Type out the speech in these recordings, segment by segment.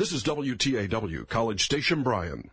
This is WTAW, College Station Bryan.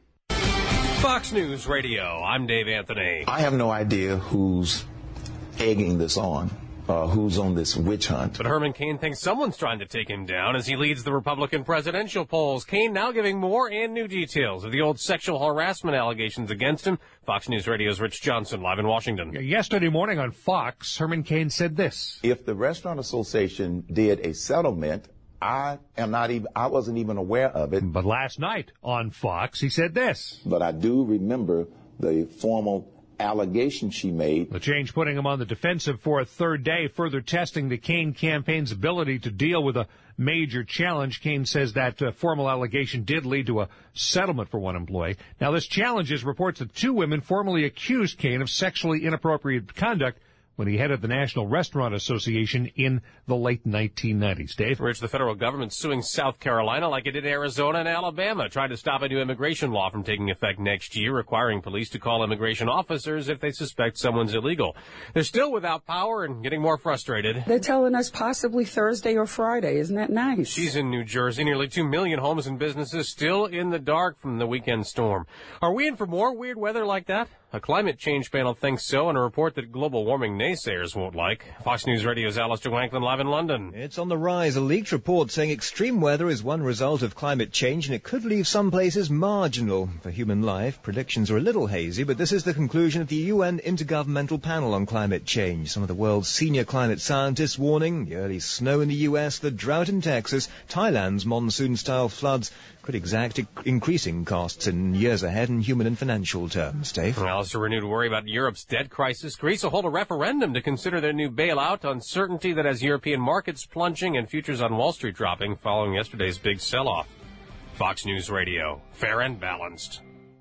Fox News Radio, I'm Dave Anthony. I have no idea who's egging this on, who's on this witch hunt. But Herman Cain thinks someone's trying to take him down as he leads the Republican presidential polls. Cain now giving more and new details of the old sexual harassment allegations against him. Fox News Radio's Rich Johnson, live in Washington. Yesterday morning on Fox, Herman Cain said this. If the Restaurant Association did a settlement, I wasn't even aware of it. But last night on Fox, he said this. But I do remember the formal allegation she made. The change putting him on the defensive for a third day, further testing the Cain campaign's ability to deal with a major challenge. Cain says that formal allegation did lead to a settlement for one employee. Now, this challenges reports that two women formally accused Cain of sexually inappropriate conduct when he headed the National Restaurant Association in the late 1990s. Dave? Rich, the federal government's suing South Carolina like it did Arizona and Alabama, trying to stop a new immigration law from taking effect next year, requiring police to call immigration officers if they suspect someone's illegal. They're still without power and getting more frustrated. They're telling us possibly Thursday or Friday. Isn't that nice? She's in New Jersey. Nearly 2 million homes and businesses still in the dark from the weekend storm. Are we in for more weird weather like that? A climate change panel thinks so, and a report that global warming naysayers won't like. Fox News Radio's Alistair Wanklin live in London. It's on the rise. A leaked report saying extreme weather is one result of climate change, and it could leave some places marginal for human life. Predictions are a little hazy, but this is the conclusion of the UN Intergovernmental Panel on Climate Change. Some of the world's senior climate scientists warning the early snow in the US, the drought in Texas, Thailand's monsoon-style floods could exact increasing costs in years ahead in human and financial terms. Dave? Alistair, renewed worry about Europe's debt crisis. Greece will hold a referendum to consider their new bailout. Uncertainty that has European markets plunging and futures on Wall Street dropping following yesterday's big sell-off. Fox News Radio, fair and balanced.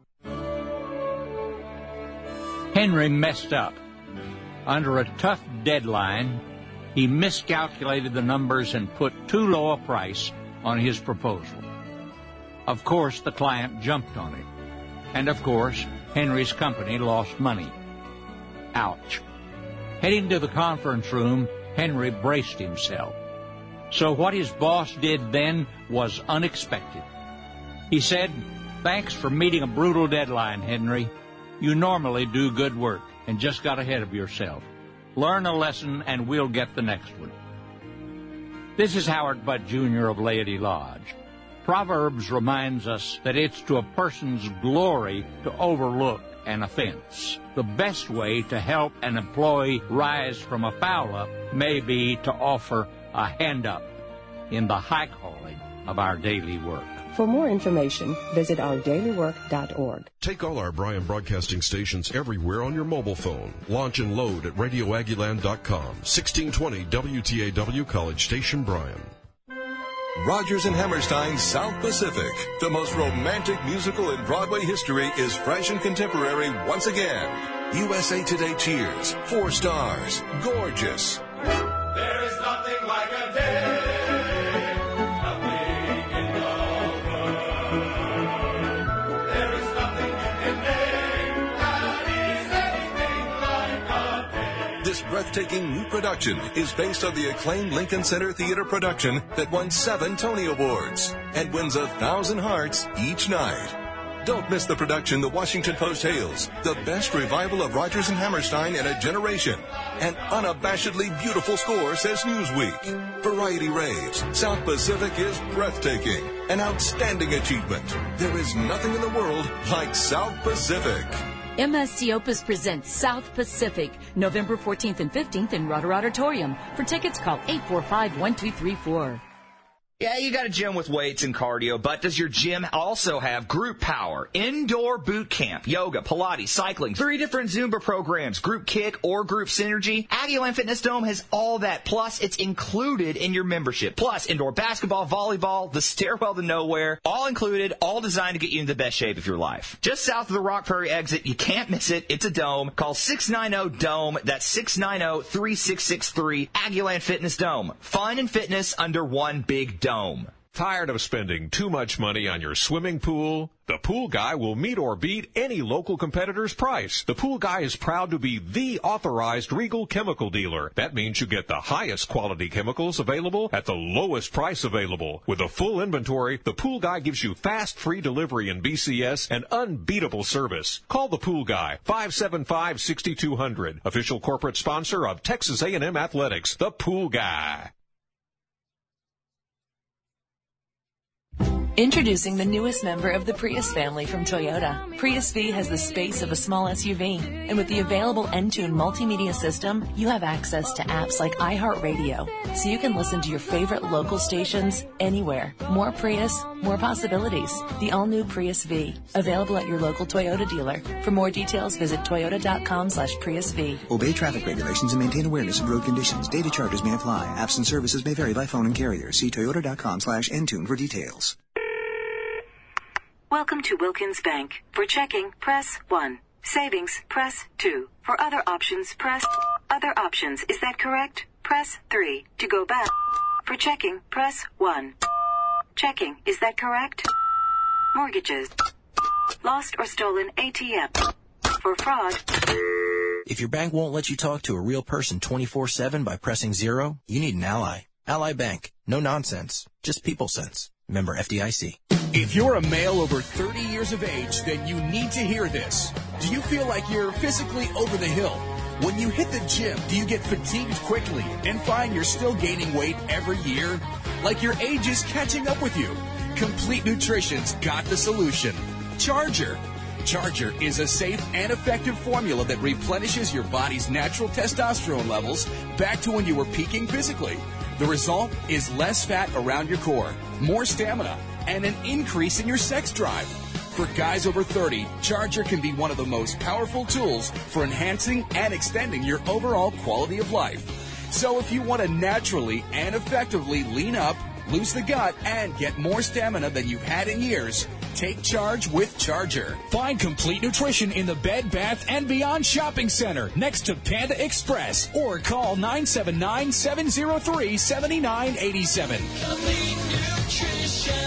Henry messed up. Under a tough deadline, he miscalculated the numbers and put too low a price on his proposal. Of course, the client jumped on it. And of course, Henry's company lost money. Ouch. Heading to the conference room, Henry braced himself. So what his boss did then was unexpected. He said, "Thanks for meeting a brutal deadline, Henry. You normally do good work and just got ahead of yourself. Learn a lesson and we'll get the next one." This is Howard Butt Jr. of Laity Lodge. Proverbs reminds us that it's to a person's glory to overlook an offense. The best way to help an employee rise from a foul-up may be to offer a hand-up in the high calling of our daily work. For more information, visit ourdailywork.org. Take all our Bryan Broadcasting stations everywhere on your mobile phone. Launch and load at radioaggieland.com. 1620 WTAW, College Station Bryan. Rodgers and Hammerstein's South Pacific, the most romantic musical in Broadway history, is fresh and contemporary once again. USA Today cheers. 4 stars. Gorgeous. There is nothing like a day. This breathtaking new production is based on the acclaimed Lincoln Center Theater production that won 7 Tony Awards and wins 1,000 hearts each night. Don't miss the production the Washington Post hails the best revival of Rodgers and Hammerstein in a generation. An unabashedly beautiful score, says Newsweek. Variety raves, South Pacific is breathtaking, an outstanding achievement. There is nothing in the world like South Pacific. MSC Opus presents South Pacific, November 14th and 15th in Rotter Auditorium. For tickets, call 845-1234. Yeah, you got a gym with weights and cardio, but does your gym also have group power, indoor boot camp, yoga, Pilates, cycling, 3 different Zumba programs, group kick, or group synergy? Aggieland Fitness Dome has all that, plus it's included in your membership. Plus indoor basketball, volleyball, the stairwell to nowhere, all included, all designed to get you in the best shape of your life. Just south of the Rock Prairie exit, you can't miss it. It's a dome. Call 690-DOME. That's 690-3663. Aggieland Fitness Dome. Fun and fitness under one big dome. Tired of spending too much money on your swimming pool? The Pool Guy will meet or beat any local competitor's price. The Pool Guy is proud to be the authorized Regal chemical dealer. That means you get the highest quality chemicals available at the lowest price available. With a full inventory, the Pool Guy gives you fast, free delivery in BCS and unbeatable service. Call the Pool Guy, 575-6200. Official corporate sponsor of Texas A&M Athletics, the Pool Guy. Introducing the newest member of the Prius family from Toyota. Prius V has the space of a small SUV. And with the available Entune multimedia system, you have access to apps like iHeartRadio, so you can listen to your favorite local stations anywhere. More Prius, more possibilities. The all-new Prius V. Available at your local Toyota dealer. For more details, visit toyota.com/Prius V. Obey traffic regulations and maintain awareness of road conditions. Data charges may apply. Apps and services may vary by phone and carrier. See toyota.com/Entune for details. Welcome to Wilkins Bank. For checking, press 1. Savings, press 2. For other options, press other options. Is that correct? Press 3. To go back. For checking, press 1. Checking, is that correct? Mortgages. Lost or stolen ATM. For fraud. If your bank won't let you talk to a real person 24/7 by pressing 0, you need an Ally. Ally Bank. No nonsense. Just people sense. Member FDIC. If you're a male over 30 years of age, then you need to hear this. Do you feel like you're physically over the hill? When you hit the gym, do you get fatigued quickly and find you're still gaining weight every year? Like your age is catching up with you? Complete Nutrition's got the solution. Charger. Charger is a safe and effective formula that replenishes your body's natural testosterone levels back to when you were peaking physically. The result is less fat around your core, more stamina, and an increase in your sex drive. For guys over 30, Charger can be one of the most powerful tools for enhancing and extending your overall quality of life. So if you want to naturally and effectively lean up, lose the gut, and get more stamina than you've had in years, take charge with Charger. Find Complete Nutrition in the Bed Bath & Beyond Shopping Center next to Panda Express or call 979-703-7987. Complete Nutrition.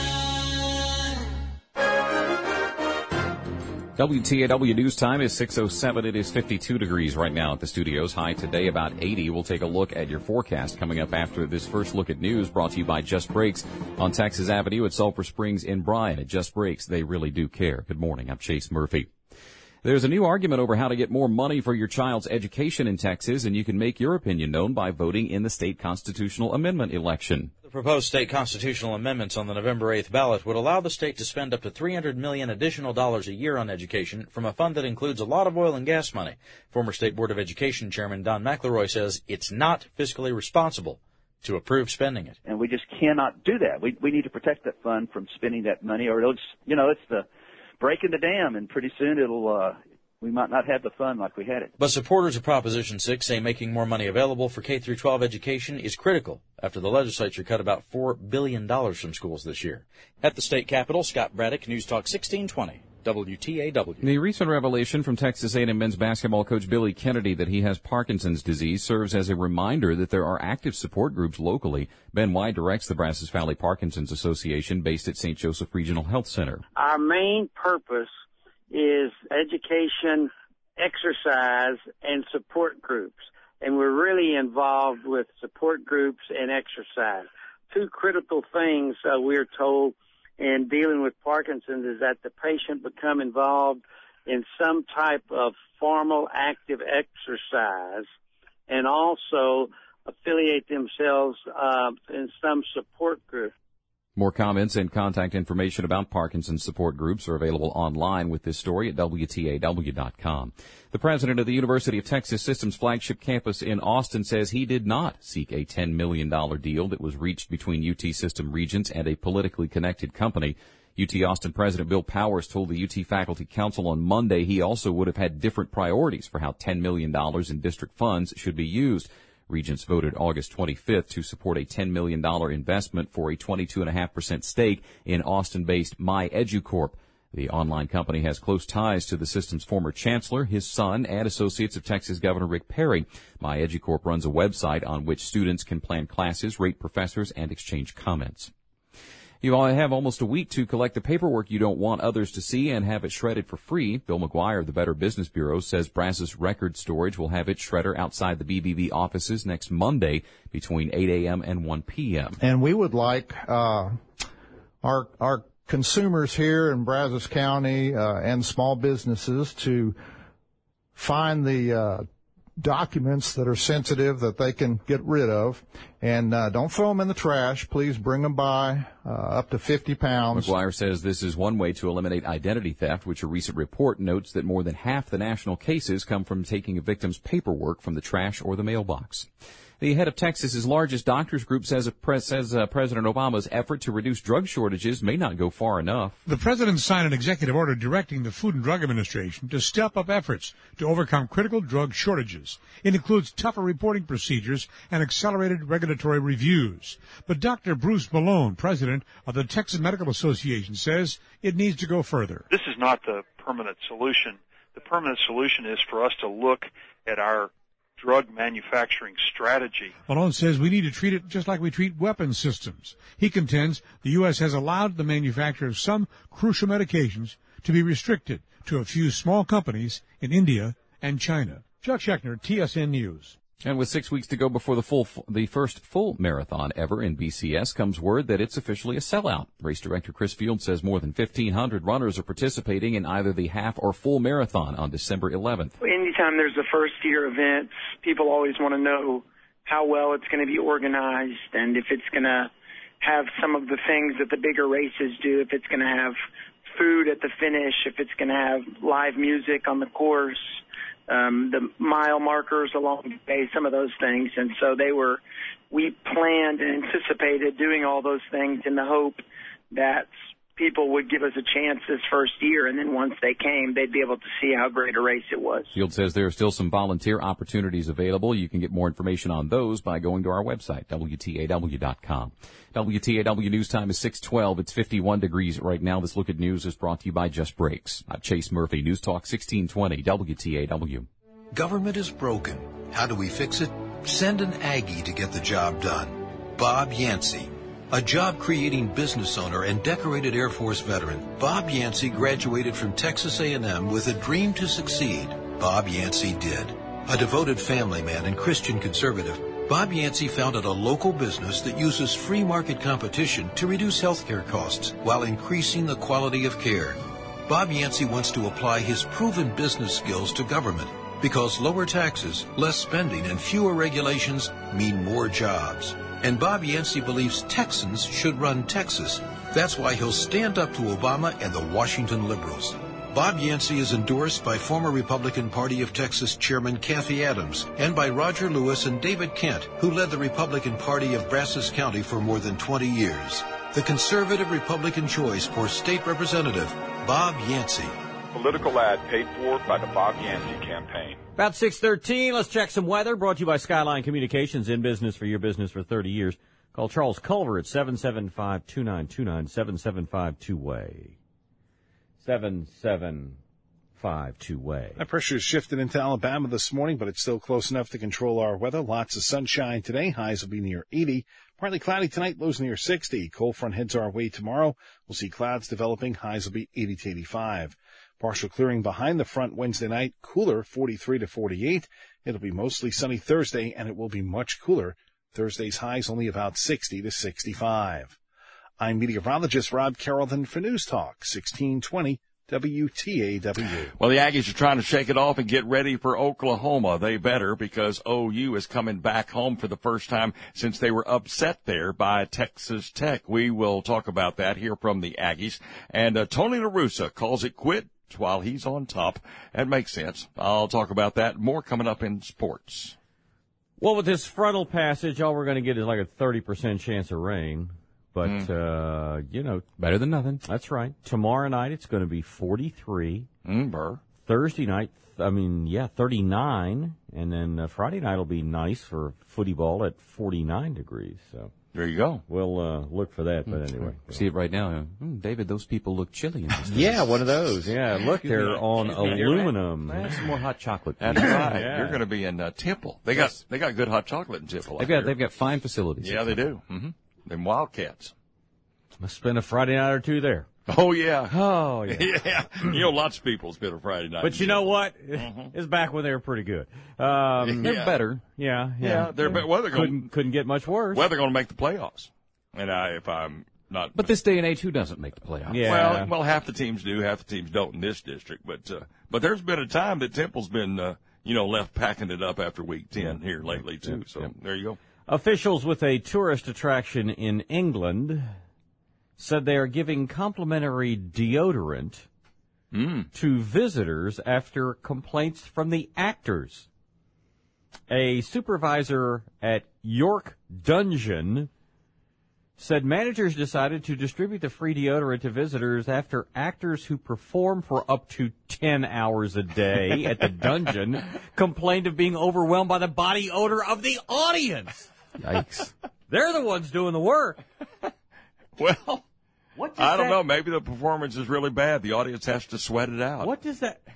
WTAW News Time is 6:07. It is 52 degrees right now at the studios. High today about 80. We'll take a look at your forecast coming up after this first look at news brought to you by Just Brakes on Texas Avenue at Sulphur Springs in Bryan. At Just Brakes, they really do care. Good morning. I'm Chase Murphy. There's a new argument over how to get more money for your child's education in Texas, and you can make your opinion known by voting in the state constitutional amendment election. The proposed state constitutional amendments on the November 8th ballot would allow the state to spend up to $300 million additional dollars a year on education from a fund that includes a lot of oil and gas money. Former State Board of Education Chairman Don McElroy says it's not fiscally responsible to approve spending it. And we just cannot do that. We need to protect that fund from spending that money, or it'll just, it's the breaking the dam, and pretty soon we might not have the fund like we had it. But supporters of Proposition 6 say making more money available for K-12 education is critical after the legislature cut about $4 billion from schools this year. At the state capitol, Scott Braddock, News Talk 1620. WTAW. The recent revelation from Texas A&M men's basketball coach Billy Kennedy that he has Parkinson's disease serves as a reminder that there are active support groups locally. Ben White directs the Brazos Valley Parkinson's Association based at St. Joseph Regional Health Center. Our main purpose is education, exercise, and support groups. And we're really involved with support groups and exercise. Two critical things we're told in dealing with Parkinson's is that the patient become involved in some type of formal active exercise and also affiliate themselves in some support group. More comments and contact information about Parkinson's support groups are available online with this story at WTAW.com. The president of the University of Texas System's flagship campus in Austin says he did not seek a $10 million deal that was reached between UT System Regents and a politically connected company. UT Austin President Bill Powers told the UT Faculty Council on Monday he also would have had different priorities for how $10 million in district funds should be used. Regents voted August 25th to support a $10 million investment for a 22.5% stake in Austin-based MyEduCorp. The online company has close ties to the system's former chancellor, his son, and associates of Texas Governor Rick Perry. MyEduCorp runs a website on which students can plan classes, rate professors, and exchange comments. You have almost a week to collect the paperwork you don't want others to see and have it shredded for free. Bill McGuire of the Better Business Bureau says Brazos Record Storage will have its shredder outside the BBB offices next Monday between 8 a.m. and 1 p.m. And we would like our consumers here in Brazos County and small businesses to find the documents that are sensitive that they can get rid of, and don't throw them in the trash. Please bring them by, up to 50 pounds. McGuire says this is one way to eliminate identity theft, which a recent report notes that more than half the national cases come from taking a victim's paperwork from the trash or the mailbox. The head of Texas's largest doctors group says President Obama's effort to reduce drug shortages may not go far enough. The president signed an executive order directing the Food and Drug Administration to step up efforts to overcome critical drug shortages. It includes tougher reporting procedures and accelerated regulatory reviews. But Dr. Bruce Malone, president of the Texas Medical Association, says it needs to go further. This is not the permanent solution. The permanent solution is for us to look at our drug manufacturing strategy. Malone says we need to treat it just like we treat weapons systems. He contends the U.S. has allowed the manufacture of some crucial medications to be restricted to a few small companies in India and China. Chuck Schechner, TSN News. And with 6 weeks to go before the first full marathon ever in BCS comes word that it's officially a sellout. Race director Chris Field says more than 1,500 runners are participating in either the half or full marathon on December 11th. Anytime there's a first-year event, people always want to know how well it's going to be organized and if it's going to have some of the things that the bigger races do, if it's going to have food at the finish, if it's going to have live music on the course, the mile markers along the way, some of those things. And so we planned and anticipated doing all those things in the hope that people would give us a chance this first year, and then once they came, they'd be able to see how great a race it was. Field says there are still some volunteer opportunities available. You can get more information on those by going to our website, WTAW.com. WTAW News Time is 6:12. It's 51 degrees right now. This look at news is brought to you by Just Breaks. I'm Chase Murphy, News Talk 1620, WTAW. Government is broken. How do we fix it? Send an Aggie to get the job done. Bob Yancey. A job-creating business owner and decorated Air Force veteran, Bob Yancey graduated from Texas A&M with a dream to succeed. Bob Yancey did. A devoted family man and Christian conservative, Bob Yancey founded a local business that uses free market competition to reduce healthcare costs while increasing the quality of care. Bob Yancey wants to apply his proven business skills to government because lower taxes, less spending, and fewer regulations mean more jobs. And Bob Yancey believes Texans should run Texas. That's why he'll stand up to Obama and the Washington liberals. Bob Yancey is endorsed by former Republican Party of Texas Chairman Kathy Adams and by Roger Lewis and David Kent, who led the Republican Party of Brazos County for more than 20 years. The conservative Republican choice for state representative, Bob Yancey. Political ad paid for by the Bob Yancey campaign. About 6:13, let's check some weather. Brought to you by Skyline Communications, in business for your business for 30 years. Call Charles Culver at 775-2929, 775-2-WAY. 775-2-WAY. That pressure is shifted into Alabama this morning, but it's still close enough to control our weather. Lots of sunshine today. Highs will be near 80. Partly cloudy tonight, lows near 60. Cold front heads our way tomorrow. We'll see clouds developing. Highs will be 80 to 85. Partial clearing behind the front Wednesday night, cooler 43 to 48. It'll be mostly sunny Thursday, and it will be much cooler. Thursday's highs only about 60 to 65. I'm meteorologist Rob Carrollton for News Talk 1620 WTAW. Well, the Aggies are trying to shake it off and get ready for Oklahoma. They better, because OU is coming back home for the first time since they were upset there by Texas Tech. We will talk about that, hear from the Aggies. And Tony La Russa calls it quit while he's on top. That makes sense. I'll talk about that. More coming up in sports. Well, with this frontal passage, all we're going to get is like a 30% chance of rain. But, better than nothing. That's right. Tomorrow night, it's going to be 43. Burr. Thursday night, 39. And then Friday night will be nice for footy ball at 49 degrees. So there you go. We'll look for that. But anyway. See it right now. David, those people look chilly in this. Yeah, one of those. Yeah, look, they're on aluminum. Have some more hot chocolate. That's right. Yeah. You're going to be in Temple. They got good hot chocolate in Temple. They've got fine facilities. Yeah, they do. Mm-hmm. Them Wildcats. Must spend a Friday night or two there. Oh, yeah. Oh, yeah. Yeah. You know, lots of people spend a Friday night. But you know what? It's back when they were pretty good. They're better. Yeah. They're better. Well, couldn't get much worse. Well, they're going to make the playoffs. And if I'm not. But this day and age, who doesn't make the playoffs? Yeah. Well, half the teams do, half the teams don't in this district. But there's been a time that Temple's been, left packing it up after week 10 here lately, too. So there you go. Officials with a tourist attraction in England said they are giving complimentary deodorant to visitors after complaints from the actors. A supervisor at York Dungeon said managers decided to distribute the free deodorant to visitors after actors who perform for up to 10 hours a day at the dungeon complained of being overwhelmed by the body odor of the audience. Yikes. They're the ones doing the work. Well, I don't know. Maybe the performance is really bad. The audience has to sweat it out. What does that...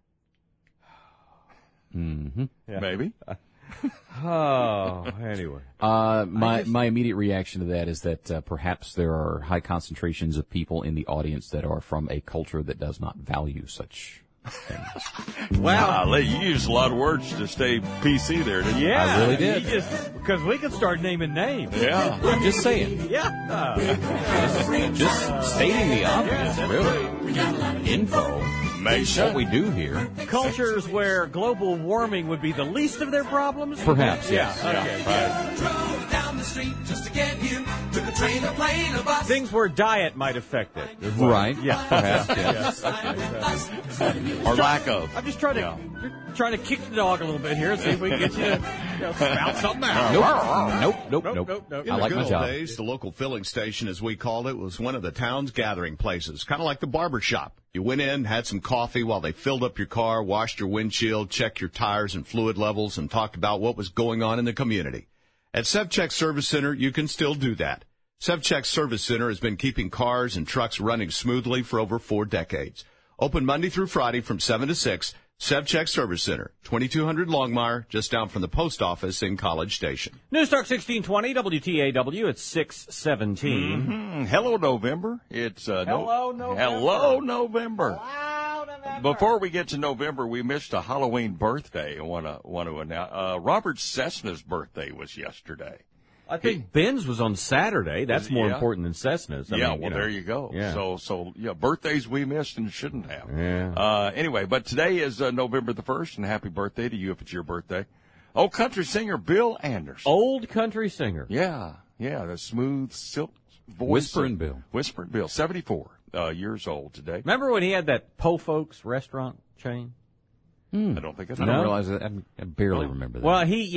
Mm-hmm. Yeah. Maybe. Oh, anyway. My immediate reaction to that is that perhaps there are high concentrations of people in the audience that are from a culture that does not value such things. Wow. You used a lot of words to stay PC there, didn't you? Yeah. I really did. Because we could start naming names. Yeah. I'm just saying. Yeah. Just stating the obvious, really. Info. Makes what we do here. Cultures where global warming would be the least of their problems? Perhaps, yes. Okay. Drove down the street just to get here. Took a train, a plane, a bus. Things where diet might affect it. Right. Yeah. Perhaps, Or lack of. I'm just trying to kick the dog a little bit here and see if we can get you to spout something out. Nope. In I like the my good job. old days, the local filling station, as we called it, was one of the town's gathering places, kind of like the barber shop. You went in, had some coffee while they filled up your car, washed your windshield, checked your tires and fluid levels, and talked about what was going on in the community. At SevCheck Service Center, you can still do that. SevCheck Service Center has been keeping cars and trucks running smoothly for over 4 decades. Open Monday through Friday from 7 to 6. SevCheck Service Center, 2200 Longmire, just down from the post office in College Station. News Talk 1620, WTAW, it's 6:17. Mm-hmm. Hello, November. It's Hello, November. Hello, November. Before we get to November, we missed a Halloween birthday. I want to announce. Robert Cessna's birthday was yesterday. I think Ben's was on Saturday. That's more important than Cessna's. There you go. Yeah. So birthdays we missed and shouldn't have. Yeah. Anyway, but today is November the 1st, and happy birthday to you if it's your birthday. Old country singer Bill Anderson. Old country singer. Yeah, the smooth silk voice. Whispering Bill, 74 years old today. Remember when he had that Po Folks restaurant chain? I don't think I don't realize that. I barely remember that. Well, he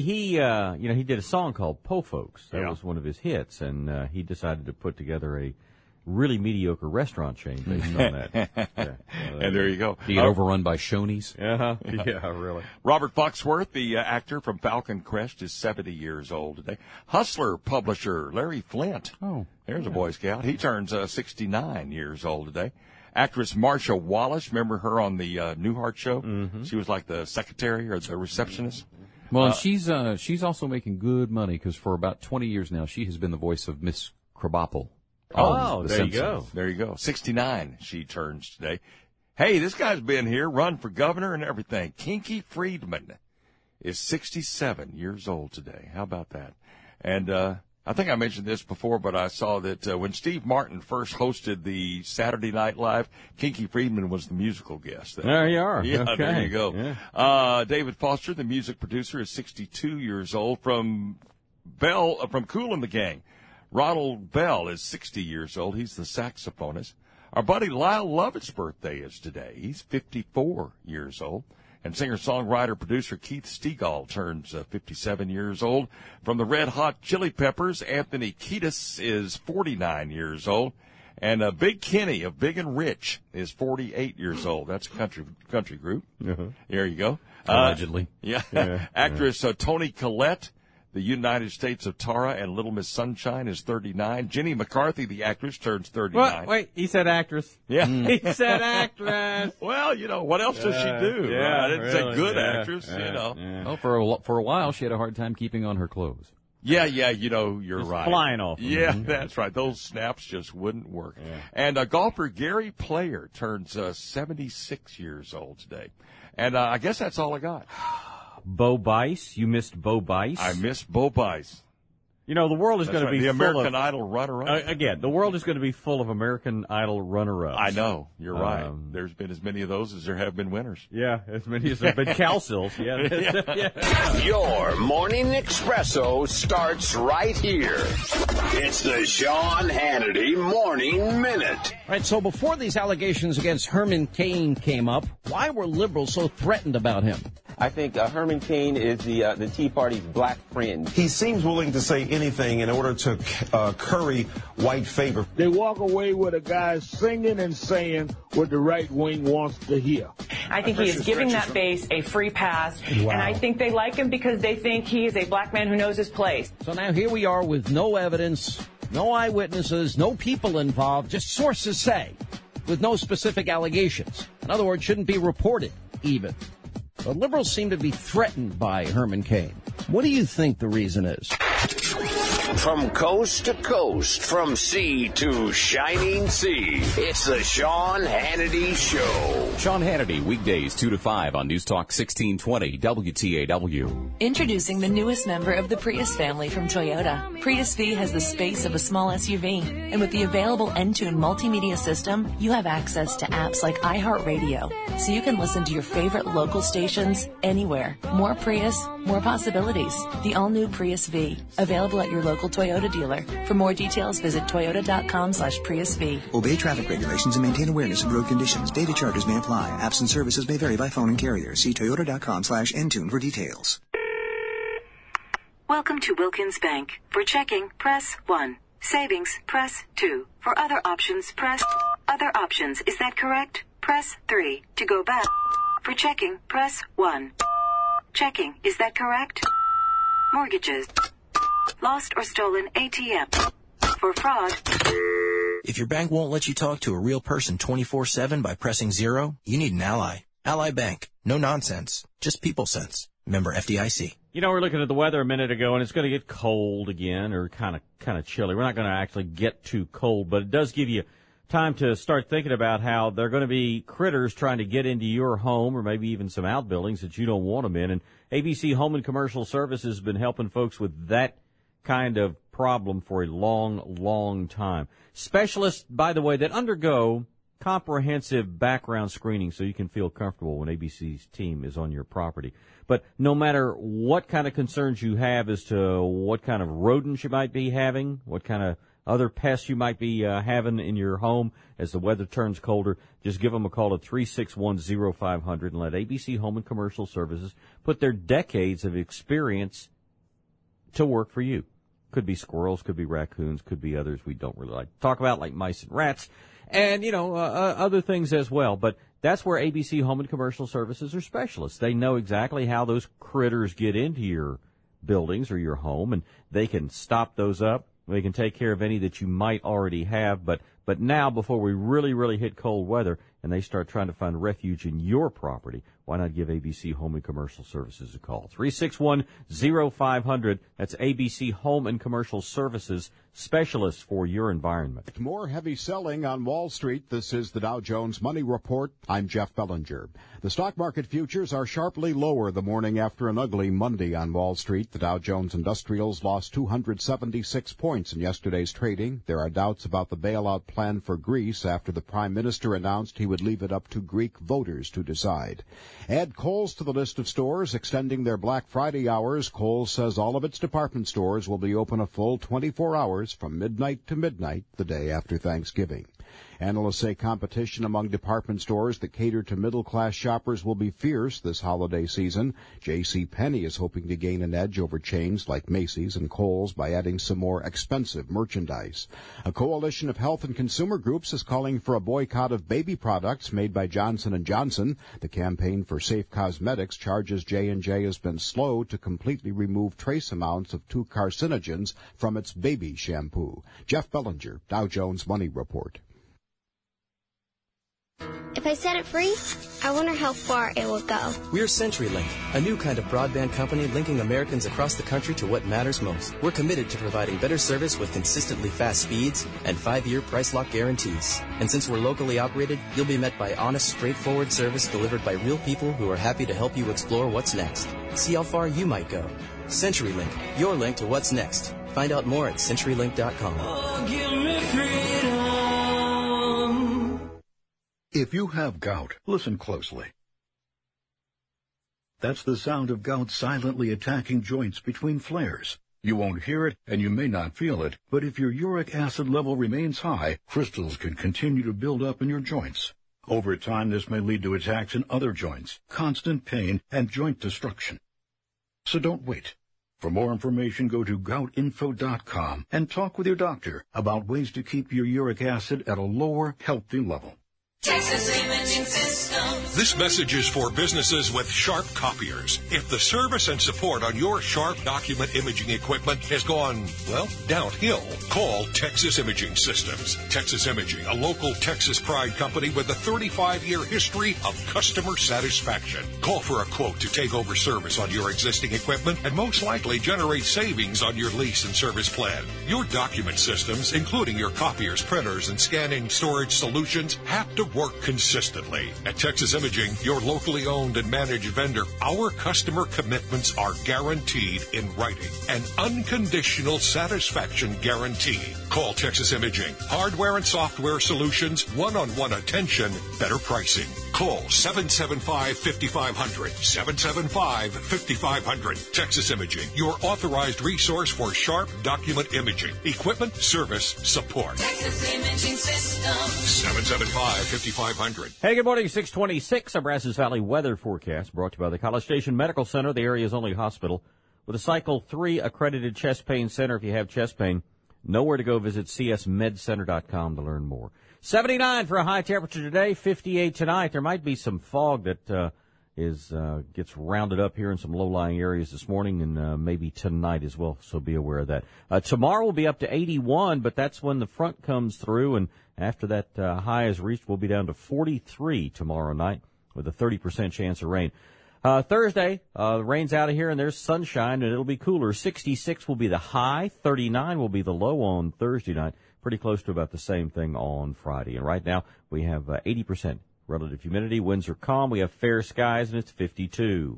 did a song called Po Folks. That was one of his hits, and he decided to put together a really mediocre restaurant chain based on that. And there you go. He got overrun by Shoney's. Yeah, really. Robert Foxworth, the actor from Falcon Crest, is 70 years old today. Hustler publisher Larry Flint. Oh, there's a Boy Scout. He turns 69 years old today. Actress Marsha Wallace, remember her on the Newhart show? Mm-hmm. She was like the secretary or the receptionist. Well, she's also making good money because for about 20 years now she has been the voice of Miss Krabappel. Oh, there you go. There you go. 69 she turns today. Hey, this guy's been here, run for governor and everything. Kinky Friedman is 67 years old today. How about that? And I think I mentioned this before, but I saw that when Steve Martin first hosted the Saturday Night Live, Kinky Friedman was the musical guest. There you are. Yeah, okay. There you go. Yeah. David Foster, the music producer, is 62 years old. From Kool and the Gang, Ronald Bell is 60 years old. He's the saxophonist. Our buddy Lyle Lovett's birthday is today. He's 54 years old. And singer-songwriter-producer Keith Stegall turns 57 years old. From the Red Hot Chili Peppers, Anthony Kiedis is 49 years old. And Big Kenny of Big and Rich is 48 years old. That's a country group. Uh-huh. There you go. Allegedly. Actress Toni Collette, the United States of Tara and Little Miss Sunshine, is 39. Jenny McCarthy, the actress, turns 39. What? Wait, he said actress. Yeah. He said actress. Well, what else does she do? Yeah, I didn't say good actress, Yeah. Well, for a while she had a hard time keeping on her clothes. Yeah, you're just right. Flying off. Yeah, that's right. Those snaps just wouldn't work. Yeah. And golfer Gary Player turns 76 years old today. And I guess that's all I got. Bo Bice. You missed Bo Bice. I missed Bo Bice. The world is going to be the full American of, Idol runner-up. Again, the world is going to be full of American Idol runner-ups. I know. You're right. There's been as many of those as there have been winners. Yeah, as many as there have been Calcils. Yeah. Yeah. Your morning espresso starts right here. It's the Sean Hannity Morning Minute. All right, so before these allegations against Herman Cain came up, why were liberals so threatened about him? I think Herman Cain is the Tea Party's black friend. He seems willing to say anything in order to curry white favor. They walk away with a guy singing and saying what the right wing wants to hear. I think he is giving that base a free pass, and I think they like him because they think he is a black man who knows his place. So now here we are with no evidence, no eyewitnesses, no people involved, just sources say, with no specific allegations. In other words, shouldn't be reported even. But liberals seem to be threatened by Herman Cain. What do you think the reason is? From coast to coast, from sea to shining sea, it's the Sean Hannity Show. Sean Hannity, weekdays 2 to 5 on News Talk 1620 WTAW. Introducing the newest member of the Prius family from Toyota. Prius V has the space of a small SUV. And with the available Entune multimedia system, you have access to apps like iHeartRadio. So you can listen to your favorite local stations anywhere. More Prius, more possibilities. The all-new Prius V. Available at your local Toyota dealer. For more details, visit toyota.com/Prius V. Obey traffic regulations and maintain awareness of road conditions. Data charges may apply. Apps and services may vary by phone and carrier. See toyota.com/Entune for details. Welcome to Wilkins Bank. For checking, press 1. Savings, press 2. For other options, press other options. Is that correct? Press 3. To go back. For checking, press 1. Checking, is that correct? Mortgages. Lost or stolen ATM. For fraud. If your bank won't let you talk to a real person 24/7 by pressing 0, you need an Ally. Ally Bank. No nonsense. Just people sense. Member FDIC. We're looking at the weather a minute ago, and it's going to get cold again, or kind of chilly. We're not going to actually get too cold, but it does give you time to start thinking about how there are going to be critters trying to get into your home, or maybe even some outbuildings that you don't want them in. And ABC Home and Commercial Services has been helping folks with that kind of problem for a long, long time. Specialists, by the way, that undergo comprehensive background screening so you can feel comfortable when ABC's team is on your property. But no matter what kind of concerns you have as to what kind of rodents you might be having, what kind of other pests you might be having in your home as the weather turns colder, just give them a call at 361-0500 and let ABC Home and Commercial Services put their decades of experience to work for you. Could be squirrels, could be raccoons, could be others we don't really like to talk about, like mice and rats, and, other things as well. But that's where ABC Home and Commercial Services are specialists. They know exactly how those critters get into your buildings or your home, and they can stop those up. They can take care of any that you might already have. But now, before we really, really hit cold weather and they start trying to find refuge in your property, why not give ABC Home and Commercial Services a call? 361-0500. That's ABC Home and Commercial Services, specialists for your environment. More heavy selling on Wall Street. This is the Dow Jones Money Report. I'm Jeff Bellinger. The stock market futures are sharply lower the morning after an ugly Monday on Wall Street. The Dow Jones Industrials lost 276 points in yesterday's trading. There are doubts about the bailout plan for Greece after the Prime Minister announced he would leave it up to Greek voters to decide. Add Kohl's to the list of stores extending their Black Friday hours. Kohl's says all of its department stores will be open a full 24 hours from midnight to midnight the day after Thanksgiving. Analysts say competition among department stores that cater to middle-class shoppers will be fierce this holiday season. JCPenney is hoping to gain an edge over chains like Macy's and Kohl's by adding some more expensive merchandise. A coalition of health and consumer groups is calling for a boycott of baby products made by Johnson & Johnson. The campaign for Safe Cosmetics charges J&J has been slow to completely remove trace amounts of 2 carcinogens from its baby shampoo. Jeff Bellinger, Dow Jones Money Report. If I set it free, I wonder how far it will go. We're CenturyLink, a new kind of broadband company linking Americans across the country to what matters most. We're committed to providing better service with consistently fast speeds and 5-year price lock guarantees. And since we're locally operated, you'll be met by honest, straightforward service delivered by real people who are happy to help you explore what's next. See how far you might go. CenturyLink, your link to what's next. Find out more at CenturyLink.com. Oh, give me freedom. If you have gout, listen closely. That's the sound of gout silently attacking joints between flares. You won't hear it, and you may not feel it, but if your uric acid level remains high, crystals can continue to build up in your joints. Over time, this may lead to attacks in other joints, constant pain, and joint destruction. So don't wait. For more information, go to goutinfo.com and talk with your doctor about ways to keep your uric acid at a lower, healthy level. Texas Imaging Systems. This message is for businesses with Sharp copiers. If the service and support on your Sharp document imaging equipment has gone, well, downhill, call Texas Imaging Systems. Texas Imaging, a local Texas pride company with a 35-year history of customer satisfaction. Call for a quote to take over service on your existing equipment and most likely generate savings on your lease and service plan. Your document systems, including your copiers, printers, and scanning storage solutions, have to work consistently. At Texas Imaging, your locally owned and managed vendor, our customer commitments are guaranteed in writing. An unconditional satisfaction guarantee. Call Texas Imaging. Hardware and software solutions, one-on-one attention, better pricing. Call 775-5500. 775-5500. Texas Imaging, your authorized resource for Sharp document imaging, equipment, service, support. Texas Imaging Systems. 775-5500. Hey, good morning, 626. Our Brazos Valley weather forecast brought to you by the College Station Medical Center, the area's only hospital with a Cycle 3 accredited chest pain center. If you have chest pain, nowhere to go. Visit csmedcenter.com to learn more. 79 for a high temperature today, 58 tonight. There might be some fog that gets rounded up here in some low-lying areas this morning and maybe tonight as well, so be aware of that. Tomorrow will be up to 81, but that's when the front comes through, and after that high is reached, we'll be down to 43 tomorrow night with a 30% chance of rain. Thursday, the rain's out of here and there's sunshine and it'll be cooler. 66 will be the high, 39 will be the low on Thursday night. Pretty close to about the same thing on Friday. And right now, we have 80% relative humidity. Winds are calm. We have fair skies, and it's 52.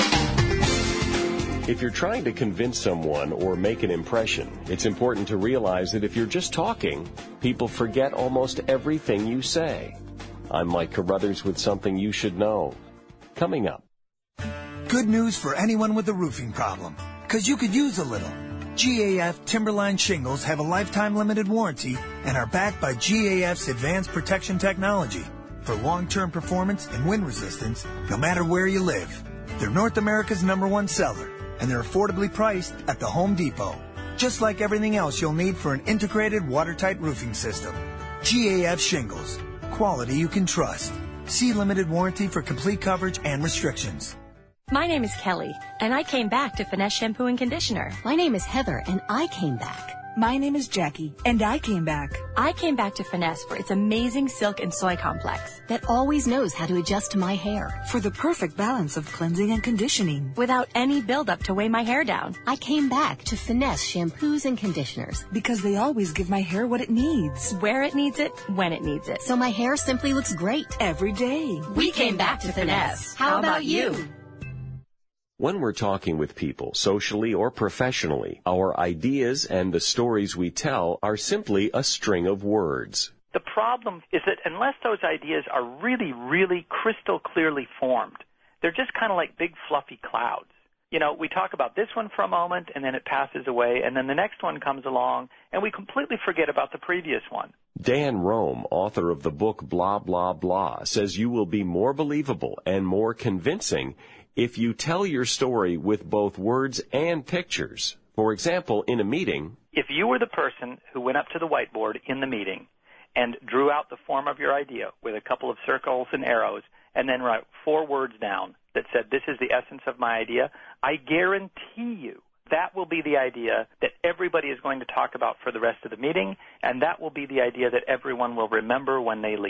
If you're trying to convince someone or make an impression, it's important to realize that if you're just talking, people forget almost everything you say. I'm Mike Carruthers with something you should know. Coming up. Good news for anyone with a roofing problem, because you could use a little. GAF Timberline shingles have a lifetime limited warranty and are backed by GAF's advanced protection technology for long-term performance and wind resistance, no matter where you live. They're North America's #1 seller, and they're affordably priced at the Home Depot. Just like everything else you'll need for an integrated watertight roofing system. GAF shingles, quality you can trust. See limited warranty for complete coverage and restrictions. My name is Kelly, and I came back to Finesse Shampoo and Conditioner. My name is Heather, and I came back. My name is Jackie, and I came back. I came back to Finesse for its amazing silk and soy complex that always knows how to adjust to my hair. For the perfect balance of cleansing and conditioning. Without any buildup to weigh my hair down. I came back to Finesse Shampoos and Conditioners. Because they always give my hair what it needs. Where it needs it, when it needs it. So my hair simply looks great. Every day. We came back to Finesse. How about you? When we're talking with people, socially or professionally, our ideas and the stories we tell are simply a string of words. The problem is that unless those ideas are really, really crystal clearly formed, they're just kind of like big fluffy clouds. You know, we talk about this one for a moment, and then it passes away, and then the next one comes along, and we completely forget about the previous one. Dan Rome, author of the book Blah, Blah, Blah, says you will be more believable and more convincing if you tell your story with both words and pictures. For example, in a meeting, if you were the person who went up to the whiteboard in the meeting and drew out the form of your idea with a couple of circles and arrows and then wrote 4 words down that said, this is the essence of my idea, I guarantee you that will be the idea that everybody is going to talk about for the rest of the meeting, and that will be the idea that everyone will remember when they leave.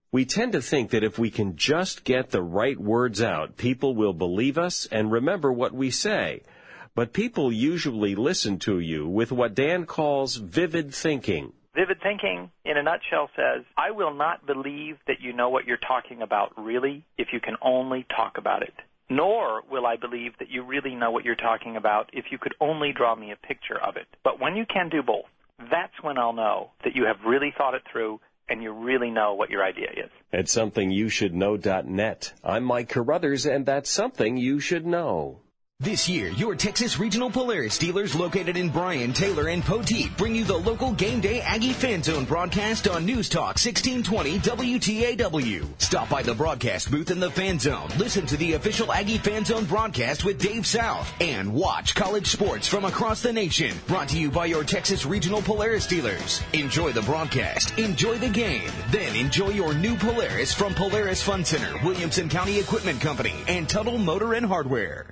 We tend to think that if we can just get the right words out, people will believe us and remember what we say. But people usually listen to you with what Dan calls vivid thinking. Vivid thinking, in a nutshell, says, I will not believe that you know what you're talking about really if you can only talk about it. Nor will I believe that you really know what you're talking about if you could only draw me a picture of it. But when you can do both, that's when I'll know that you have really thought it through and you really know what your idea is. At SomethingYouShouldKnow.net, I'm Mike Carruthers, and that's something you should know. This year, your Texas Regional Polaris dealers located in Bryan, Taylor, and Poteet bring you the local Game Day Aggie Fan Zone broadcast on News Talk 1620 WTAW. Stop by the broadcast booth in the Fan Zone, listen to the official Aggie Fan Zone broadcast with Dave South, and watch college sports from across the nation. Brought to you by your Texas Regional Polaris dealers. Enjoy the broadcast, enjoy the game, then enjoy your new Polaris from Polaris Fun Center, Williamson County Equipment Company, and Tuttle Motor and Hardware.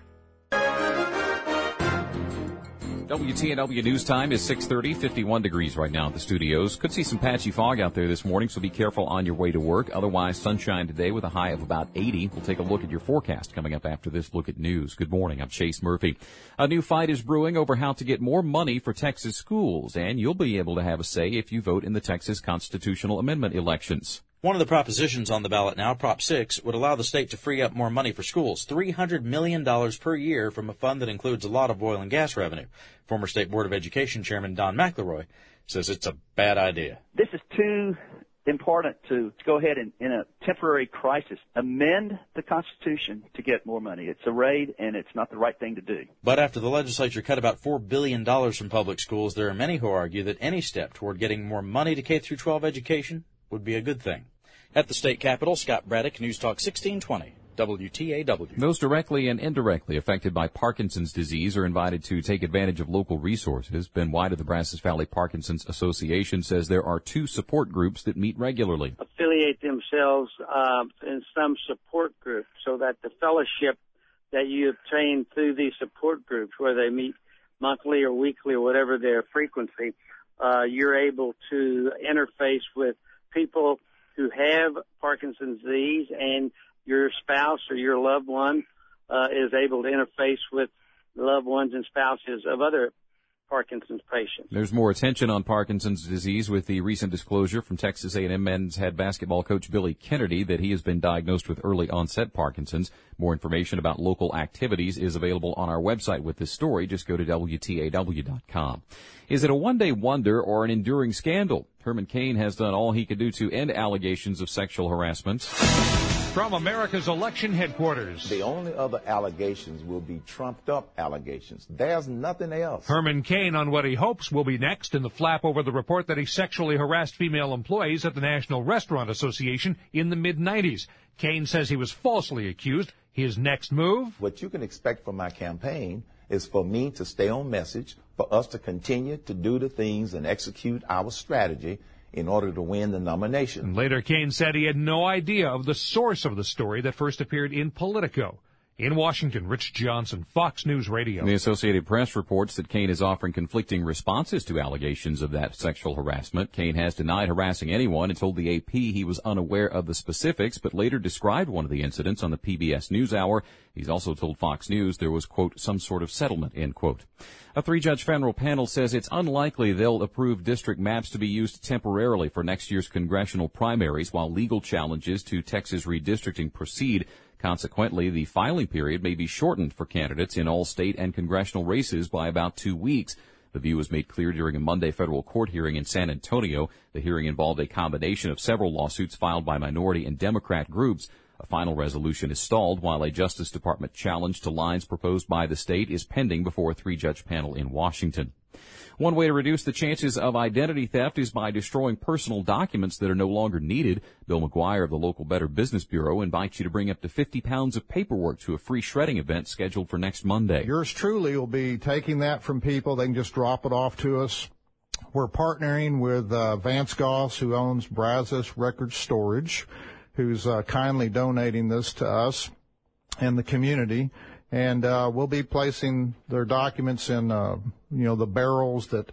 WTNW News Time is 6:30, 51 degrees right now at the studios. Could see some patchy fog out there this morning, so be careful on your way to work. Otherwise, sunshine today with a high of about 80. We'll take a look at your forecast coming up after this look at news. Good morning. I'm Chase Murphy. A new fight is brewing over how to get more money for Texas schools, and you'll be able to have a say if you vote in the Texas constitutional amendment elections. One of the propositions on the ballot now, Prop 6, would allow the state to free up more money for schools, $300 million per year from a fund that includes a lot of oil and gas revenue. Former State Board of Education Chairman Don McElroy says it's a bad idea. This is too important to go ahead and, in a temporary crisis, amend the Constitution to get more money. It's a raid, and it's not the right thing to do. But after the legislature cut about $4 billion from public schools, there are many who argue that any step toward getting more money to K-12 education would be a good thing. At the state capitol, Scott Braddock, News Talk 1620, WTAW. Those directly and indirectly affected by Parkinson's disease are invited to take advantage of local resources. Ben White of the Brazos Valley Parkinson's Association says there are 2 support groups that meet regularly. Affiliate themselves in some support group so that the fellowship that you obtain through these support groups, where they meet monthly or weekly or whatever their frequency, you're able to interface with people who have Parkinson's disease, and your spouse or your loved one is able to interface with loved ones and spouses of other Parkinson's patients. There's more attention on Parkinson's disease with the recent disclosure from Texas A&M men's head basketball coach Billy Kennedy that he has been diagnosed with early onset Parkinson's. More information about local activities is available on our website with this story. Just go to WTAW.com. Is it a one-day wonder or an enduring scandal? Herman Cain has done all he could do to end allegations of sexual harassment. From America's election headquarters. The only other allegations will be trumped-up allegations. There's nothing else. Herman Cain on what he hopes will be next in the flap over the report that he sexually harassed female employees at the National Restaurant Association in the mid-'90s. Cain says he was falsely accused. His next move? What you can expect from my campaign is for me to stay on message, for us to continue to do the things and execute our strategy in order to win the nomination. And later, Cain said he had no idea of the source of the story that first appeared in Politico. In Washington, Rich Johnson, Fox News Radio. The Associated Press reports that Cain is offering conflicting responses to allegations of that sexual harassment. Cain has denied harassing anyone and told the AP he was unaware of the specifics, but later described one of the incidents on the PBS NewsHour. He's also told Fox News there was, quote, some sort of settlement, end quote. A 3-judge federal panel says it's unlikely they'll approve district maps to be used temporarily for next year's congressional primaries while legal challenges to Texas redistricting proceed. Consequently, the filing period may be shortened for candidates in all state and congressional races by about 2 weeks. The view was made clear during a Monday federal court hearing in San Antonio. The hearing involved a combination of several lawsuits filed by minority and Democrat groups. A final resolution is stalled while a Justice Department challenge to lines proposed by the state is pending before a 3-judge panel in Washington. One way to reduce the chances of identity theft is by destroying personal documents that are no longer needed. Bill McGuire of the local Better Business Bureau invites you to bring up to 50 pounds of paperwork to a free shredding event scheduled for next Monday. Yours truly will be taking that from people. They can just drop it off to us. We're partnering with Vance Goss, who owns Brazos Record Storage, who's kindly donating this to us and the community. And we'll be placing their documents in, the barrels that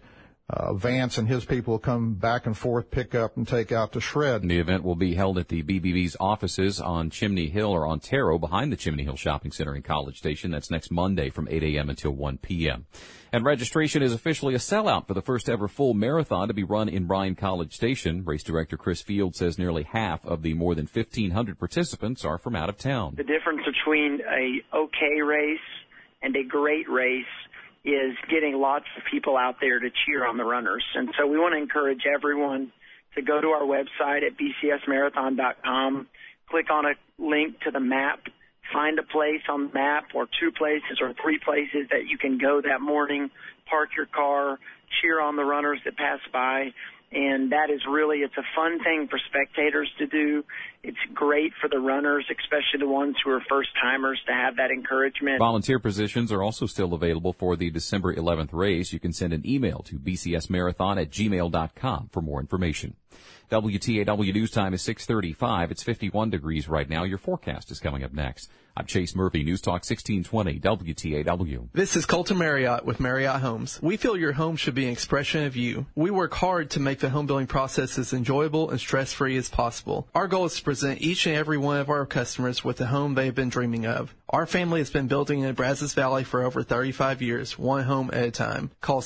Vance and his people will come back and forth, pick up, and take out to shred. The event will be held at the BBB's offices on Chimney Hill or Ontario behind the Chimney Hill Shopping Center in College Station. That's next Monday from 8 a.m. until 1 p.m. And registration is officially a sellout for the first ever full marathon to be run in Bryan College Station. Race director Chris Field says nearly half of the more than 1,500 participants are from out of town. The difference between a okay race and a great race is getting lots of people out there to cheer on the runners. And so we want to encourage everyone to go to our website at bcsmarathon.com, click on a link to the map, find a place on the map or two places or three places that you can go that morning, park your car, cheer on the runners that pass by. And that is really, it's a fun thing for spectators to do. It's great for the runners, especially the ones who are first-timers, to have that encouragement. Volunteer positions are also still available for the December 11th race. You can send an email to bcsmarathon@gmail.com for more information. WTAW News Time is 6:35. It's 51 degrees right now. Your forecast is coming up next. I'm Chase Murphy, News Talk 1620, WTAW. This is Colton Marriott with Marriott Homes. We feel your home should be an expression of you. We work hard to make the home building process as enjoyable and stress-free as possible. Our goal is to present each and every one of our customers with the home they have been dreaming of. Our family has been building in Brazos Valley for over 35 years, one home at a time. Call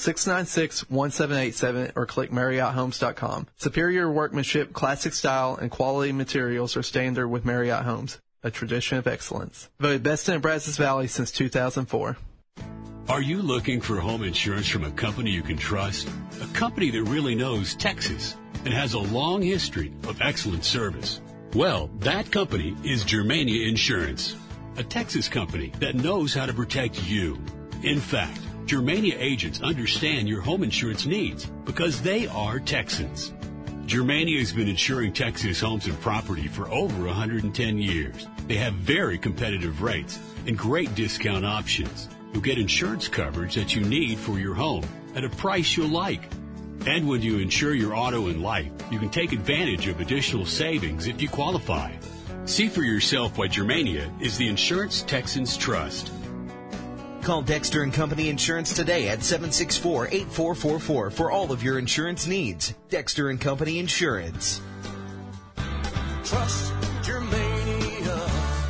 696-1787 or click MarriottHomes.com. Superior workmanship, classic style, and quality materials are standard with Marriott Homes. A tradition of excellence. Voted best in Brazos Valley since 2004. Are you looking for home insurance from a company you can trust? A company that really knows Texas and has a long history of excellent service? Well, that company is Germania Insurance, a Texas company that knows how to protect you. In fact, Germania agents understand your home insurance needs because they are Texans. Germania has been insuring Texas homes and property for over 110 years. They have very competitive rates and great discount options. You'll get insurance coverage that you need for your home at a price you'll like. And when you insure your auto and life, you can take advantage of additional savings if you qualify. See for yourself why Germania is the insurance Texans trust. Call Dexter & Company Insurance today at 764-8444 for all of your insurance needs. Dexter & Company Insurance. Trust Germania.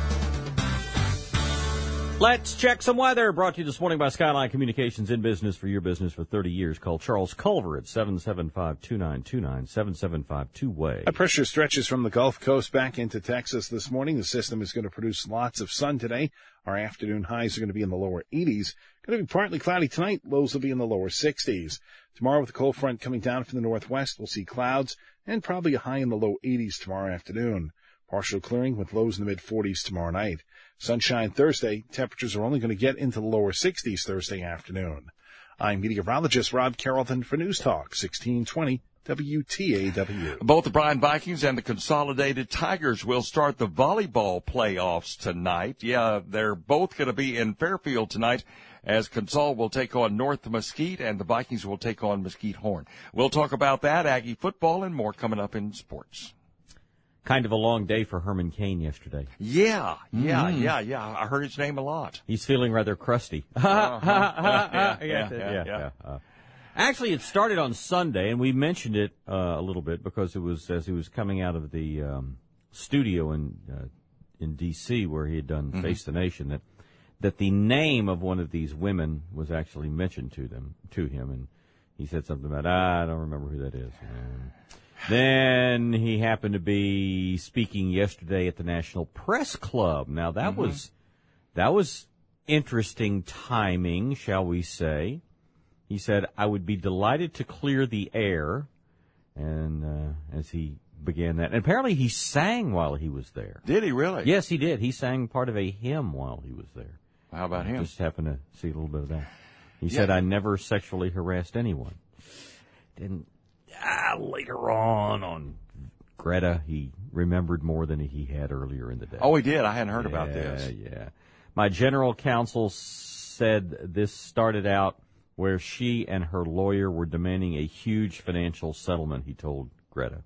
Let's check some weather. Brought to you this morning by Skyline Communications, in business for your business for 30 years. Call Charles Culver at 775-2929, 775-2-WAY. High pressure stretches from the Gulf Coast back into Texas this morning. The system is going to produce lots of sun today. Our afternoon highs are going to be in the lower 80s. Going to be partly cloudy tonight. Lows will be in the lower 60s. Tomorrow, with the cold front coming down from the northwest, we'll see clouds and probably a high in the low 80s tomorrow afternoon. Partial clearing with lows in the mid-40s tomorrow night. Sunshine Thursday. Temperatures are only going to get into the lower 60s Thursday afternoon. I'm meteorologist Rob Carrollton for News Talk 1620 WTAW. Both the Bryan Vikings and the Consolidated Tigers will start the volleyball playoffs tonight. Yeah, they're both going to be in Fairfield tonight, as Consol will take on North Mesquite and the Vikings will take on Mesquite Horn. We'll talk about that, Aggie football, and more coming up in sports. Kind of a long day for Herman Cain yesterday. Yeah. I heard his name a lot. He's feeling rather crusty. Actually, it started on Sunday, and we mentioned it a little bit because it was as he was coming out of the studio in D.C. where he had done Face the Nation that the name of one of these women was actually mentioned to him, and he said something about, I don't remember who that is. Then he happened to be speaking yesterday at the National Press Club. Now that was interesting timing, shall we say. He said, I would be delighted to clear the air. And as he began that, and apparently he sang while he was there. Did he really? Yes, he did. He sang part of a hymn while he was there. How about him? Just happened to see a little bit of that. He said, I never sexually harassed anyone. Then later on Greta, he remembered more than he had earlier in the day. Oh, he did? I hadn't heard about this. Yeah. My general counsel said this started out where she and her lawyer were demanding a huge financial settlement, he told Greta.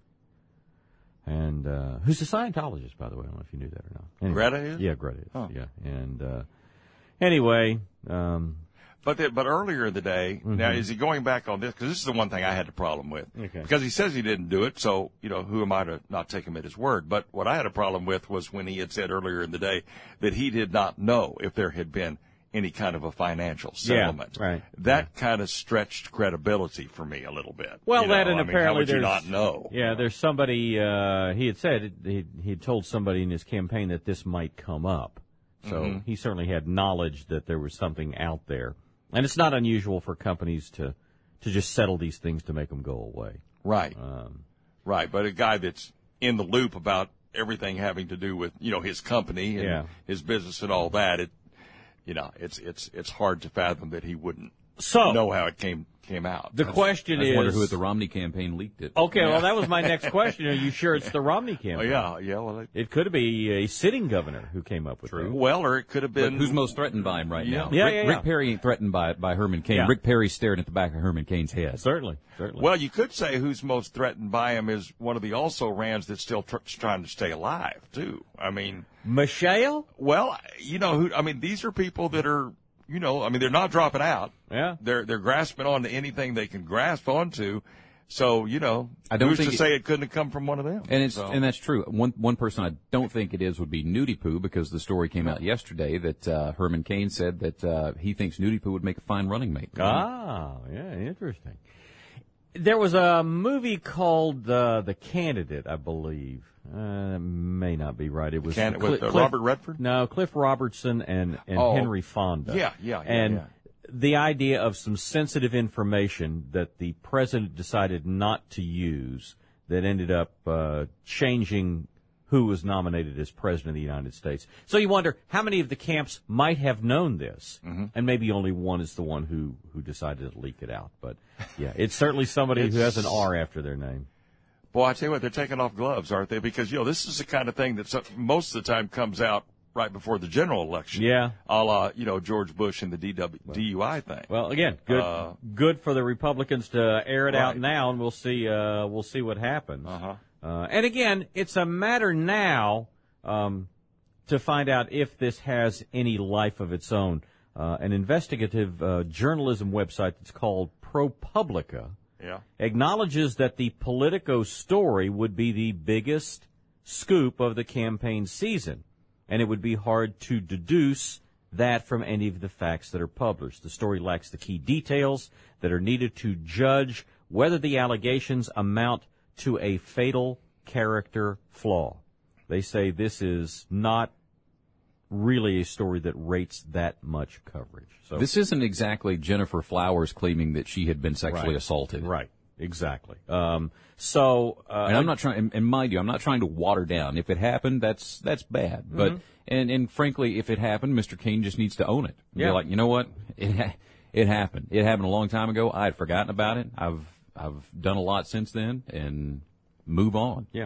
And who's a Scientologist, by the way. I don't know if you knew that or not. Anyway, Greta is? Yeah, Greta is. Oh. Yeah. And anyway. But earlier in the day, now is he going back on this? Because this is the one thing I had a problem with. Okay. Because he says he didn't do it, so, who am I to not take him at his word? But what I had a problem with was when he had said earlier in the day that he did not know if there had been any kind of a financial settlement. Yeah, right. That kind of stretched credibility for me a little bit. Well, apparently how would you there's not know? Yeah, there's somebody. He had said he'd told somebody in his campaign that this might come up, so he certainly had knowledge that there was something out there, and it's not unusual for companies to just settle these things to make them go away. Right. Right. But a guy that's in the loop about everything having to do with his company and his business and all that, it's hard to fathom that he wouldn't know how it came out. The question is, I wonder who at the Romney campaign leaked it. Okay, well, that was my next question. Are you sure it's the Romney campaign? Yeah. Well, it could be a sitting governor who came up with it. Well, or it could have been. But who's most threatened by him right now? Rick Perry ain't threatened by Herman Cain. Yeah. Rick Perry's staring at the back of Herman Cain's head. Certainly. Well, you could say who's most threatened by him is one of the also-rans that's still trying to stay alive, too. I mean, Michelle? Well, these are people that are. They're not dropping out. Yeah. They're grasping onto anything they can grasp onto. So, I don't who's think to say it couldn't have come from one of them? And that's true. One person I don't think it is would be Nudie Poo, because the story came out yesterday that Herman Cain said that he thinks Nudie Poo would make a fine running mate. Ah, yeah, interesting. There was a movie called The Candidate, I believe. May not be right. It was with Robert Redford? No, Cliff Robertson and Henry Fonda. Yeah. The idea of some sensitive information that the president decided not to use that ended up changing who was nominated as president of the United States. So you wonder how many of the camps might have known this, and maybe only one is the one who decided to leak it out. But yeah, it's certainly somebody who has an R after their name. Boy, I tell you what, they're taking off gloves, aren't they? Because, this is the kind of thing that most of the time comes out right before the general election. Yeah. A la, George Bush and the DUI thing. Well, again, good for the Republicans to air it out now, and we'll see what happens. And again, it's a matter now to find out if this has any life of its own. An investigative journalism website that's called ProPublica acknowledges that the Politico story would be the biggest scoop of the campaign season, and it would be hard to deduce that from any of the facts that are published. The story lacks the key details that are needed to judge whether the allegations amount to a fatal character flaw. They say this is not really a story that rates that much coverage. So this isn't exactly Jennifer Flowers claiming that she had been sexually assaulted. Right. Exactly. And I'm not trying, and mind you, I'm not trying to water down. If it happened, that's bad. But, and frankly, if it happened, Mr. Cain just needs to own it. Yeah. Be like, you know what? It happened. It happened a long time ago. I had forgotten about it. I've done a lot since then, and move on. Yeah.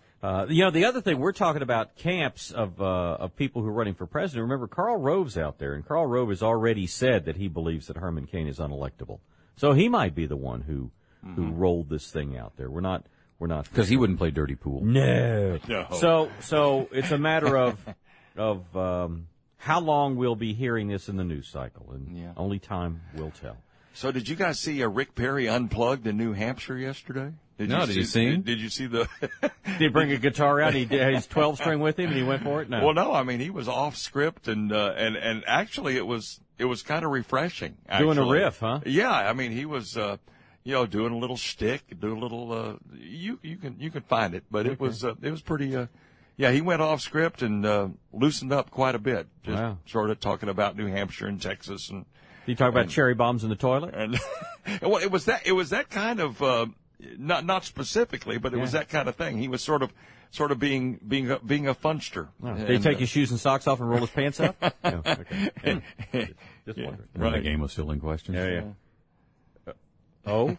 The other thing, we're talking about camps of people who are running for president. Remember, Karl Rove's out there, and Karl Rove has already said that he believes that Herman Cain is unelectable. So he might be the one who rolled this thing out there. We're not because he wouldn't play dirty pool. No. So it's a matter of how long we'll be hearing this in the news cycle, and only time will tell. So did you guys see Rick Perry unplugged in New Hampshire yesterday? Did you see? Did you see the? Did he bring a guitar out? He had his 12-string with him, and he went for it. No. Well, no. I mean, he was off script, and actually, it was kind of refreshing. Actually. Doing a riff, huh? Yeah. I mean, he was, doing a little shtick, doing a little. You can find it, but it was pretty. He went off script and loosened up quite a bit. Just sort of talking about New Hampshire and Texas, and you talk about cherry bombs in the toilet. And well, it was that kind of. Not specifically, but it was that kind of thing. He was sort of being a funster. Oh. Did he take his shoes and socks off and roll his pants up? No, okay. Just wondering. Running game of filling questions. Oh,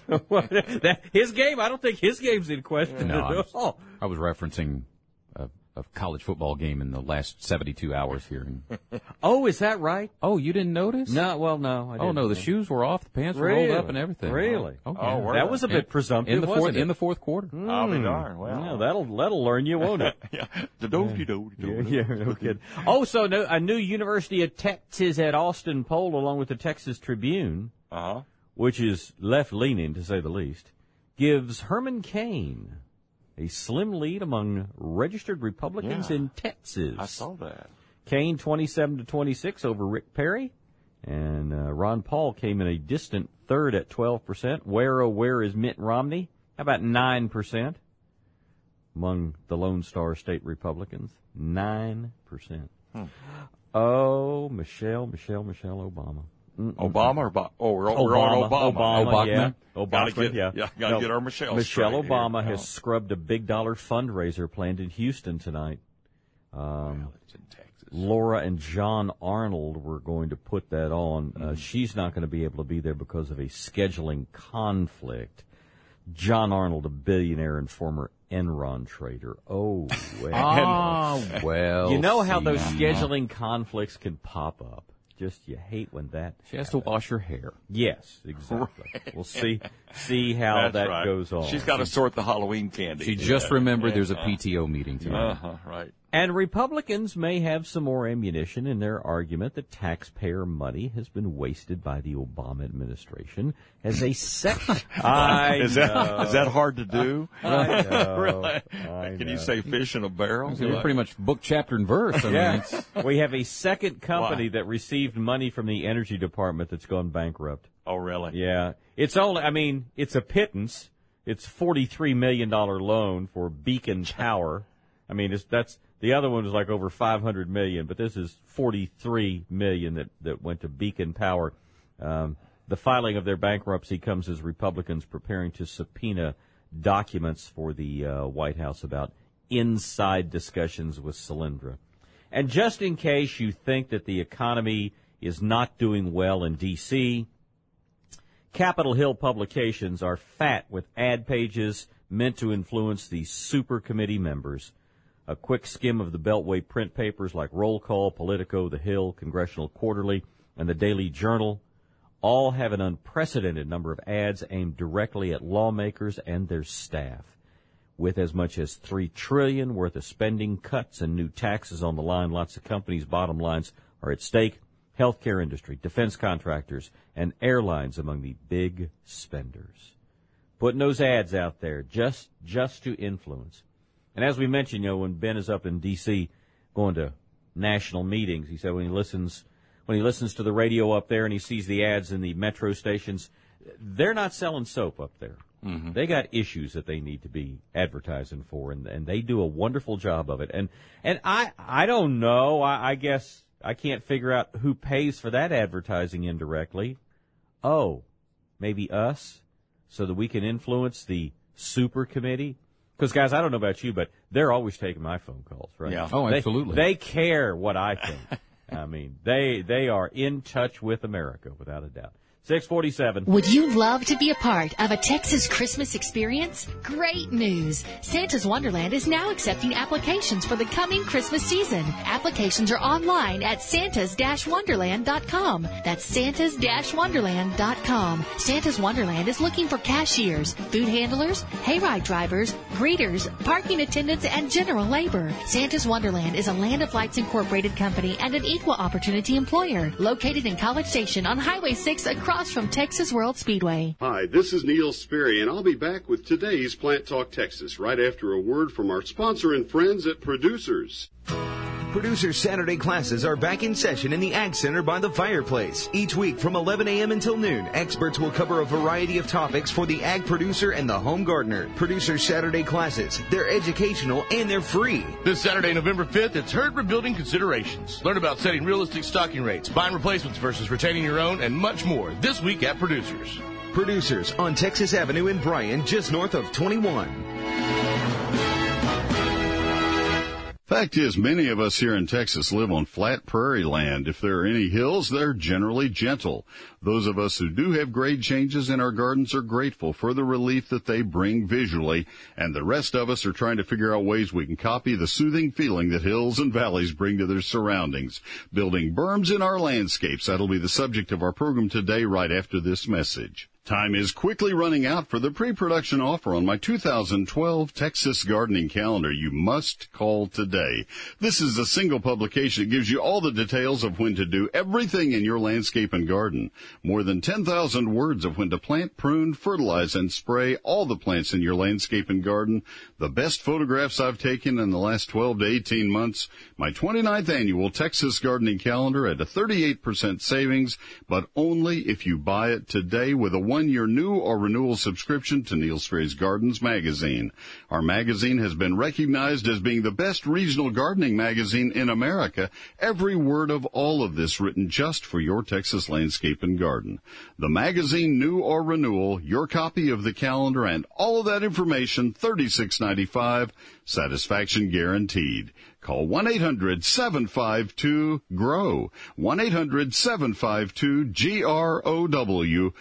his game? I don't think his game's in question at all. I was referencing a college football game in the last 72 hours here. Oh, is that right? Oh, you didn't notice? No, well, no. I didn't. Oh, no, the shoes were off, the pants were Really? rolled up and everything. Really? Oh, Oh, that was a bit presumptive, wasn't it? In the fourth quarter. I'll be darned. Yeah, that'll learn you, won't it? Yeah. Yeah, no kidding. Oh, so a new University of Texas at Austin poll, along with the Texas Tribune, which is left-leaning, to say the least, gives Herman Cain a slim lead among registered Republicans in Texas. I saw that. Cain 27-26 over Rick Perry, and Ron Paul came in a distant third at 12%. Where is Mitt Romney? How about 9% among the Lone Star State Republicans? 9%. Oh, Michelle Obama. Obama or we're on Obama. Obama, yeah. Gotta get our Michelle Obama here. has scrubbed a big dollar fundraiser planned in Houston tonight. It's in Texas. Laura and John Arnold were going to put that on. She's not going to be able to be there because of a scheduling conflict. John Arnold, a billionaire and former Enron trader. Oh, well. Well. You know how those scheduling conflicts can pop up. Just you hate when that. She has to wash her hair. Yes, exactly. We'll see how that goes on. She's got to sort the Halloween candy. She just remembered there's a PTO meeting tonight. Right. And Republicans may have some more ammunition in their argument that taxpayer money has been wasted by the Obama administration as a second. Is that hard to do? I know. Really? I Can know. you say fish in a barrel? You're pretty much book, chapter, and verse. I mean, We have a second company that received money from the Energy Department that's gone bankrupt. Oh, really? Yeah. It's a pittance. It's $43 million loan for Beacon Power. I mean, the other one was like over $500 million, but this is $43 million that went to Beacon Power. The filing of their bankruptcy comes as Republicans preparing to subpoena documents for the White House about inside discussions with Solyndra. And just in case you think that the economy is not doing well in D.C., Capitol Hill publications are fat with ad pages meant to influence the super committee members. A quick skim of the Beltway print papers like Roll Call, Politico, The Hill, Congressional Quarterly, and the Daily Journal all have an unprecedented number of ads aimed directly at lawmakers and their staff. With as much as $3 trillion worth of spending cuts and new taxes on the line, lots of companies' bottom lines are at stake. Healthcare industry, defense contractors, and airlines among the big spenders. Putting those ads out there just to influence. And as we mentioned, when Ben is up in D.C. going to national meetings, he said when he listens to the radio up there and he sees the ads in the metro stations, they're not selling soap up there. Mm-hmm. They got issues that they need to be advertising for, and they do a wonderful job of it. And I don't know. I guess I can't figure out who pays for that advertising indirectly. Oh, maybe us, so that we can influence the super committee. Because, guys, I don't know about you, but they're always taking my phone calls, right? Yeah. Oh, absolutely. They care what I think. I mean, they are in touch with America, without a doubt. 647. Would you love to be a part of a Texas Christmas experience? Great news! Santa's Wonderland is now accepting applications for the coming Christmas season. Applications are online at santas-wonderland.com. That's santas-wonderland.com. Santa's Wonderland is looking for cashiers, food handlers, hayride drivers, greeters, parking attendants, and general labor. Santa's Wonderland is a Land of Lights Incorporated company and an equal opportunity employer located in College Station on Highway 6 across from Texas World Speedway. Hi, this is Neil Sperry, and I'll be back with today's Plant Talk Texas right after a word from our sponsor and friends at Producers. Producers Saturday classes are back in session in the Ag Center by the fireplace. Each week from 11 a.m. until noon, experts will cover a variety of topics for the ag producer and the home gardener. Producers Saturday classes, they're educational and they're free. This Saturday, November 5th, it's herd rebuilding considerations. Learn about setting realistic stocking rates, buying replacements versus retaining your own, and much more this week at Producers. Producers on Texas Avenue in Bryan, just north of 21. Fact is, many of us here in Texas live on flat prairie land. If there are any hills, they're generally gentle. Those of us who do have grade changes in our gardens are grateful for the relief that they bring visually, and the rest of us are trying to figure out ways we can copy the soothing feeling that hills and valleys bring to their surroundings. Building berms in our landscapes, that'll be the subject of our program today right after this message. Time is quickly running out for the pre-production offer on my 2012 Texas Gardening Calendar. You must call today. This is a single publication that gives you all the details of when to do everything in your landscape and garden. More than 10,000 words of when to plant, prune, fertilize, and spray all the plants in your landscape and garden. The best photographs I've taken in the last 12 to 18 months. My 29th annual Texas Gardening Calendar at a 38% savings, but only if you buy it today with a one-year new or renewal subscription to Neil Sperry's Gardens magazine. Our magazine has been recognized as being the best regional gardening magazine in America. Every word of all of this written just for your Texas landscape and garden. The magazine, new or renewal, your copy of the calendar, and all of that information, $36.95, satisfaction guaranteed. Call 1-800-752-GROW, 1-800-752-GROW,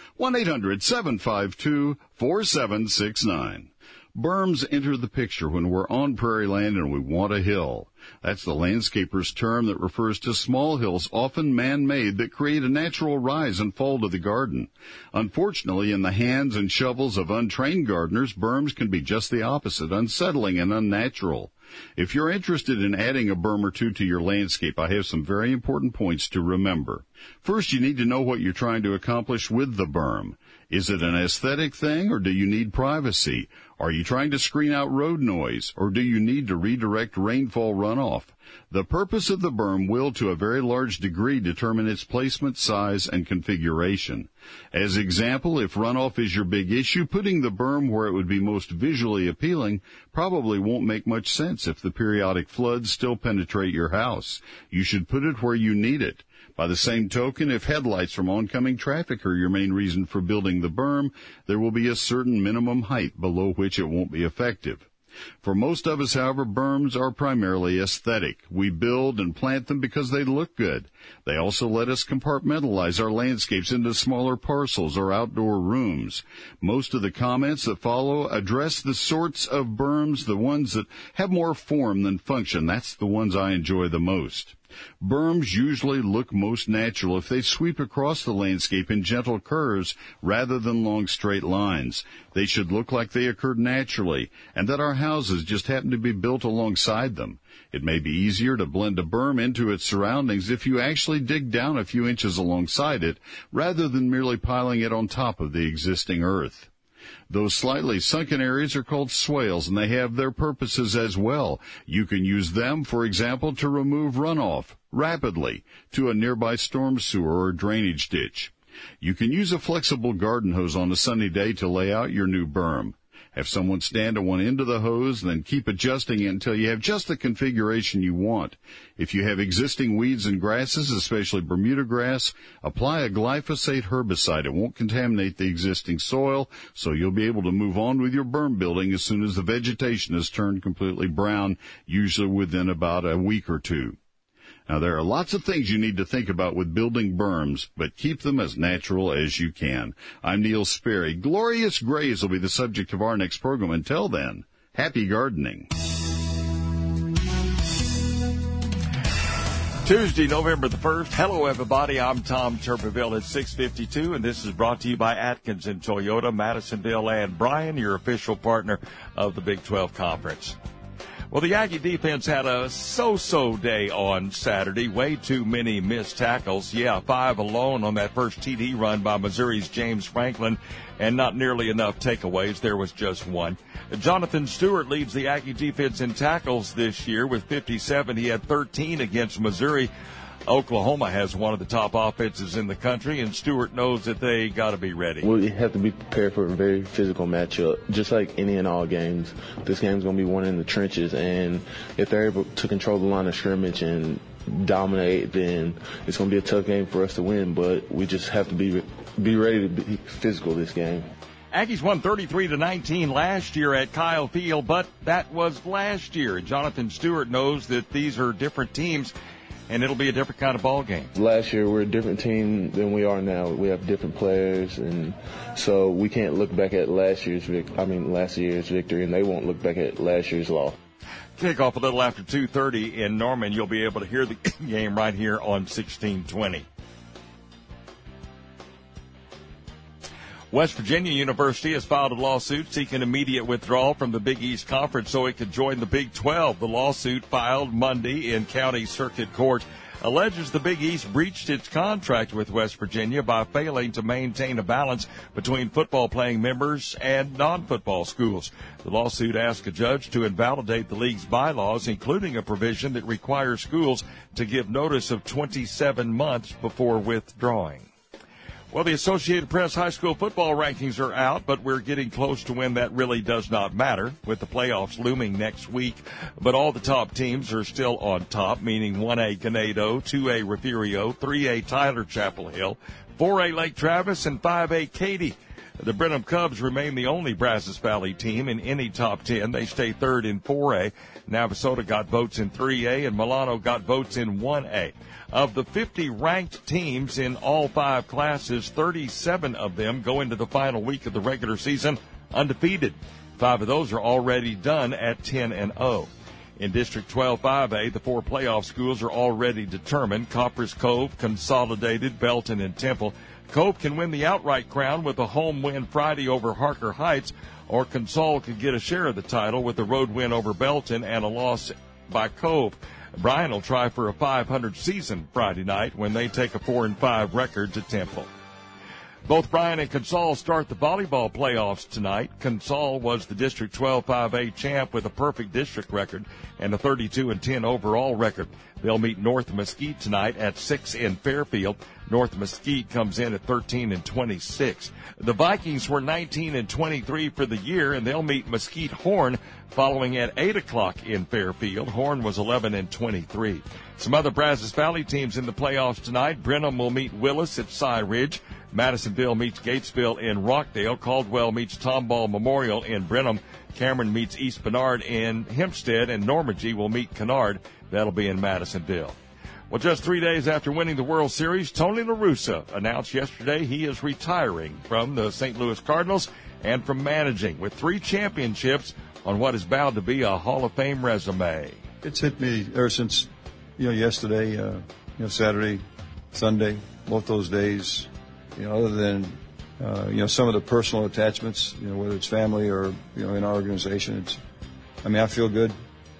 1-800-752-4769. Berms enter the picture when we're on prairie land and we want a hill. That's the landscaper's term that refers to small hills, often man-made, that create a natural rise and fall to the garden. Unfortunately, in the hands and shovels of untrained gardeners, berms can be just the opposite, unsettling and unnatural. If you're interested in adding a berm or two to your landscape, I have some very important points to remember. First, you need to know what you're trying to accomplish with the berm. Is it an aesthetic thing, or do you need privacy? Are you trying to screen out road noise, or do you need to redirect rainfall runoff? The purpose of the berm will, to a very large degree, determine its placement, size, and configuration. As example, if runoff is your big issue, putting the berm where it would be most visually appealing probably won't make much sense if the periodic floods still penetrate your house. You should put it where you need it. By the same token, if headlights from oncoming traffic are your main reason for building the berm, there will be a certain minimum height below which it won't be effective. For most of us, however, berms are primarily aesthetic. We build and plant them because they look good. They also let us compartmentalize our landscapes into smaller parcels or outdoor rooms. Most of the comments that follow address the sorts of berms, the ones that have more form than function. That's the ones I enjoy the most. Berms usually look most natural if they sweep across the landscape in gentle curves rather than long straight lines. They should look like they occurred naturally, and that our houses just happen to be built alongside them. It may be easier to blend a berm into its surroundings if you actually dig down a few inches alongside it, rather than merely piling it on top of the existing earth. Those slightly sunken areas are called swales, and they have their purposes as well. You can use them, for example, to remove runoff rapidly to a nearby storm sewer or drainage ditch. You can use a flexible garden hose on a sunny day to lay out your new berm. Have someone stand at one end of the hose, and then keep adjusting it until you have just the configuration you want. If you have existing weeds and grasses, especially Bermuda grass, apply a glyphosate herbicide. It won't contaminate the existing soil, so you'll be able to move on with your berm building as soon as the vegetation has turned completely brown, usually within about a week or two. Now, there are lots of things you need to think about with building berms, but keep them as natural as you can. I'm Neil Sperry. Glorious grays will be the subject of our next program. Until then, happy gardening. Tuesday, November the 1st. Hello, everybody. I'm Tom Turpeville at 6:52, and this is brought to you by Atkinson Toyota, Madisonville, and Bryan, your official partner of the Big 12 Conference. Well, the Aggie defense had a so-so day on Saturday. Way too many missed tackles. 5 alone on that first TD run by Missouri's James Franklin, and not nearly enough takeaways. There was just one. Jonathan Stewart leads the Aggie defense in tackles this year with 57. He had 13 against Missouri. Oklahoma has one of the top offenses in the country, and Stewart knows that they got to be ready. We have to be prepared for a very physical matchup. Just like any and all games, this game's going to be won in the trenches, and if they're able to control the line of scrimmage and dominate, then it's going to be a tough game for us to win, but we just have to be ready to be physical this game. Aggies won 33-19 last year at Kyle Field, but that was last year. Jonathan Stewart knows that these are different teams, and it'll be a different kind of ball game. Last year, we're a different team than we are now. We have different players, and so we can't look back at last year's victory, and they won't look back at last year's loss. Kickoff a little after 2:30 in Norman. You'll be able to hear the game right here on 1620. West Virginia University has filed a lawsuit seeking immediate withdrawal from the Big East Conference so it could join the Big 12. The lawsuit, filed Monday in County Circuit Court, alleges the Big East breached its contract with West Virginia by failing to maintain a balance between football-playing members and non-football schools. The lawsuit asks a judge to invalidate the league's bylaws, including a provision that requires schools to give notice of 27 months before withdrawing. Well, the Associated Press high school football rankings are out, but we're getting close to when that really does not matter, with the playoffs looming next week. But all the top teams are still on top, meaning 1A Ganado, 2A Refugio, 3A Tyler Chapel Hill, 4A Lake Travis, and 5A Katy. The Brenham Cubs remain the only Brazos Valley team in any top 10. They stay third in 4A. Navasota got votes in 3A, and Milano got votes in 1A. Of the 50 ranked teams in all 5 classes, 37 of them go into the final week of the regular season undefeated. 5 of those are already done at 10-0. In District 12 5A, the 4 playoff schools are already determined: Copper's Cove, Consolidated, Belton, and Temple. Cove can win the outright crown with a home win Friday over Harker Heights, or Consol could get a share of the title with a road win over Belton and a loss by Cove. Bryan will try for a 500 season Friday night when they take a 4-5 record to Temple. Both Bryan and Consol start the volleyball playoffs tonight. Consol was the District 12 5A champ with a perfect district record and a 32-10 overall record. They'll meet North Mesquite tonight at 6 in Fairfield. North Mesquite comes in at 13-26. The Vikings were 19-23 for the year, and they'll meet Mesquite Horn following at 8 o'clock in Fairfield. Horn was 11-23. Some other Brazos Valley teams in the playoffs tonight. Brenham will meet Willis at Cy Ridge. Madisonville meets Gatesville in Rockdale. Caldwell meets Tomball Memorial in Brenham. Cameron meets East Bernard in Hempstead, and Normandy will meet Kennard. That'll be in Madisonville. Well, just 3 days after winning the World Series, Tony La Russa announced yesterday he is retiring from the St. Louis Cardinals and from managing, with 3 championships on what is bound to be a Hall of Fame resume. It's hit me ever since, yesterday, Saturday, Sunday, both those days, other than, some of the personal attachments, whether it's family or, in our organization. I feel good.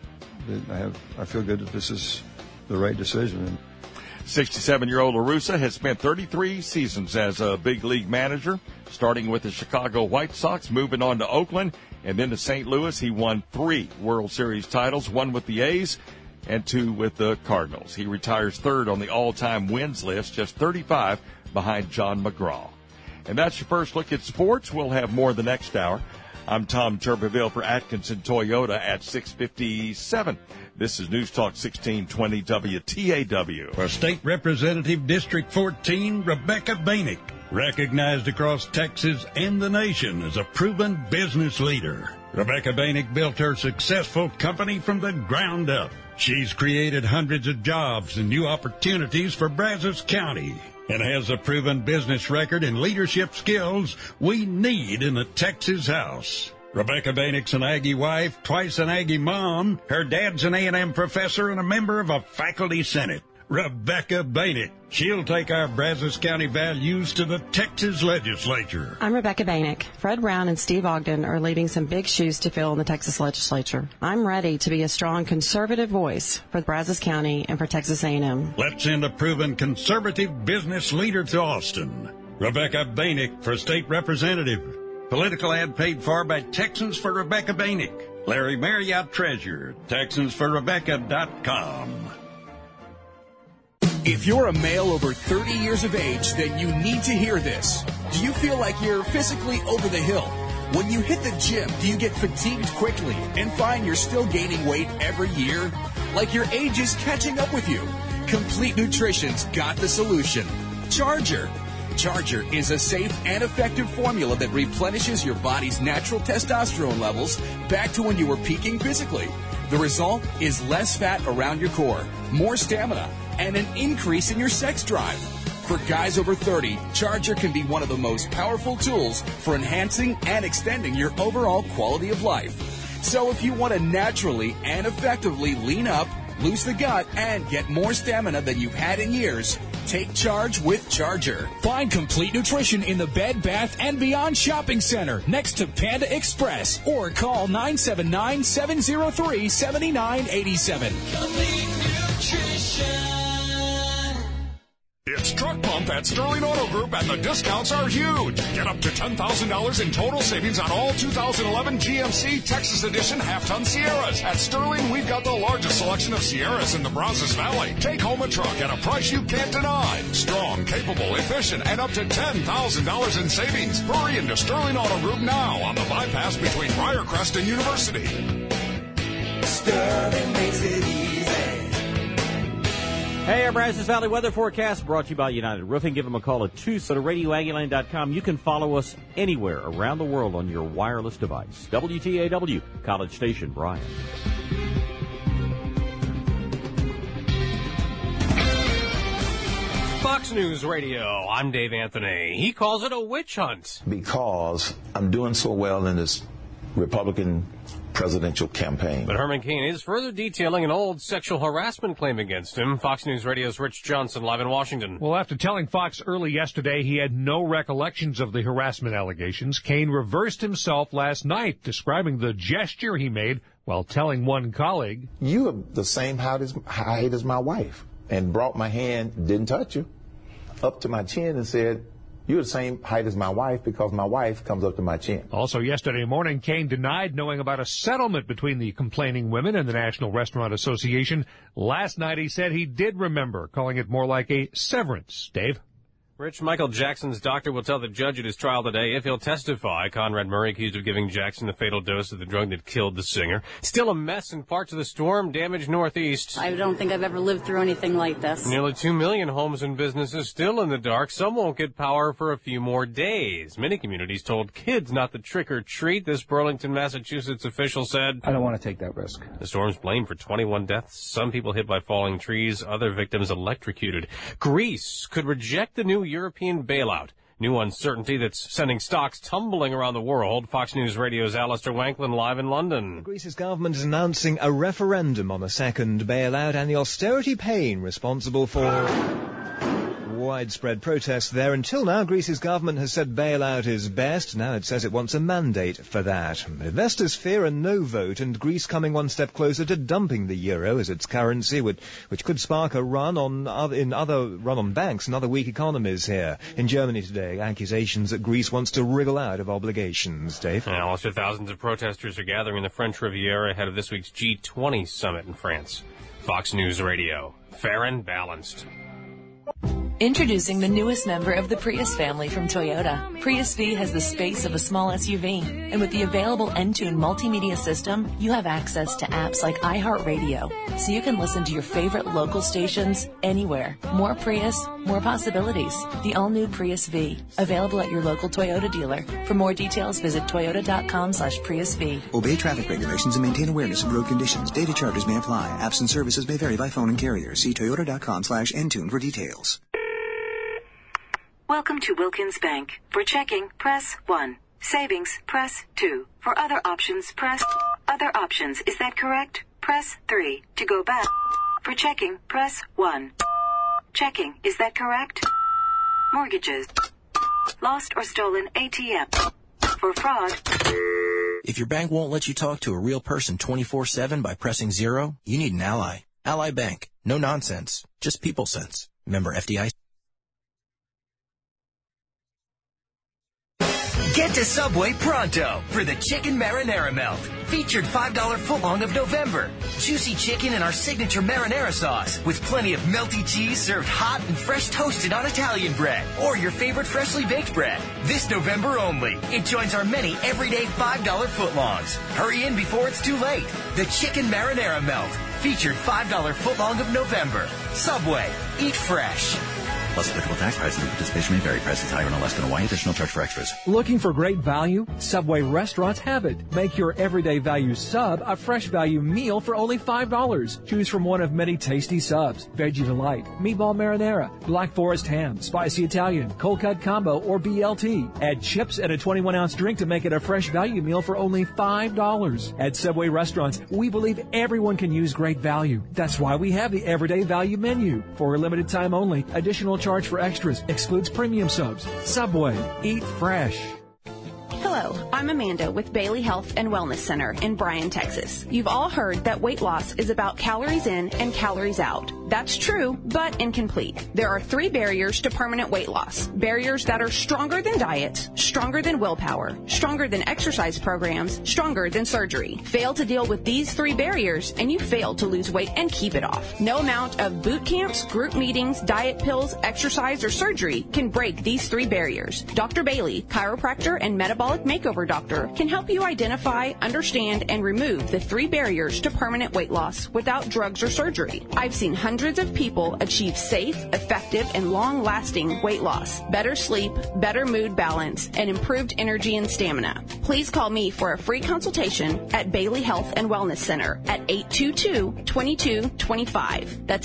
I feel good that this is the right decision. 67-year-old La Russa has spent 33 seasons as a big league manager, starting with the Chicago White Sox, moving on to Oakland, and then to St. Louis. He won 3 World Series titles, 1 with the A's and 2 with the Cardinals. He retires third on the all-time wins list, just 35 behind John McGraw. And that's your first look at sports. We'll have more the next hour. I'm Tom Tuberville for Atkinson Toyota at 6:57. This is News Talk 1620 WTAW. For State Representative District 14, Rebecca Bainick, recognized across Texas and the nation as a proven business leader. Rebecca Bainick built her successful company from the ground up. She's created hundreds of jobs and new opportunities for Brazos County, and has a proven business record and leadership skills we need in the Texas House. Rebecca Bainick's an Aggie wife, twice an Aggie mom. Her dad's an A&M professor and a member of a faculty senate. Rebecca Bainick. She'll take our Brazos County values to the Texas legislature. I'm Rebecca Bainick. Fred Brown and Steve Ogden are leaving some big shoes to fill in the Texas legislature. I'm ready to be a strong conservative voice for Brazos County and for Texas A&M. Let's send a proven conservative business leader to Austin. Rebecca Bainick for state representative. Political ad paid for by Texans for Rebecca Bainick. Larry Marriott Treasurer, TexansForRebecca.com. If you're a male over 30 years of age, then you need to hear this. Do you feel like you're physically over the hill? When you hit the gym, do you get fatigued quickly and find you're still gaining weight every year? Like your age is catching up with you? Complete Nutrition's got the solution. Charger. Charger is a safe and effective formula that replenishes your body's natural testosterone levels back to when you were peaking physically. The result is less fat around your core, more stamina, and an increase in your sex drive. For guys over 30, Charger can be one of the most powerful tools for enhancing and extending your overall quality of life. So if you want to naturally and effectively lean up, lose the gut, and get more stamina than you've had in years, take charge with Charger. Find complete nutrition in the Bed Bath & Beyond Shopping Center next to Panda Express or call 979-703-7987. Complete nutrition. It's Truck Pump at Sterling Auto Group, and the discounts are huge. Get up to $10,000 in total savings on all 2011 GMC Texas Edition half-ton Sierras. At Sterling, we've got the largest selection of Sierras in the Brazos Valley. Take home a truck at a price you can't deny. Strong, capable, efficient, and up to $10,000 in savings. Hurry into Sterling Auto Group now on the bypass between Briarcrest and University. Sterling makes it easy. Hey, our Brazos Valley weather forecast brought to you by United Roofing. Give them a call at 2-RadioAggieLand.com. You can follow us anywhere around the world on your wireless device. WTAW, College Station, Bryan. Fox News Radio, I'm Dave Anthony. He calls it a witch hunt. Because I'm doing so well in this Republican presidential campaign. But Herman Cain is further detailing an old sexual harassment claim against him. Fox News Radio's Rich Johnson live in Washington. Well, after telling Fox early yesterday he had no recollections of the harassment allegations, Cain reversed himself last night, describing the gesture he made while telling one colleague, "You are the same height as my wife," and brought my hand, didn't touch her, up to my chin and said, "You're the same height as my wife because my wife comes up to my chin." Also yesterday morning, Cain denied knowing about a settlement between the complaining women and the National Restaurant Association. Last night he said he did remember, calling it more like a severance. Dave? Rich, Michael Jackson's doctor will tell the judge at his trial today if he'll testify. Conrad Murray accused of giving Jackson the fatal dose of the drug that killed the singer. Still a mess in parts of the storm-damaged Northeast. I don't think I've ever lived through anything like this. Nearly 2 million homes and businesses still in the dark. Some won't get power for a few more days. Many communities told kids not to trick or treat. This Burlington, Massachusetts official said, "I don't want to take that risk." The storm's blamed for 21 deaths. Some people hit by falling trees, other victims electrocuted. Greece could reject the new European bailout. New uncertainty that's sending stocks tumbling around the world. Fox News Radio's Alistair Wanklin live in London. Greece's government is announcing a referendum on a second bailout and the austerity pain responsible for widespread protests there. Until now, Greece's government has said bailout is best. Now it says it wants a mandate for that. Investors fear a no vote and Greece coming one step closer to dumping the euro as its currency, which could spark a run on banks and other weak economies here. In Germany today, accusations that Greece wants to wriggle out of obligations. Dave? Now, also thousands of protesters are gathering in the French Riviera ahead of this week's G20 summit in France. Fox News Radio. Fair and balanced. Introducing the newest member of the Prius family from Toyota. Prius V has the space of a small SUV. And with the available Entune multimedia system, you have access to apps like iHeartRadio. So you can listen to your favorite local stations anywhere. More Prius, more possibilities. The all-new Prius V. Available at your local Toyota dealer. For more details, visit toyota.com/Prius V. Obey traffic regulations and maintain awareness of road conditions. Data charges may apply. Apps and services may vary by phone and carrier. See toyota.com/Entune for details. Welcome to Wilkins Bank. For checking, press 1. Savings, press 2. For other options, press other options. Is that correct? Press 3. To go back. For checking, press 1. Checking, is that correct? Mortgages. Lost or stolen ATM. For fraud. If your bank won't let you talk to a real person 24/7 by pressing 0, you need an Ally. Ally Bank. No nonsense. Just people sense. Member FDIC. Get to Subway pronto for the Chicken Marinara Melt. Featured $5 footlong of November. Juicy chicken in our signature marinara sauce with plenty of melty cheese served hot and fresh toasted on Italian bread or your favorite freshly baked bread. This November only. It joins our many everyday $5 footlongs. Hurry in before it's too late. The Chicken Marinara Melt. Featured $5 footlong of November. Subway. Eat fresh. Plus applicable tax prices and participation may vary. Prices higher in Alaska and Hawaii. Additional charge for extras. Looking for great value? Subway restaurants have it. Make your everyday value sub a fresh value meal for only $5. Choose from one of many tasty subs: Veggie Delight, Meatball Marinara, Black Forest Ham, Spicy Italian, Cold Cut Combo, or BLT. Add chips and a 21-ounce drink to make it a fresh value meal for only $5. At Subway restaurants, we believe everyone can use great value. That's why we have the everyday value menu. For a limited time only, additional charge for extras, excludes premium subs. Subway, eat fresh. Hello, I'm Amanda with Bailey Health and Wellness Center in Bryan, Texas. You've all heard that weight loss is about calories in and calories out. That's true, but incomplete. There are 3 barriers to permanent weight loss. Barriers that are stronger than diets, stronger than willpower, stronger than exercise programs, stronger than surgery. Fail to deal with these 3 barriers and you fail to lose weight and keep it off. No amount of boot camps, group meetings, diet pills, exercise, or surgery can break these 3 barriers. Dr. Bailey, chiropractor and metabolic makeover doctor, can help you identify, understand, and remove the 3 barriers to permanent weight loss without drugs or surgery. I've seen hundreds of people achieve safe, effective, and long-lasting weight loss, better sleep, better mood balance, and improved energy and stamina. Please call me for a free consultation at Bailey Health and Wellness Center at 822-2225. That's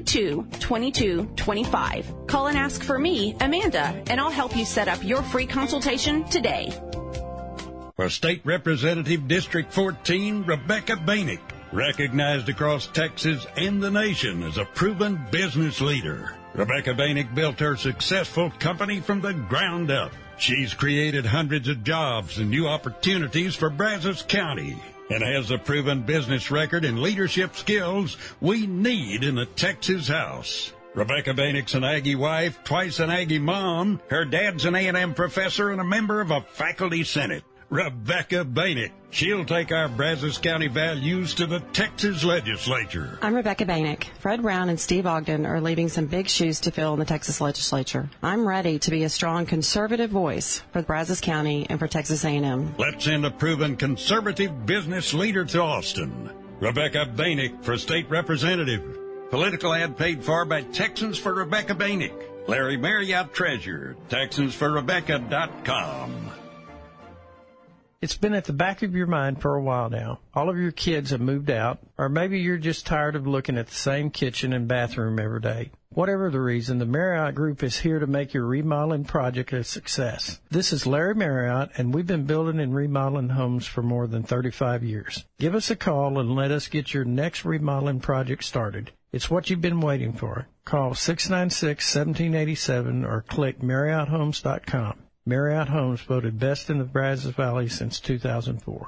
822-2225. Call and ask for me, Amanda, and I'll help you set up your free consultation today. For State Representative District 14, Rebecca Bainick, recognized across Texas and the nation as a proven business leader. Rebecca Bainick built her successful company from the ground up. She's created hundreds of jobs and new opportunities for Brazos County and has a proven business record and leadership skills we need in the Texas House. Rebecca Bainick's an Aggie wife, twice an Aggie mom. Her dad's an A&M professor and a member of a faculty senate. Rebecca Bainick. She'll take our Brazos County values to the Texas legislature. I'm Rebecca Bainick. Fred Brown and Steve Ogden are leaving some big shoes to fill in the Texas legislature. I'm ready to be a strong conservative voice for Brazos County and for Texas A&M. Let's send a proven conservative business leader to Austin. Rebecca Bainick for state representative. Political ad paid for by Texans for Rebecca Bainick. Larry Marriott Treasurer, TexansForRebecca.com. It's been at the back of your mind for a while now. All of your kids have moved out, or maybe you're just tired of looking at the same kitchen and bathroom every day. Whatever the reason, the Marriott Group is here to make your remodeling project a success. This is Larry Marriott, and we've been building and remodeling homes for more than 35 years. Give us a call and let us get your next remodeling project started. It's what you've been waiting for. Call 696-1787 or click MarriottHomes.com. Marriott Homes voted best in the Brazos Valley since 2004.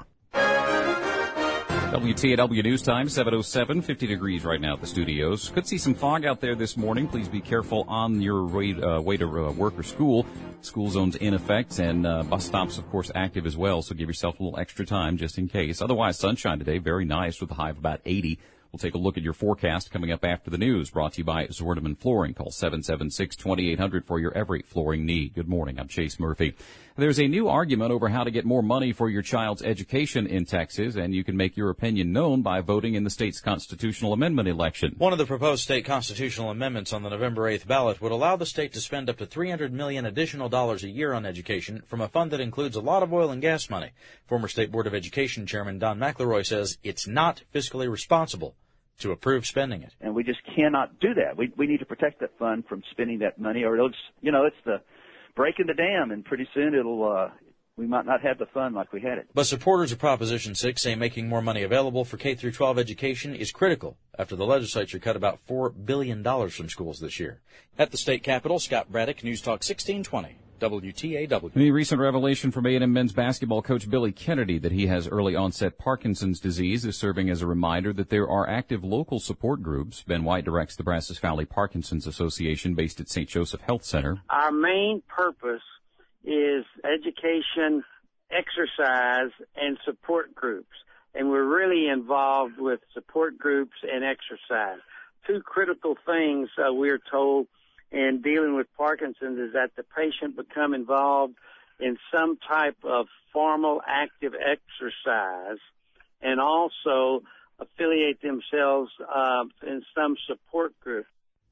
WTAW News Time, 7:07, 50 degrees right now at the studios. Could see some fog out there this morning. Please be careful on your way to work or school. School zones in effect, and bus stops, of course, active as well, so give yourself a little extra time just in case. Otherwise, sunshine today, very nice with a high of about 80. We'll take a look at your forecast coming up after the news, brought to you by Zordeman Flooring. Call 776-2800 for your every flooring need. Good morning. I'm Chase Murphy. There's a new argument over how to get more money for your child's education in Texas, and you can make your opinion known by voting in the state's constitutional amendment election. One of the proposed state constitutional amendments on the November 8th ballot would allow the state to spend up to $300 million additional dollars a year on education from a fund that includes a lot of oil and gas money. Former State Board of Education Chairman Don McElroy says it's not fiscally responsible to approve spending it. And we just cannot do that. We need to protect that fund from spending that money, or it's the breaking the dam, and pretty soon we might not have the fund like we had it. But supporters of Proposition 6 say making more money available for K-12 education is critical after the legislature cut about $4 billion from schools this year. At the state capitol, Scott Braddock, News Talk 1620. WTAW. The recent revelation from A&M men's basketball coach Billy Kennedy that he has early-onset Parkinson's disease is serving as a reminder that there are active local support groups. Ben White directs the Brazos Valley Parkinson's Association based at St. Joseph Health Center. Our main purpose is education, exercise, and support groups. And we're really involved with support groups and exercise. Two critical things we're told in dealing with Parkinson's is that the patient become involved in some type of formal active exercise and also affiliate themselves in some support group.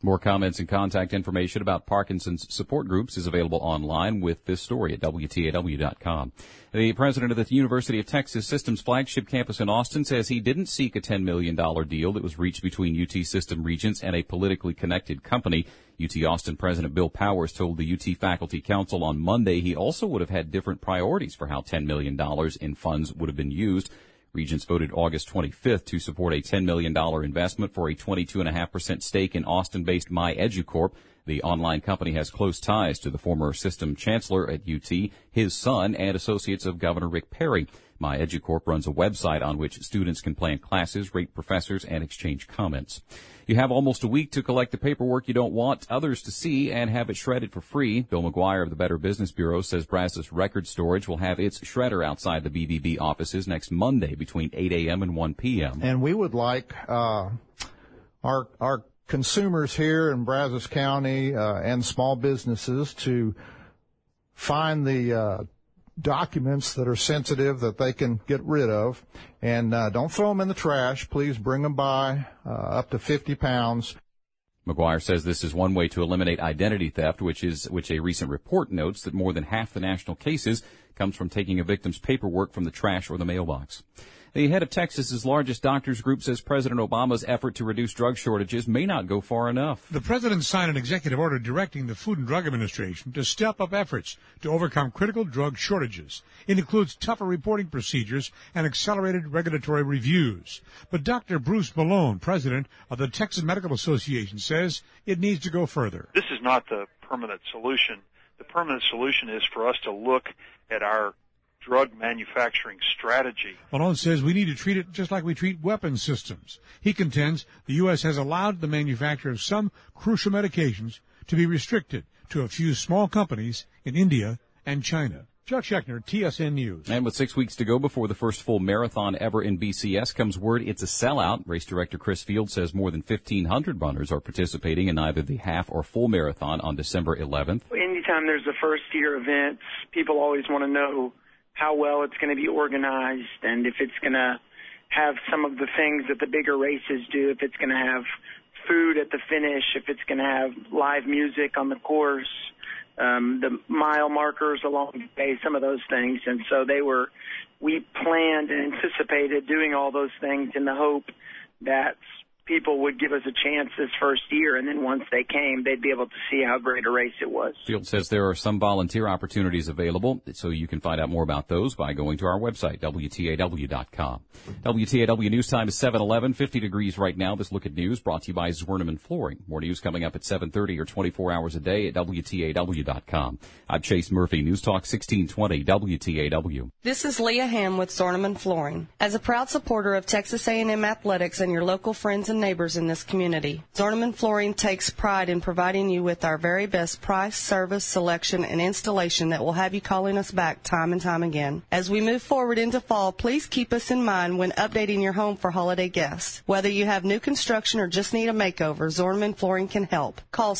More comments and contact information about Parkinson's support groups is available online with this story at WTAW.com. The president of the University of Texas System's flagship campus in Austin says he didn't seek a $10 million deal that was reached between UT System Regents and a politically connected company. UT Austin President Bill Powers told the UT Faculty Council on Monday he also would have had different priorities for how $10 million in funds would have been used. Regents voted August 25th to support a $10 million investment for a 22.5% stake in Austin-based MyEducorp. The online company has close ties to the former system chancellor at UT, his son, and associates of Governor Rick Perry. MyEducorp runs a website on which students can plan classes, rate professors, and exchange comments. You have almost a week to collect the paperwork you don't want others to see and have it shredded for free. Bill McGuire of the Better Business Bureau says Brazos Record Storage will have its shredder outside the BBB offices next Monday between 8 a.m. and 1 p.m. And we would like our consumers here in Brazos County and small businesses to find the documents that are sensitive that they can get rid of, and don't throw them in the trash. Please bring them by, up to 50 pounds. McGuire says this is one way to eliminate identity theft, which a recent report notes that more than half the national cases comes from taking a victim's paperwork from the trash or the mailbox. The head of Texas's largest doctors group says President Obama's effort to reduce drug shortages may not go far enough. The president signed an executive order directing the Food and Drug Administration to step up efforts to overcome critical drug shortages. It includes tougher reporting procedures and accelerated regulatory reviews. But Dr. Bruce Malone, president of the Texas Medical Association, says it needs to go further. This is not the permanent solution. The permanent solution is for us to look at our drug manufacturing strategy. Malone says we need to treat it just like we treat weapons systems. He contends the U.S. has allowed the manufacture of some crucial medications to be restricted to a few small companies in India and China. Chuck Schechner, TSN News. And with 6 weeks to go before the first full marathon ever in BCS comes word it's a sellout. Race director Chris Field says more than 1,500 runners are participating in either the half or full marathon on December 11th. Anytime there's a first-year event, people always want to know how well it's going to be organized and if it's going to have some of the things that the bigger races do, if it's going to have food at the finish, if it's going to have live music on the course, the mile markers along the way, some of those things. And so we planned and anticipated doing all those things in the hope that people would give us a chance this first year, and then once they came, they'd be able to see how great a race it was. Field says there are some volunteer opportunities available, so you can find out more about those by going to our website, WTAW.com. WTAW News Time is 7:11, 50 degrees right now. This look at news brought to you by Zwerneman Flooring. More news coming up at 7:30 or 24 hours a day at WTAW.com. I'm Chase Murphy, News Talk 1620, WTAW. This is Leah Ham with Zwerneman Flooring. As a proud supporter of Texas A&M athletics and your local friends and neighbors in this community, Zwerneman Flooring takes pride in providing you with our very best price, service, selection, and installation that will have you calling us back time and time again. As we move forward into fall, please keep us in mind when updating your home for holiday guests. Whether you have new construction or just need a makeover, Zwerneman Flooring can help. Call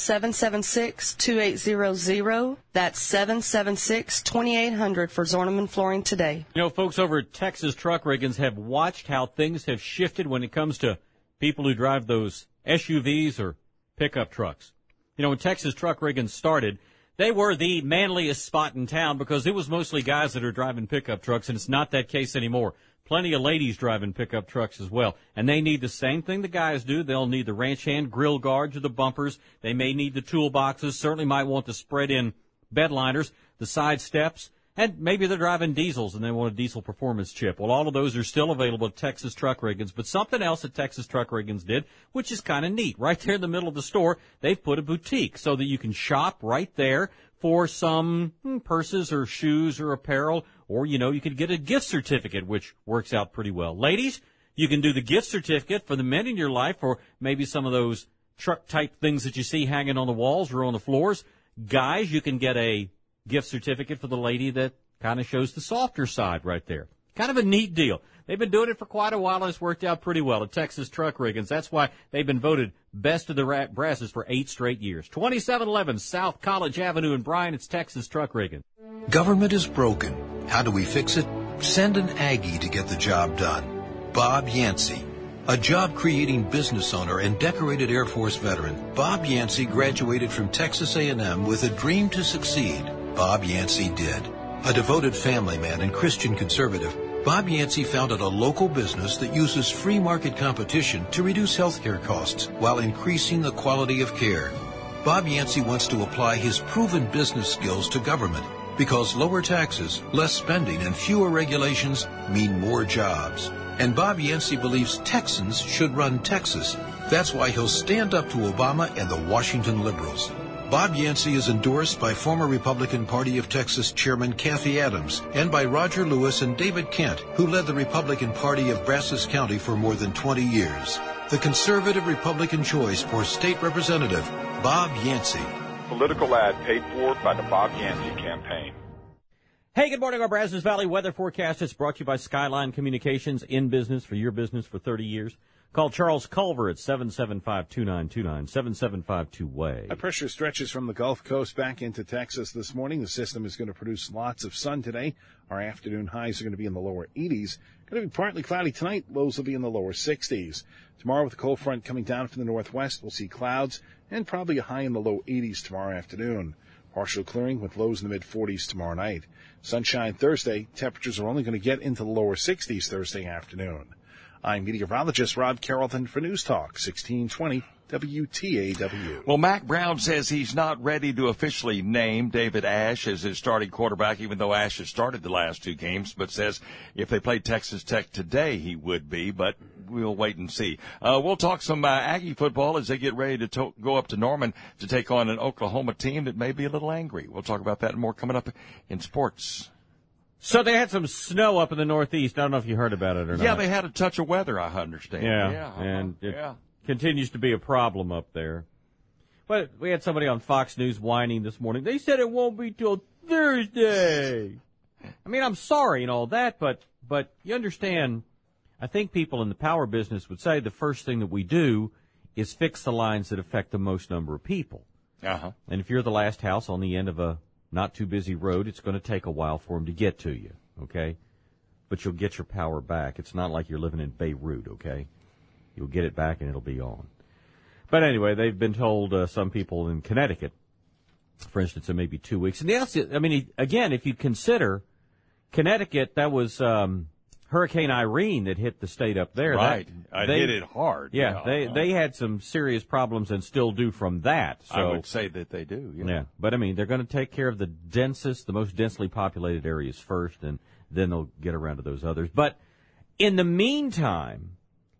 776-2800. That's 776-2800 for Zwerneman Flooring today. You know, folks over at Texas Truck Riggins have watched how things have shifted when it comes to people who drive those SUVs or pickup trucks. You know, when Texas Truck Riggins started, they were the manliest spot in town because it was mostly guys that are driving pickup trucks, and it's not that case anymore. Plenty of ladies driving pickup trucks as well. And they need the same thing the guys do. They'll need the ranch hand grill guards or the bumpers. They may need the toolboxes, certainly might want the spread-in bed liners, the side steps, and maybe they're driving diesels and they want a diesel performance chip. Well, all of those are still available at Texas Truck Riggins. But something else that Texas Truck Riggins did, which is kind of neat. Right there in the middle of the store, they've put a boutique so that you can shop right there for some purses or shoes or apparel, or, you know, you could get a gift certificate, which works out pretty well. Ladies, you can do the gift certificate for the men in your life, or maybe some of those truck-type things that you see hanging on the walls or on the floors. Guys, you can get a gift certificate for the lady that kind of shows the softer side right there. Kind of a neat deal. They've been doing it for quite a while, and it's worked out pretty well at Texas Truck Riggins. That's why they've been voted best of the brasses for 8 straight years. 2711 South College Avenue in Bryan. It's Texas Truck Riggins. Government is broken. How do we fix it? Send an Aggie to get the job done. Bob Yancey, A job-creating business owner and decorated Air Force veteran, Bob Yancey graduated from Texas A&M with a dream to succeed. Bob Yancey did. A devoted family man and Christian conservative, Bob Yancey founded a local business that uses free market competition to reduce healthcare costs while increasing the quality of care. Bob Yancey wants to apply his proven business skills to government because lower taxes, less spending, and fewer regulations mean more jobs. And Bob Yancey believes Texans should run Texas. That's why he'll stand up to Obama and the Washington liberals. Bob Yancey is endorsed by former Republican Party of Texas Chairman Kathy Adams and by Roger Lewis and David Kent, who led the Republican Party of Brazos County for more than 20 years. The conservative Republican choice for state representative, Bob Yancey. Political ad paid for by the Bob Yancey campaign. Hey, good morning. Our Brazos Valley weather forecast is brought to you by Skyline Communications, in business for your business for 30 years. Call Charles Culver at 775-2929, 775-2-WAY. High pressure stretches from the Gulf Coast back into Texas this morning. The system is going to produce lots of sun today. Our afternoon highs are going to be in the lower 80s. Going to be partly cloudy tonight. Lows will be in the lower 60s. Tomorrow with the cold front coming down from the northwest, we'll see clouds and probably a high in the low 80s tomorrow afternoon. Partial clearing with lows in the mid-40s tomorrow night. Sunshine Thursday. Temperatures are only going to get into the lower 60s Thursday afternoon. I'm meteorologist Rob Carrollton for News Talk 1620 WTAW. Well, Mac Brown says he's not ready to officially name David Ash as his starting quarterback, even though Ash has started the last two games, but says if they played Texas Tech today, he would be, but we'll wait and see. We'll talk some Aggie football as they get ready to go up to Norman to take on an Oklahoma team that may be a little angry. We'll talk about that and more coming up in sports. So they had some snow up in the Northeast. I don't know if you heard about it or not. Yeah, they had a touch of weather, I understand. Yeah. And it continues to be a problem up there. But we had somebody on Fox News whining this morning. They said it won't be till Thursday. I mean, I'm sorry and all that, but you understand, I think people in the power business would say the first thing that we do is fix the lines that affect the most number of people. Uh-huh. And if you're the last house on the end of a not too busy road, it's going to take a while for them to get to you, okay? But you'll get your power back. It's not like you're living in Beirut, okay? You'll get it back and it'll be on. But anyway, they've been told, some people in Connecticut, for instance, in maybe 2 weeks. And I mean, again, if you consider Connecticut, that was Hurricane Irene that hit the state up there. Right. They hit it hard. Yeah, they had some serious problems and still do from that. So, I would say that they do. Yeah. But, I mean, they're going to take care of the most densely populated areas first, and then they'll get around to those others. But in the meantime,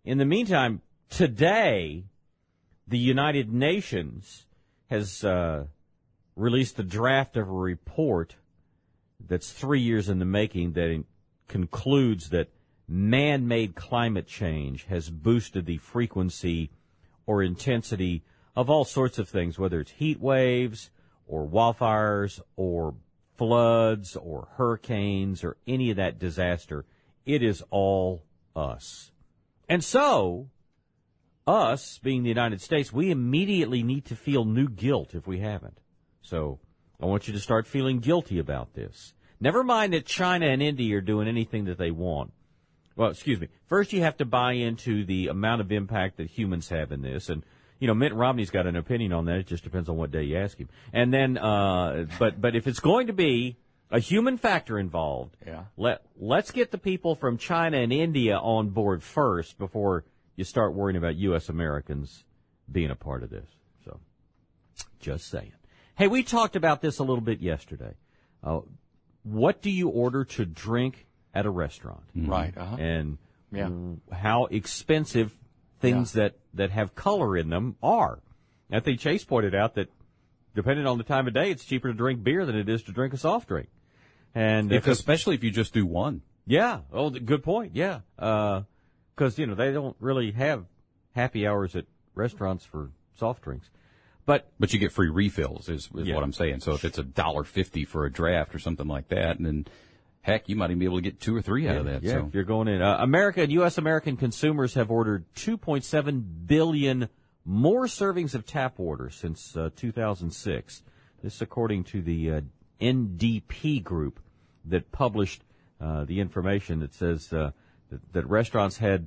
today, the United Nations has released the draft of a report that's 3 years in the making that concludes that man-made climate change has boosted the frequency or intensity of all sorts of things, whether it's heat waves or wildfires or floods or hurricanes or any of that disaster. It is all us. And so, us, being the United States, we immediately need to feel new guilt if we haven't. So, I want you to start feeling guilty about this. Never mind that China and India are doing anything that they want. Well, excuse me. First, you have to buy into the amount of impact that humans have in this. And, you know, Mitt Romney's got an opinion on that. It just depends on what day you ask him. And then, but if it's going to be a human factor involved, let's get the people from China and India on board first before you start worrying about U.S. Americans being a part of this. So, just saying. Hey, we talked about this a little bit yesterday. What do you order to drink at a restaurant? Right. Uh-huh. And how expensive things that have color in them are. I think Chase pointed out that depending on the time of day, it's cheaper to drink beer than it is to drink a soft drink. And especially if you just do one. Yeah. Oh, good point. Yeah. Because, you know, they don't really have happy hours at restaurants for soft drinks. But you get free refills is what I'm saying. So if it's $1.50 for a draft or something like that, and then heck, you might even be able to get 2 or 3 out of that. Yeah, so. If you're going in. U.S. American consumers have ordered 2.7 billion more servings of tap water since 2006. This according to the NDP group that published the information that says that restaurants had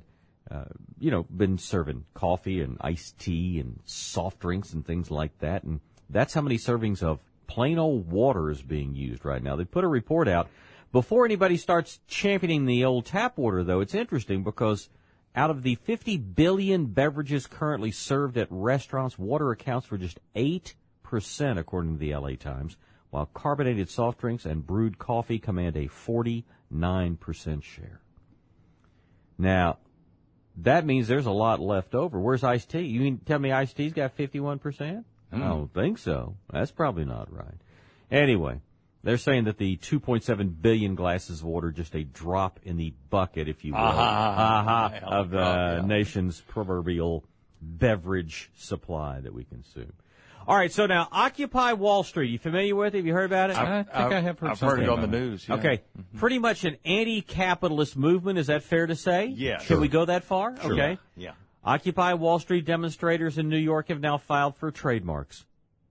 been serving coffee and iced tea and soft drinks and things like that. And that's how many servings of plain old water is being used right now. They put a report out. Before anybody starts championing the old tap water, though, it's interesting because out of the 50 billion beverages currently served at restaurants, water accounts for just 8%, according to the LA Times, while carbonated soft drinks and brewed coffee command a 49% share. Now, that means there's a lot left over. Where's iced tea? You mean tell me iced tea's got 51%? I don't think so. That's probably not right. Anyway, they're saying that the 2.7 billion glasses of water, just a drop in the bucket, if you will, of the nation's proverbial beverage supply that we consume. All right, so now Occupy Wall Street. You familiar with it? Have you heard about it? I think I have heard something. I've heard it on the news. Yeah. Okay, pretty much an anti-capitalist movement. Is that fair to say? Yeah. Should we go that far? Sure. Okay. Yeah. Occupy Wall Street demonstrators in New York have now filed for trademarks.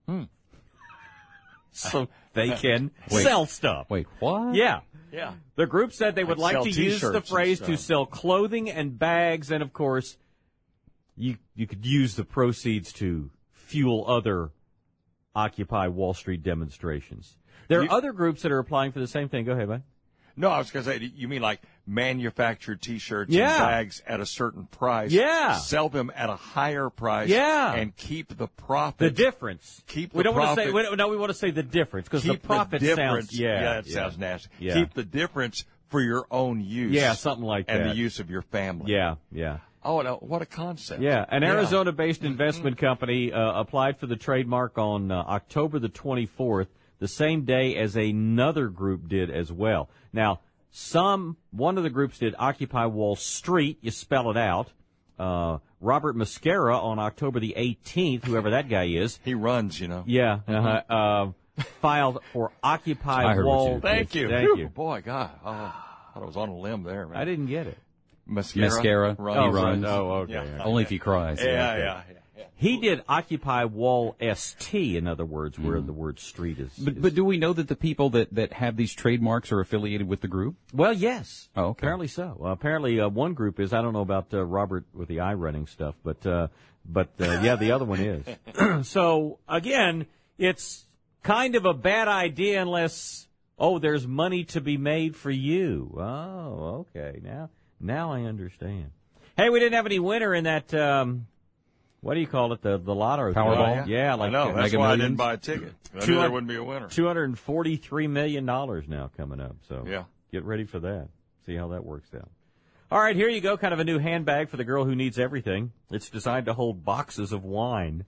So they can sell stuff. Wait, what? Yeah. Yeah. The group said they would like to use the phrase to sell clothing and bags, and of course, you could use the proceeds to fuel other Occupy Wall Street demonstrations. There are other groups that are applying for the same thing. Go ahead, man. No, I was going to say, you mean like manufactured T-shirts and bags at a certain price? Yeah. Sell them at a higher price. Yeah. And keep the profit. The difference. Keep the we don't profit. Want to say, we want to say the difference because the profit sounds, it sounds nasty. Yeah. Keep the difference for your own use. Yeah, something like that. And the use of your family. Yeah, yeah. Oh, no, what a concept. Yeah, an Arizona-based investment company applied for the trademark on October the 24th, the same day as another group did as well. Now, one of the groups did Occupy Wall Street, you spell it out. Robert Mascara on October the 18th, whoever that guy is. He runs, you know. Yeah, filed for Occupy Wall. Thank you. Thank you. Boy, God, I was on a limb there, man. I didn't get it. Mascara. He runs. Oh, okay. Yeah. Only if he cries. Yeah. He did Occupy Wall ST, in other words, where the word street is. But do we know that the people that have these trademarks are affiliated with the group? Well, yes. Oh, okay. Apparently so. Apparently, one group is. I don't know about Robert with the eye running stuff, but yeah, the other one is. So again, it's kind of a bad idea unless there's money to be made for you. Oh, okay. Now I understand. Hey, we didn't have any winner in that. What do you call it? The lottery. Powerball? Yeah, like I know. That's Mega why Millions. I didn't buy a ticket. I knew there wouldn't be a winner. $243 million now coming up. So get ready for that. See how that works out. All right, here you go. Kind of a new handbag for the girl who needs everything. It's designed to hold boxes of wine.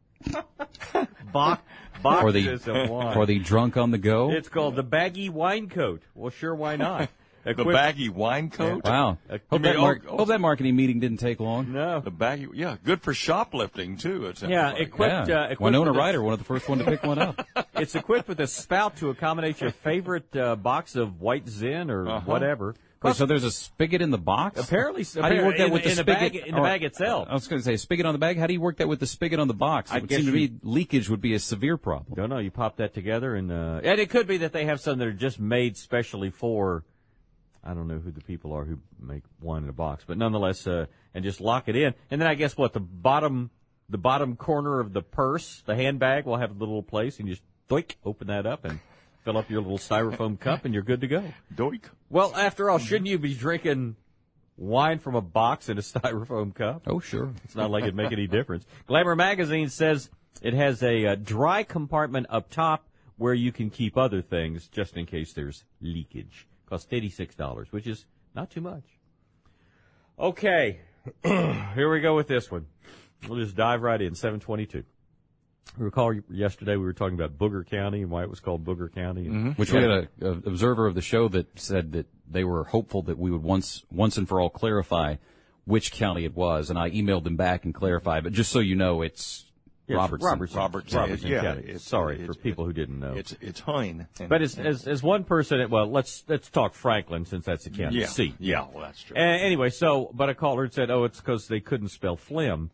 Boxes of wine. For the drunk on the go? It's called the Baggy Wine Coat. Well, sure, why not? The Baggy Wine Coat? Wow. Hope that marketing meeting didn't take long. No. The Baggy, good for shoplifting, too. Equipped Winona Ryder, one of the first one to pick one up. It's equipped with a spout to accommodate your favorite box of White Zin or whatever. Wait, so there's a spigot in the box? Apparently, how do you work that with the spigot? In the bag itself. I was going to say, spigot on the bag? How do you work that with the spigot on the box? It would seem to me leakage would be a severe problem. Don't know. You pop that together, and it could be that they have some that are just made specially for, I don't know who the people are who make wine in a box, but nonetheless, and just lock it in. And then I guess the bottom corner of the purse, the handbag, will have a little place, and you just open that up and fill up your little styrofoam cup, and you're good to go. Doink. Well, after all, shouldn't you be drinking wine from a box in a styrofoam cup? Oh, sure. It's not like it'd make any difference. Glamour Magazine says it has a dry compartment up top where you can keep other things just in case there's leakage. Costs $86, which is not too much. Okay, here we go with this one. We'll just dive right in, 722. Recall yesterday we were talking about Booger County and why it was called Booger County. And Which we had an observer of the show that said that they were hopeful that we would once and for all clarify which county it was, and I emailed them back and clarified. But just so you know, it's Robertson. Robertson County. Sorry for people who didn't know. It's Hine. But as one person, let's talk Franklin since that's the county seat. Yeah, well, that's true. Anyway, but a caller said, it's because they couldn't spell phlegm.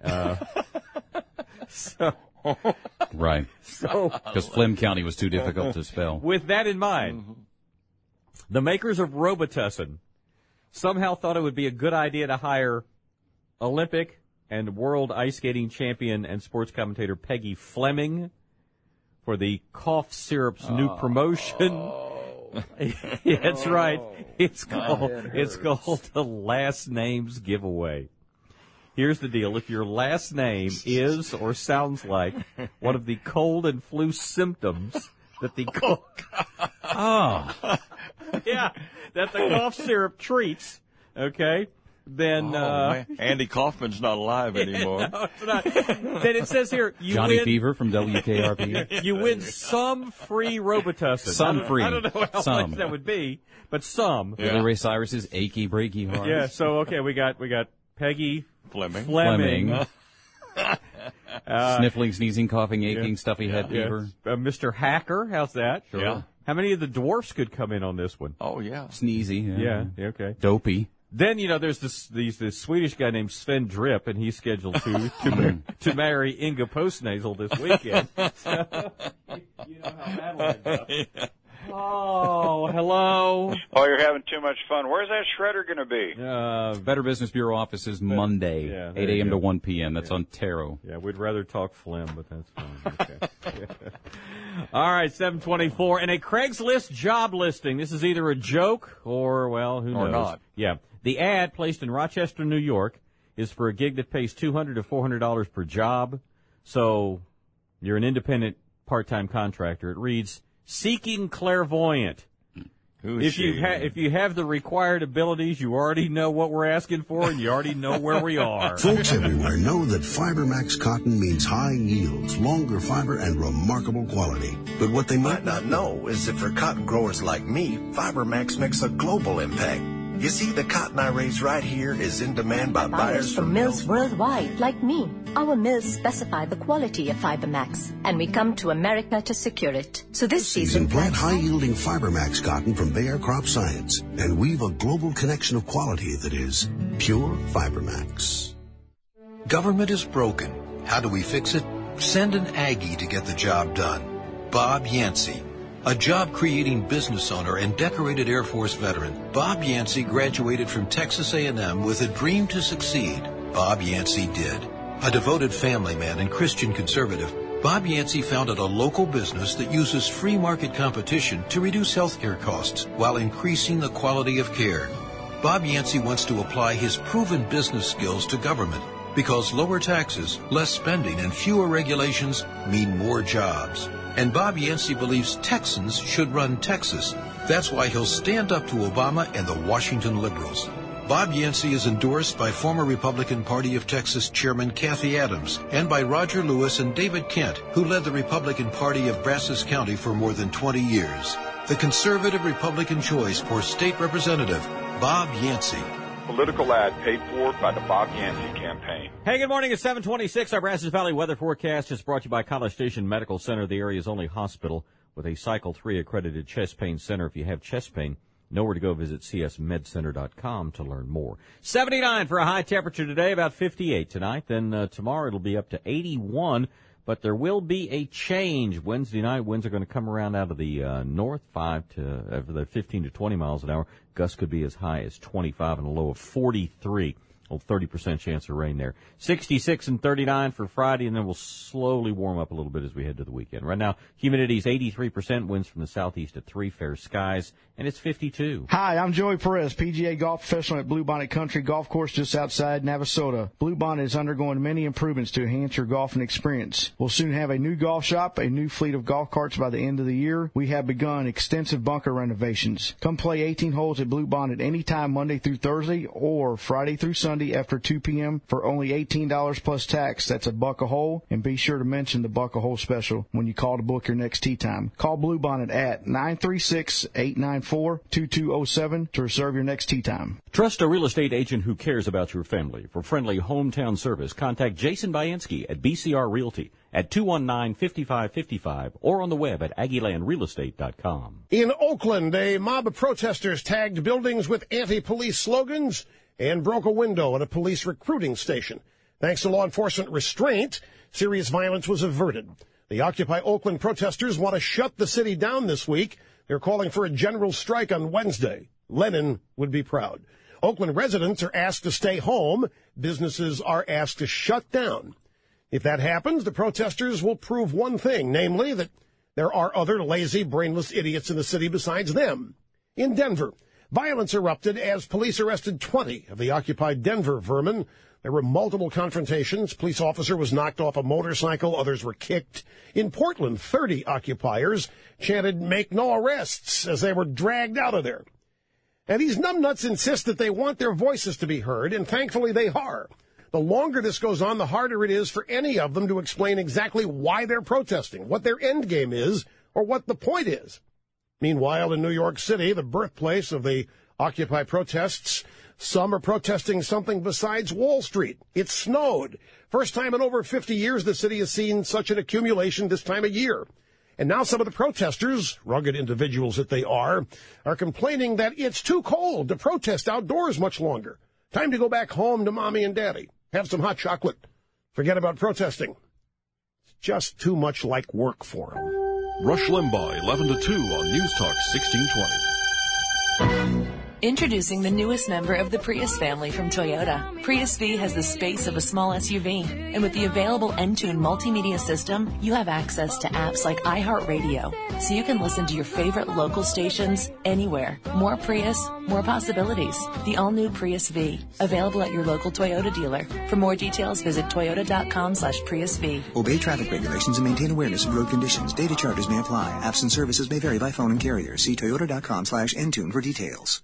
Right. Because Flim County was too difficult to spell. With that in mind, the makers of Robitussin somehow thought it would be a good idea to hire Olympic and world ice skating champion and sports commentator Peggy Fleming for the cough syrup's new promotion. Yeah, that's right. It's called the Last Names Giveaway. Here's the deal. If your last name is or sounds like one of the cold and flu symptoms that the that the cough syrup treats, okay, then Andy Kaufman's not alive anymore. No, it's not. Then it says here Johnny Fever from WKRP. You win some free Robitussin. Some free. I don't know how Some. much that would be, but some. Billy Ray Cyrus's Achy Breaky Heart. Yeah. So okay, we got Peggy Fleming. Sniffling, sneezing, coughing, aching, stuffy head fever. Mr. Hacker, how's that? Sure. Yeah. How many of the dwarfs could come in on this one? Oh, yeah. Sneezy. Yeah, okay. Dopey. Then, there's this Swedish guy named Sven Drip, and he's scheduled to marry Inga Postnasal this weekend. So, you know how that'll end up. Yeah. Oh, hello. Oh, you're having too much fun. Where's that shredder going to be? Better Business Bureau offices Monday, 8 a.m. to 1 p.m. That's on Taro. Yeah, we'd rather talk phlegm, but that's fine. Okay. All right, 7:24. And a Craigslist job listing. This is either a joke or, well, who knows? Or not. Yeah. The ad placed in Rochester, New York, is for a gig that pays $200 to $400 per job. So you're an independent part-time contractor. It reads, seeking clairvoyant. If you have the required abilities, you already know what we're asking for, and you already know where we are. Folks everywhere know that FiberMax cotton means high yields, longer fiber, and remarkable quality. But what they might not know is that for cotton growers like me, FiberMax makes a global impact. You see, the cotton I raise right here is in demand by buyers from mills worldwide, like me. Our mills specify the quality of FiberMax, and we come to America to secure it. So this season, plant high-yielding FiberMax cotton from Bayer Crop Science and weave a global connection of quality that is pure FiberMax. Government is broken. How do we fix it? Send an Aggie to get the job done. Bob Yancey. A job-creating business owner and decorated Air Force veteran, Bob Yancey graduated from Texas A&M with a dream to succeed. Bob Yancey did. A devoted family man and Christian conservative, Bob Yancey founded a local business that uses free market competition to reduce healthcare costs while increasing the quality of care. Bob Yancey wants to apply his proven business skills to government because lower taxes, less spending, and fewer regulations mean more jobs. And Bob Yancey believes Texans should run Texas. That's why he'll stand up to Obama and the Washington liberals. Bob Yancey is endorsed by former Republican Party of Texas Chairman Kathy Adams and by Roger Lewis and David Kent, who led the Republican Party of Brazos County for more than 20 years. The conservative Republican choice for state representative, Bob Yancey. Political ad paid for by the Bob Yancey campaign. Hey, good morning. It's 7:26. Our Brazos Valley weather forecast is brought to you by College Station Medical Center, the area's only hospital with a Cycle 3 accredited chest pain center. If you have chest pain, nowhere to go. Visit csmedcenter.com to learn more. 79 for a high temperature today, about 58 tonight. Then tomorrow it'll be up to 81. But there will be a change. Wednesday night, winds are going to come around out of the north, 15 to 20 miles an hour. Gusts could be as high as 25 and a low of 43. 30% chance of rain there. 66 and 39 for Friday, and then we'll slowly warm up a little bit as we head to the weekend. Right now, humidity is 83%, winds from the southeast at 3, fair skies, and it's 52. Hi, I'm Joey Perez, PGA golf professional at Bluebonnet Country Golf Course just outside Navasota. Bluebonnet is undergoing many improvements to enhance your golfing experience. We'll soon have a new golf shop, a new fleet of golf carts by the end of the year. We have begun extensive bunker renovations. Come play 18 holes at Bluebonnet anytime Monday through Thursday or Friday through Sunday after 2 p.m. for only $18 plus tax. That's $1 a hole. And be sure to mention the $1 a hole special when you call to book your next tee time. Call Bluebonnet at 936-894-2207 to reserve your next tee time. Trust a real estate agent who cares about your family. For friendly hometown service, contact Jason Bainski at BCR Realty at 219-5555 or on the web at AggieLandRealEstate.com. In Oakland, a mob of protesters tagged buildings with anti-police slogans and broke a window at a police recruiting station. Thanks to law enforcement restraint, serious violence was averted. The Occupy Oakland protesters want to shut the city down this week. They're calling for a general strike on Wednesday. Lenin would be proud. Oakland residents are asked to stay home. Businesses are asked to shut down. If that happens, the protesters will prove one thing, namely that there are other lazy, brainless idiots in the city besides them. In Denver, violence erupted as police arrested 20 of the occupied Denver vermin. There were multiple confrontations. Police officer was knocked off a motorcycle. Others were kicked. In Portland, 30 occupiers chanted, "Make no arrests," as they were dragged out of there. And these numbnuts insist that they want their voices to be heard, and thankfully they are. The longer this goes on, the harder it is for any of them to explain exactly why they're protesting, what their end game is, or what the point is. Meanwhile, in New York City, the birthplace of the Occupy protests, some are protesting something besides Wall Street. It snowed. First time in over 50 years the city has seen such an accumulation this time of year. And now some of the protesters, rugged individuals that they are complaining that it's too cold to protest outdoors much longer. Time to go back home to Mommy and Daddy. Have some hot chocolate. Forget about protesting. It's just too much like work for them. Rush Limbaugh, 11 to 2 on News Talk 1620. Introducing the newest member of the Prius family from Toyota. Prius V has the space of a small SUV. And with the available Entune multimedia system, you have access to apps like iHeartRadio. So you can listen to your favorite local stations anywhere. More Prius, more possibilities. The all-new Prius V. Available at your local Toyota dealer. For more details, visit toyota.com/Prius V. Obey traffic regulations and maintain awareness of road conditions. Data charges may apply. Apps and services may vary by phone and carrier. See toyota.com/Entune for details.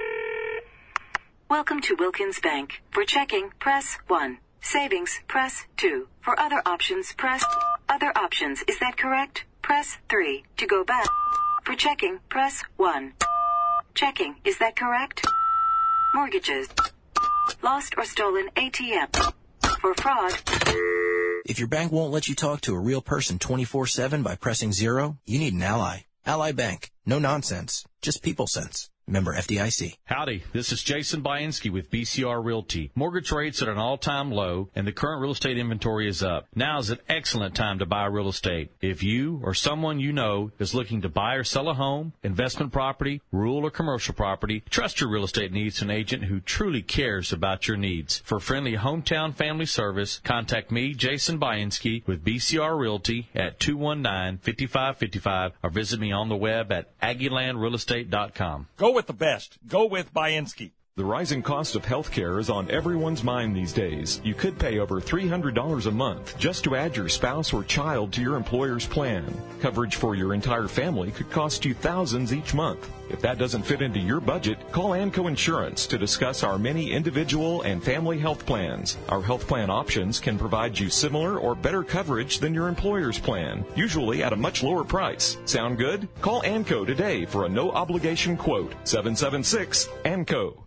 Welcome to Wilkins Bank. For checking, press 1. Savings, press 2. For other options, press other options. Is that correct? Press 3. To go back. For checking, press 1. Checking, is that correct? Mortgages. Lost or stolen ATM. For fraud. If your bank won't let you talk to a real person 24/7 by pressing 0, you need an Ally. Ally Bank. No nonsense. Just people sense. Member FDIC. Howdy, this is Jason Bainski with BCR Realty. Mortgage rates are at an all-time low, and the current real estate inventory is up. Now is an excellent time to buy real estate. If you or someone you know is looking to buy or sell a home, investment property, rural or commercial property, trust your real estate needs to an agent who truly cares about your needs. For friendly hometown family service, contact me, Jason Bainski, with BCR Realty at 219-5555, or visit me on the web at AggieLandRealEstate.com. Go with the best. Go with Bainski. The rising cost of health care is on everyone's mind these days. You could pay over $300 a month just to add your spouse or child to your employer's plan. Coverage for your entire family could cost you thousands each month. If that doesn't fit into your budget, call ANCO Insurance to discuss our many individual and family health plans. Our health plan options can provide you similar or better coverage than your employer's plan, usually at a much lower price. Sound good? Call ANCO today for a no-obligation quote. 776-ANCO.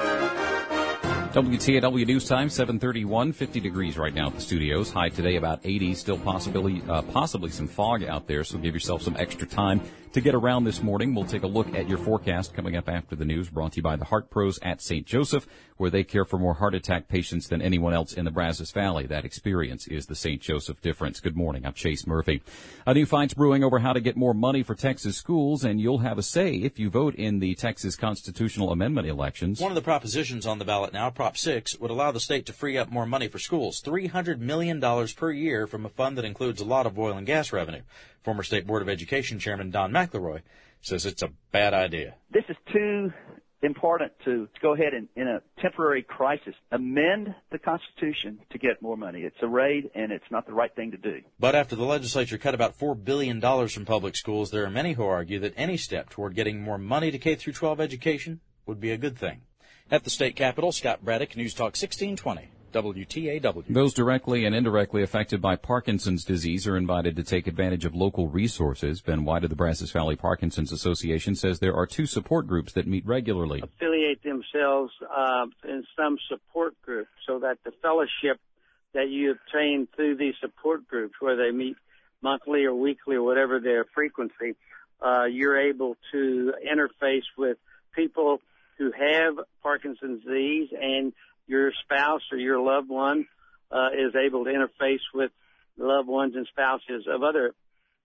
WTAW News Time, 7:31, 50 degrees right now at the studios. High today about 80, still possibly some fog out there, so give yourself some extra time to get around this morning. We'll take a look at your forecast coming up after the news, brought to you by the Heart Pros at St. Joseph, where they care for more heart attack patients than anyone else in the Brazos Valley. That experience is the St. Joseph difference. Good morning. I'm Chase Murphy. A new fight's brewing over how to get more money for Texas schools, and you'll have a say if you vote in the Texas constitutional amendment elections. One of the propositions on the ballot now, Prop 6, would allow the state to free up more money for schools, $300 million per year from a fund that includes a lot of oil and gas revenue. Former State Board of Education Chairman Don McElroy says it's a bad idea. This is too important to go ahead and, in a temporary crisis, amend the Constitution to get more money. It's a raid, and it's not the right thing to do. But after the legislature cut about $4 billion from public schools, there are many who argue that any step toward getting more money to K-12 education would be a good thing. At the state capitol, Scott Braddock, News Talk 1620. WTAW. Those directly and indirectly affected by Parkinson's disease are invited to take advantage of local resources. Ben White of the Brazos Valley Parkinson's Association says there are 2 support groups that meet regularly. Affiliate themselves in some support group so that the fellowship that you obtain through these support groups, where they meet monthly or weekly or whatever their frequency, you're able to interface with people who have Parkinson's disease, and your spouse or your loved one is able to interface with the loved ones and spouses of other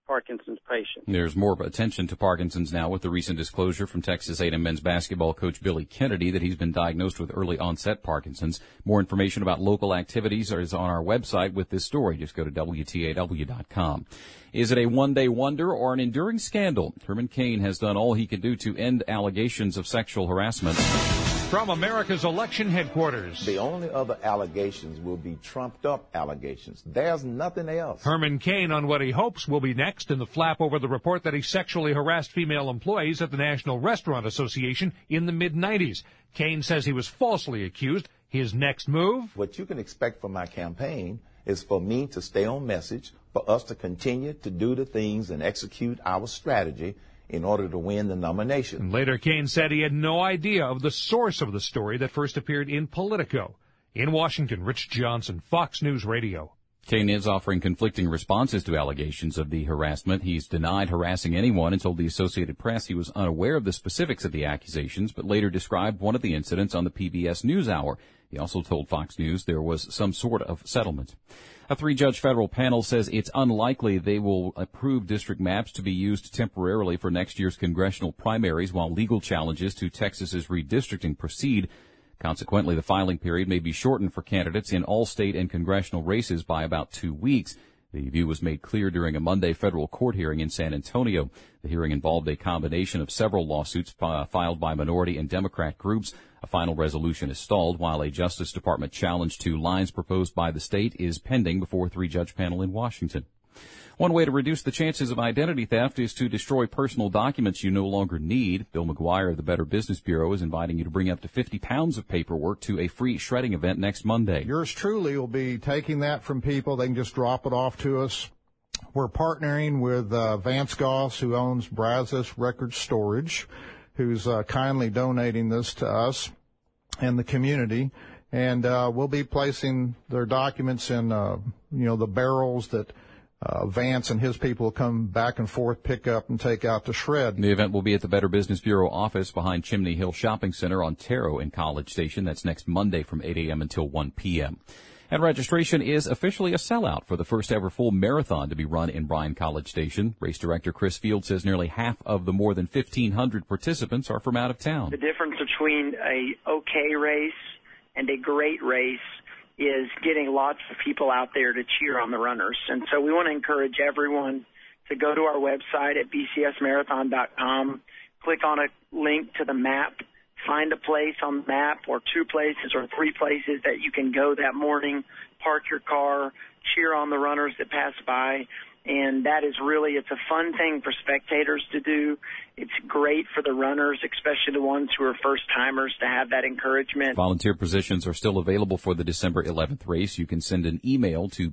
Parkinson's patients. There's more attention to Parkinson's now with the recent disclosure from Texas A&M men's basketball coach Billy Kennedy that he's been diagnosed with early onset Parkinson's. More information about local activities is on our website with this story. Just go to WTAW.com. Is it a one-day wonder or an enduring scandal? Herman Cain has done all he can do to end allegations of sexual harassment. From America's election headquarters. The only other allegations will be trumped-up allegations. There's nothing else. Herman Cain on what he hopes will be next in the flap over the report that he sexually harassed female employees at the National Restaurant Association in the mid-'90s. Cain says he was falsely accused. His next move? What you can expect from my campaign is for me to stay on message, for us to continue to do the things and execute our strategy in order to win the nomination. And later, Cain said he had no idea of the source of the story that first appeared in Politico. In Washington, Rich Johnson, Fox News Radio. Cain is offering conflicting responses to allegations of the harassment. He's denied harassing anyone and told the Associated Press he was unaware of the specifics of the accusations, but later described one of the incidents on the PBS NewsHour. He also told Fox News there was some sort of settlement. A 3-judge federal panel says it's unlikely they will approve district maps to be used temporarily for next year's congressional primaries while legal challenges to Texas's redistricting proceed. Consequently, the filing period may be shortened for candidates in all state and congressional races by about 2 weeks. The view was made clear during a Monday federal court hearing in San Antonio. The hearing involved a combination of several lawsuits filed by minority and Democrat groups. A final resolution is stalled while a Justice Department challenge to lines proposed by the state is pending before a 3-judge panel in Washington. One way to reduce the chances of identity theft is to destroy personal documents you no longer need. Bill McGuire of the Better Business Bureau is inviting you to bring up to 50 pounds of paperwork to a free shredding event next Monday. Yours truly will be taking that from people. They can just drop it off to us. We're partnering with Vance Goss, who owns Brazos Record Storage, who's kindly donating this to us and the community. And we'll be placing their documents in, the barrels that Vance and his people will come back and forth, pick up, and take out to shred. The event will be at the Better Business Bureau office behind Chimney Hill Shopping Center on Taro in College Station. That's next Monday from 8 a.m. until 1 p.m. And registration is officially a sellout for the first ever full marathon to be run in Bryan College Station. Race director Chris Field says nearly half of the more than 1,500 participants are from out of town. The difference between a okay race and a great race is getting lots of people out there to cheer on the runners. And so we want to encourage everyone to go to our website at bcsmarathon.com, click on a link to the map, find a place on the map or 2 places or 3 places that you can go that morning, park your car, cheer on the runners that pass by. And that is really, it's a fun thing for spectators to do. It's great for the runners, especially the ones who are first-timers, to have that encouragement. Volunteer positions are still available for the December 11th race. You can send an email to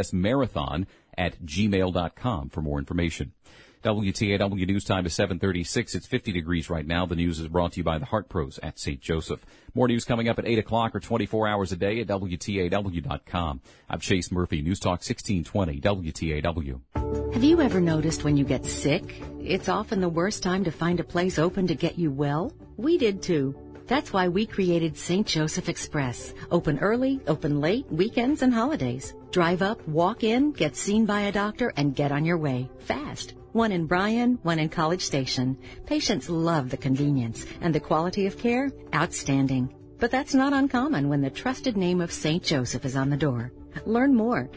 bcsmarathon@gmail.com for more information. WTAW News Time is 7:36. It's 50 degrees right now. The news is brought to you by the Heart Pros at St. Joseph. More news coming up at 8 o'clock or 24 hours a day at WTAW.com. I'm Chase Murphy, News Talk 1620, WTAW. Have you ever noticed when you get sick, it's often the worst time to find a place open to get you well? We did too. That's why we created St. Joseph Express. Open early, open late, weekends and holidays. Drive up, walk in, get seen by a doctor, and get on your way fast. One in Bryan, one in College Station. Patients love the convenience, and the quality of care, outstanding. But that's not uncommon when the trusted name of St. Joseph is on the door. Learn more,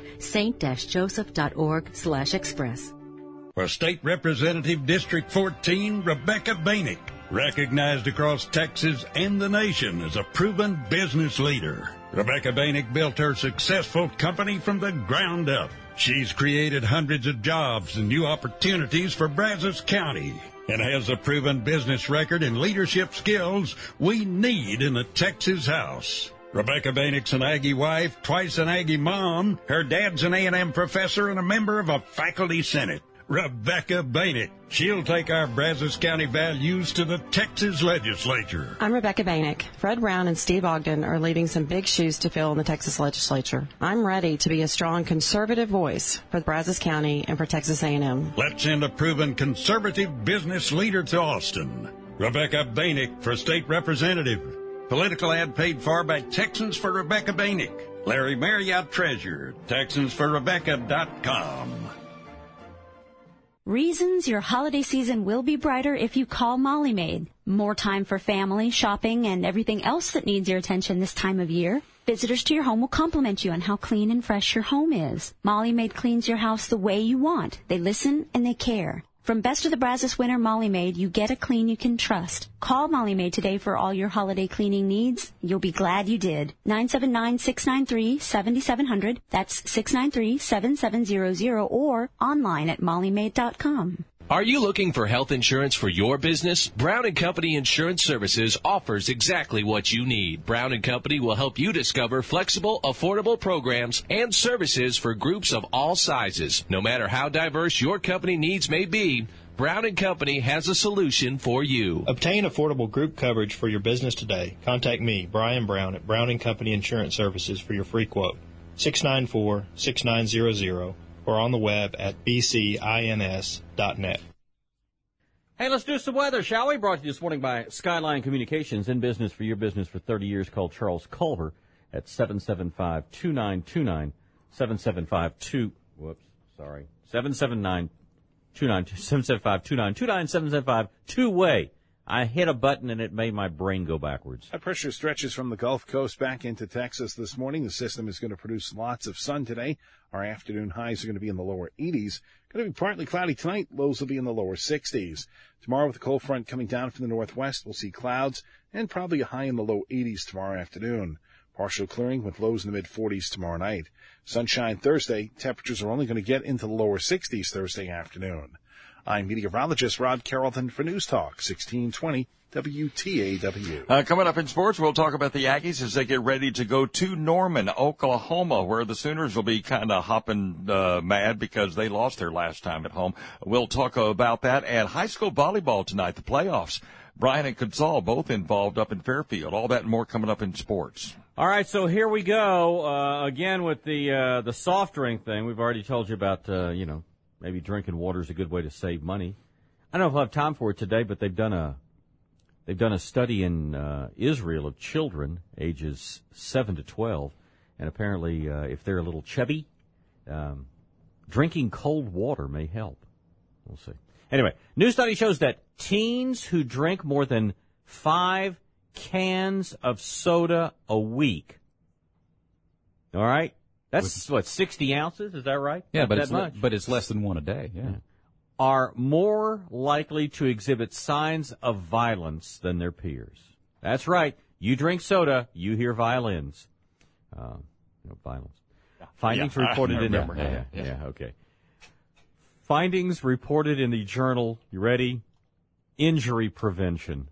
st-joseph.org/express. For State Representative District 14, Rebecca Bainick, recognized across Texas and the nation as a proven business leader. Rebecca Bainick built her successful company from the ground up. She's created hundreds of jobs and new opportunities for Brazos County and has a proven business record and leadership skills we need in the Texas House. Rebecca Bainick's an Aggie wife, twice an Aggie mom. Her dad's an A&M professor and a member of a faculty senate. Rebecca Bainick. She'll take our Brazos County values to the Texas legislature. I'm Rebecca Bainick. Fred Brown and Steve Ogden are leaving some big shoes to fill in the Texas legislature. I'm ready to be a strong conservative voice for Brazos County and for Texas A&M. Let's send a proven conservative business leader to Austin. Rebecca Bainick for state representative. Political ad paid for by Texans for Rebecca Bainick. Larry Marriott Treasurer, TexansForRebecca.com. Reasons your holiday season will be brighter if you call Molly Maid. More time for family, shopping, and everything else that needs your attention this time of year. Visitors to your home will compliment you on how clean and fresh your home is. Molly Maid cleans your house the way you want. They listen and they care. From Best of the Brazos winner Molly Maid, you get a clean you can trust. Call Molly Maid today for all your holiday cleaning needs. You'll be glad you did. 979-693-7700. That's 693-7700 or online at mollymaid.com. Are you looking for health insurance for your business? Brown & Company Insurance Services offers exactly what you need. Brown & Company will help you discover flexible, affordable programs and services for groups of all sizes. No matter how diverse your company needs may be, Brown & Company has a solution for you. Obtain affordable group coverage for your business today. Contact me, Brian Brown, at Brown & Company Insurance Services for your free quote. 694-6900 or on the web at bcins.net. Hey, let's do some weather, shall we? Brought to you this morning by Skyline Communications, in business for your business for 30 years. Call Charles Culver at 775-2929, 775-2929, 775-2929, I hit a button and it made my brain go backwards. High pressure stretches from the Gulf Coast back into Texas this morning. The system is going to produce lots of sun today. Our afternoon highs are going to be in the lower 80s. Going to be partly cloudy tonight. Lows will be in the lower 60s. Tomorrow, with the cold front coming down from the northwest, we'll see clouds and probably a high in the low 80s tomorrow afternoon. Partial clearing with lows in the mid-40s tomorrow night. Sunshine Thursday. Temperatures are only going to get into the lower 60s Thursday afternoon. I'm meteorologist Rod Carrollton for News Talk 1620 WTAW. Coming up in sports, we'll talk about the Aggies as they get ready to go to Norman, Oklahoma, where the Sooners will be kind of hopping mad because they lost their last time at home. We'll talk about that. And high school volleyball tonight, the playoffs. Brian and Consol both involved up in Fairfield. All that and more coming up in sports. All right, so here we go again with the soft drink thing. We've already told you about maybe drinking water is a good way to save money. I don't know if I'll have time for it today, but they've done a study in Israel of children ages 7 to 12, and apparently if they're a little chubby, drinking cold water may help. We'll see. Anyway, new study shows that teens who drink more than 5 cans of soda a week, all right? That's, 60 ounces? Is that right? Yeah, but it's less than one a day, yeah. Are more likely to exhibit signs of violence than their peers. That's right. You drink soda, you hear violins. Violence. Findings reported in okay. Findings reported in the journal, you ready? Injury Prevention.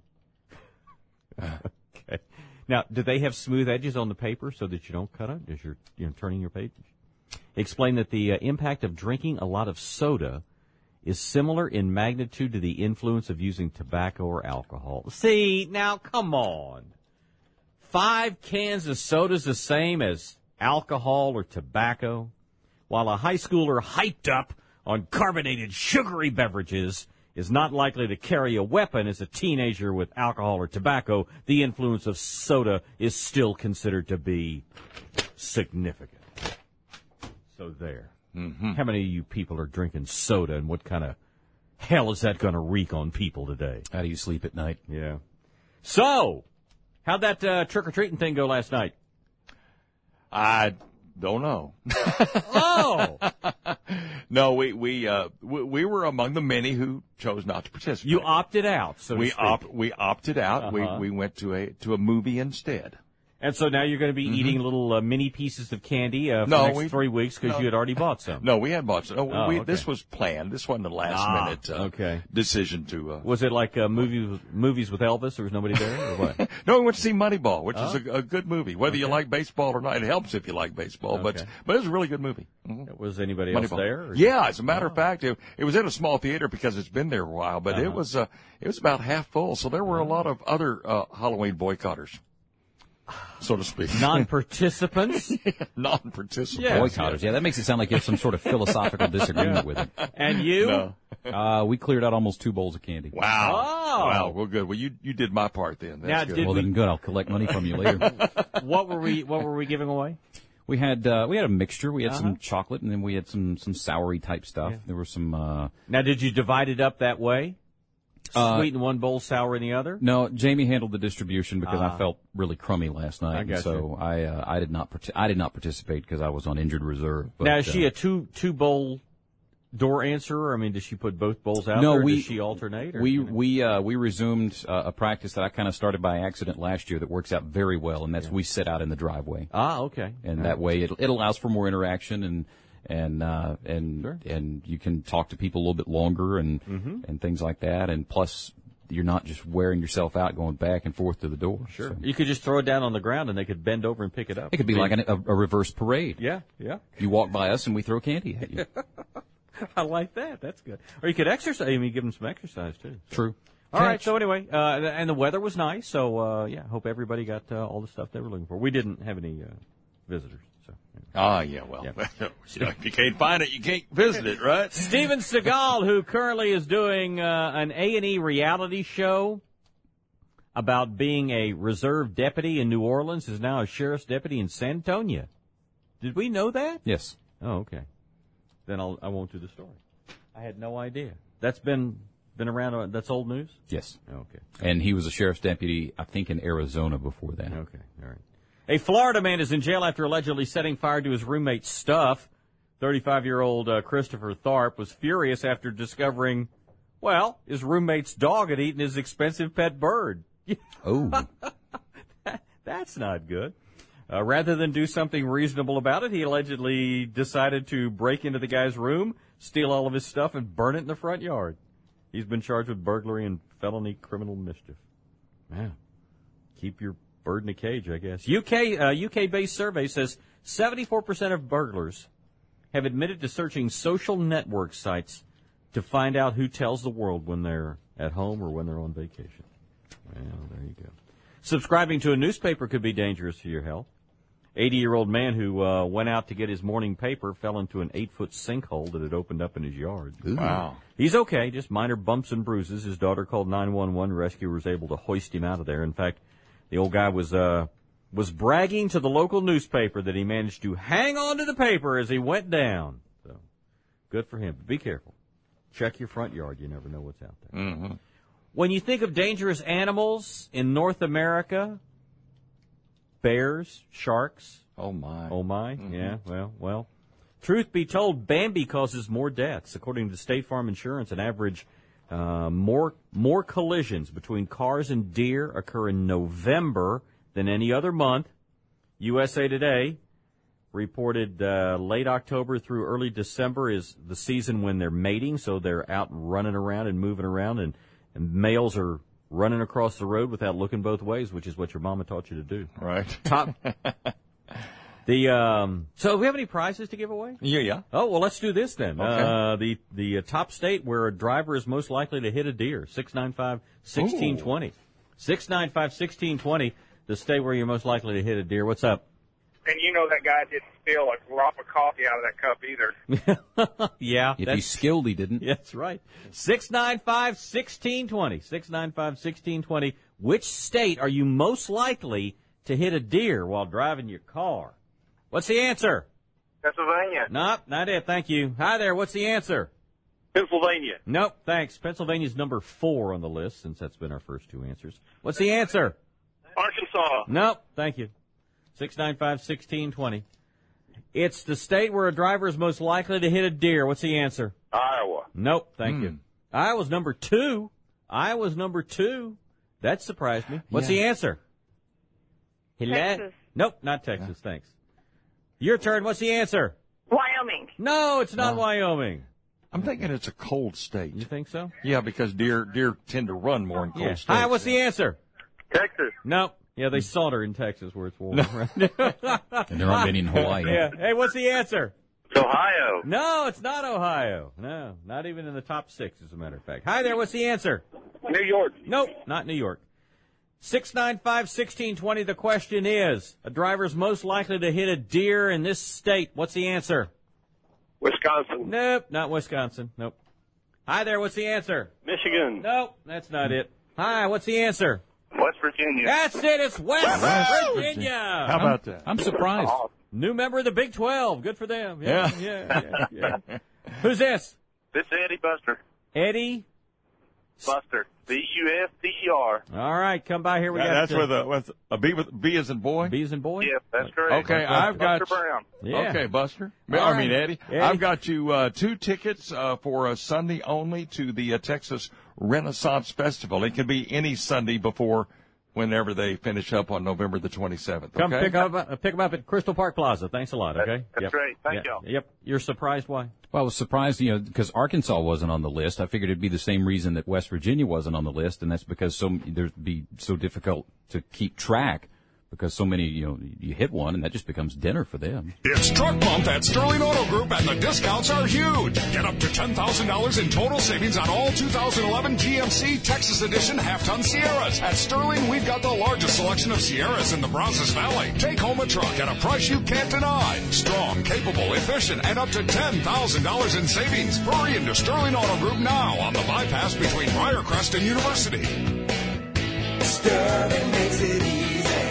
Okay. Now, do they have smooth edges on the paper so that you don't cut it as you're turning your page? Explain that the impact of drinking a lot of soda is similar in magnitude to the influence of using tobacco or alcohol. See, now, come on. 5 cans of soda is the same as alcohol or tobacco, while a high schooler hyped up on carbonated, sugary beverages is not likely to carry a weapon as a teenager with alcohol or tobacco. The influence of soda is still considered to be significant. So there. Mm-hmm. How many of you people are drinking soda, and what kind of hell is that going to wreak on people today? How do you sleep at night? Yeah. So, how'd that trick-or-treating thing go last night? I don't know. Oh! No, we were among the many who chose not to participate. You opted out, so to speak. We opted out. Uh-huh. We went to a movie instead. And so now you're going to be eating little mini pieces of candy for the next 3 weeks because you had already bought some. No, we had bought some. Okay. This was planned. This wasn't a last-minute decision to... Was it like movies with Elvis? Or was nobody there, or what? No, we went to see Moneyball, which is a good movie. Whether you like baseball or not, it helps if you like baseball. Okay. But it was a really good movie. Mm-hmm. Was anybody else there? Or? Yeah, as a matter of fact, it was in a small theater because it's been there a while, but it was about half full, so there were a lot of other Halloween boycotters, so to speak. Non-participants? Non-participants. Yeah. Boycotters. Yeah, that makes it sound like you have some sort of philosophical disagreement with it. And you? No. We cleared out almost 2 bowls of candy. Wow. Oh. Wow. Well, good. Well, you did my part then. That's good. Then good. I'll collect money from you later. What were we giving away? We had a mixture. We had some chocolate, and then we had some soury type stuff. Yeah. There were some. Now, did you divide it up that way? Sweet in one bowl, sour in the other? No, Jamie handled the distribution because I felt really crummy last night, so I did not participate because I was on injured reserve. But, now, is she a two bowl door answerer? I mean, does she put both bowls out there? Does she alternate? Or, we resumed a practice that I kind of started by accident last year that works out very well, and that's we sit out in the driveway. Okay. And that way it allows for more interaction and you can talk to people a little bit longer and things like that. And plus, you're not just wearing yourself out going back and forth to the door. Sure. So. You could just throw it down on the ground and they could bend over and pick it up. It could be like a reverse parade. Yeah. You walk by us and we throw candy at you. I like that. That's good. Or you could exercise. I mean, give them some exercise too. True. All right. So anyway, and the weather was nice. So hope everybody got all the stuff they were looking for. We didn't have any visitors. So. If you can't find it, you can't visit it, right? Steven Seagal, who currently is doing an A&E reality show about being a reserve deputy in New Orleans, is now a sheriff's deputy in San Antonio. Did we know that? Yes. Oh, okay. Then I won't do the story. I had no idea. That's been around. That's old news? Yes. Okay. And he was a sheriff's deputy, I think, in Arizona before that. Okay. All right. A Florida man is in jail after allegedly setting fire to his roommate's stuff. 35-year-old Christopher Tharp was furious after discovering, his roommate's dog had eaten his expensive pet bird. Oh. That's not good. Rather than do something reasonable about it, he allegedly decided to break into the guy's room, steal all of his stuff, and burn it in the front yard. He's been charged with burglary and felony criminal mischief. Man, keep your bird in a cage, I guess. UK-based survey says 74% of burglars have admitted to searching social network sites to find out who tells the world when they're at home or when they're on vacation. Well, there you go. Subscribing to a newspaper could be dangerous to your health. 80-year-old man who went out to get his morning paper fell into an 8-foot sinkhole that had opened up in his yard. Ooh. Wow. He's okay, just minor bumps and bruises. His daughter called 911. Rescuer was able to hoist him out of there. In fact, the old guy was bragging to the local newspaper that he managed to hang on to the paper as he went down. So, good for him. But be careful. Check your front yard. You never know what's out there. Mm-hmm. When you think of dangerous animals in North America, bears, sharks. Oh, my. Mm-hmm. Yeah, well. Truth be told, Bambi causes more deaths. According to State Farm Insurance, an average more collisions between cars and deer occur in November than any other month. USA Today reported late October through early December is the season when they're mating, so they're out running around and moving around, and males are running across the road without looking both ways, which is what your mama taught you to do. Right. So do we have any prizes to give away? Yeah. Oh, well, let's do this then. Okay. The top state where a driver is most likely to hit a deer, 695-1620. 695-1620, the state where you're most likely to hit a deer. What's up? And you know that guy didn't spill a drop of coffee out of that cup either. Yeah. If he's skilled, he didn't. That's right. 695-1620. 695-1620. Which state are you most likely to hit a deer while driving your car? What's the answer? Pennsylvania. Nope, not it. Thank you. Hi there. What's the answer? Pennsylvania. Nope, thanks. Pennsylvania's number 4 on the list, since that's been our first two answers. What's the answer? Arkansas. Nope, thank you. 695-1620. It's the state where a driver is most likely to hit a deer. What's the answer? Iowa. Nope, thank you. Iowa's number 2. That surprised me. What's the answer? Texas. Nope, not Texas, thanks. Your turn. What's the answer? Wyoming. No, it's not Wyoming. I'm thinking it's a cold state. You think so? Yeah, because deer tend to run more in cold states. Hi, what's the answer? Texas. Nope. Yeah, they slaughter in Texas where it's warm. And there aren't many in Hawaii. Yeah. Hey, what's the answer? It's Ohio. No, it's not Ohio. No, not even in the top 6, as a matter of fact. Hi there, what's the answer? New York. Nope, not New York. 695-1620, the question is, a driver's most likely to hit a deer in this state. What's the answer? Wisconsin. Nope, not Wisconsin. Nope. Hi there, what's the answer? Michigan. Nope, that's not it. Hi, what's the answer? West Virginia. That's it, it's West Virginia. How about that? I'm surprised. New member of the Big 12. Good for them. Yeah. Who's this? This is Eddie Buster. Eddie? Buster. B-U-S-T-E-R. All right, come by here. That's with a B as in boy? B as in boy? Yes, that's correct. Okay, I've got Buster Brown. Yeah. Okay, Buster. Eddie. I've got you 2 tickets for a Sunday only to the Texas Renaissance Festival. It can be any Sunday before whenever they finish up on November the 27th. Come okay? pick them up at Crystal Park Plaza. Thanks a lot, okay? That's great. Thank y'all. Yep. You're surprised why? Well, I was surprised, because Arkansas wasn't on the list. I figured it'd be the same reason that West Virginia wasn't on the list, and that's because there'd be so difficult to keep track. Because so many, you hit one, and that just becomes dinner for them. It's Truck Month at Sterling Auto Group, and the discounts are huge. Get up to $10,000 in total savings on all 2011 GMC Texas Edition half-ton Sierras. At Sterling, we've got the largest selection of Sierras in the Brazos Valley. Take home a truck at a price you can't deny. Strong, capable, efficient, and up to $10,000 in savings. Hurry into Sterling Auto Group now on the bypass between Briarcrest and University. Sterling makes it easy.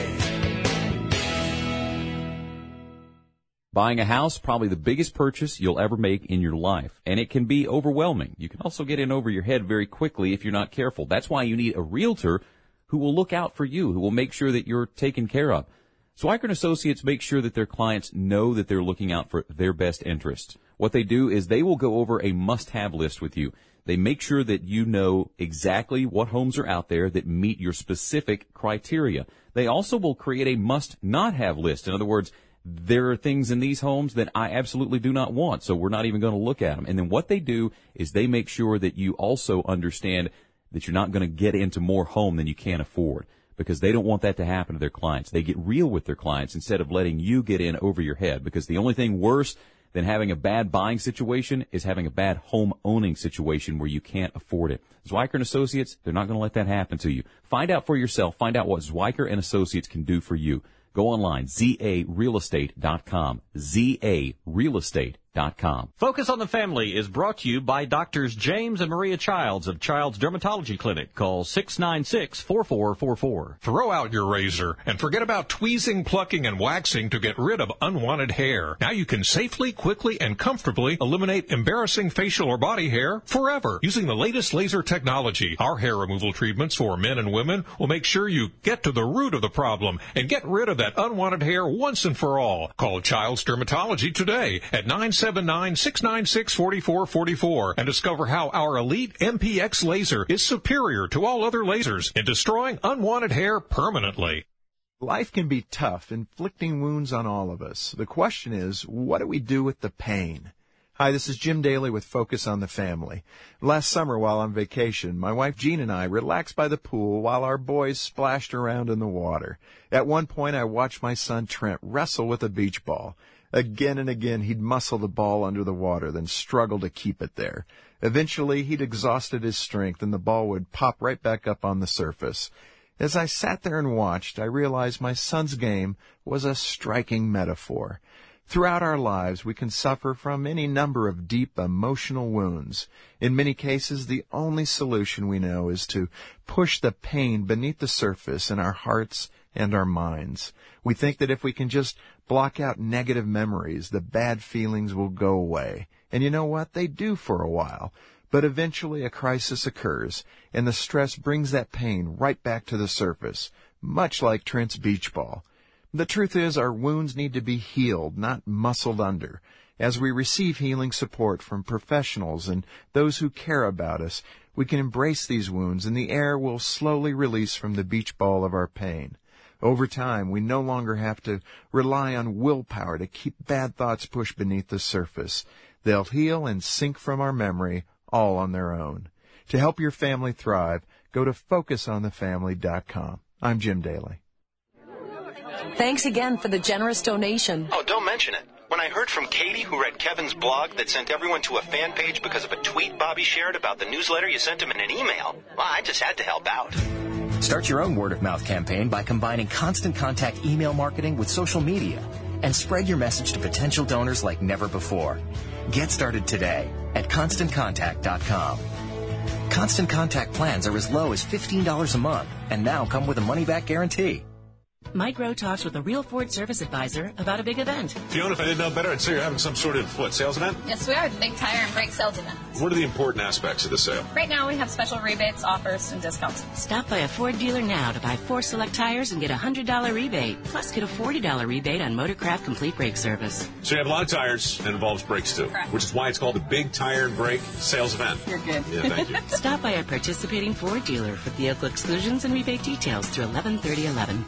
Buying a house, probably the biggest purchase you'll ever make in your life, and it can be overwhelming. You can also get in over your head very quickly if you're not careful. That's why you need a realtor who will look out for you, who will make sure that you're taken care of. Swiker & Associates make sure that their clients know that they're looking out for their best interests. What they do is they will go over a must-have list with you. They make sure that you know exactly what homes are out there that meet your specific criteria. They also will create a must-not-have list. In other words, there are things in these homes that I absolutely do not want, so we're not even going to look at them. And then what they do is they make sure that you also understand that you're not going to get into more home than you can afford, because they don't want that to happen to their clients. They get real with their clients instead of letting you get in over your head, because the only thing worse than having a bad buying situation is having a bad home owning situation where you can't afford it. Zwiker & Associates, they're not going to let that happen to you. Find out for yourself. Find out what Zwiker & Associates can do for you. Go online, zarealestate.com, zarealestate.com. Focus on the Family is brought to you by Doctors James and Maria Childs of Child's Dermatology Clinic. Call 696-4444. Throw out your razor and forget about tweezing, plucking, and waxing to get rid of unwanted hair. Now you can safely, quickly, and comfortably eliminate embarrassing facial or body hair forever using the latest laser technology. Our hair removal treatments for men and women will make sure you get to the root of the problem and get rid of that unwanted hair once and for all. Call Child's Dermatology today at 979-696-4444 and discover how our elite MPX laser is superior to all other lasers in destroying unwanted hair permanently. Life can be tough, inflicting wounds on all of us. The question is, what do we do with the pain? Hi, this is Jim Daly with Focus on the Family. Last summer while on vacation, my wife Jean and I relaxed by the pool while our boys splashed around in the water. At one point, I watched my son Trent wrestle with a beach ball. Again and again, he'd muscle the ball under the water, then struggle to keep it there. Eventually, he'd exhausted his strength, and the ball would pop right back up on the surface. As I sat there and watched, I realized my son's game was a striking metaphor. Throughout our lives, we can suffer from any number of deep emotional wounds. In many cases, the only solution we know is to push the pain beneath the surface in our hearts and our minds. We think that if we can just block out negative memories, the bad feelings will go away. And you know what? They do for a while. But eventually a crisis occurs, and the stress brings that pain right back to the surface, much like Trent's beach ball. The truth is, our wounds need to be healed, not muscled under. As we receive healing support from professionals and those who care about us, we can embrace these wounds, and the air will slowly release from the beach ball of our pain. Over time, we no longer have to rely on willpower to keep bad thoughts pushed beneath the surface. They'll heal and sink from our memory all on their own. To help your family thrive, go to FocusOnTheFamily.com. I'm Jim Daly. Thanks again for the generous donation. Oh, don't mention it. When I heard from Katie, who read Kevin's blog that sent everyone to a fan page because of a tweet Bobby shared about the newsletter you sent him in an email, well, I just had to help out. Start your own word-of-mouth campaign by combining Constant Contact email marketing with social media and spread your message to potential donors like never before. Get started today at ConstantContact.com. Constant Contact plans are as low as $15 a month and now come with a money-back guarantee. Mike Rowe talks with a real Ford service advisor about a big event. Fiona, if I didn't know better, I'd say you're having some sort of, sales event? Yes, we are. The big tire and brake sales event. What are the important aspects of the sale? Right now, we have special rebates, offers, and discounts. Stop by a Ford dealer now to buy 4 select tires and get a $100 rebate. Plus, get a $40 rebate on Motorcraft Complete Brake Service. So you have a lot of tires and involves brakes, too. Correct. Which is why it's called the Big Tire and Brake Sales Event. You're good. Yeah, thank you. Stop by a participating Ford dealer for vehicle exclusions and rebate details through 11/30/11.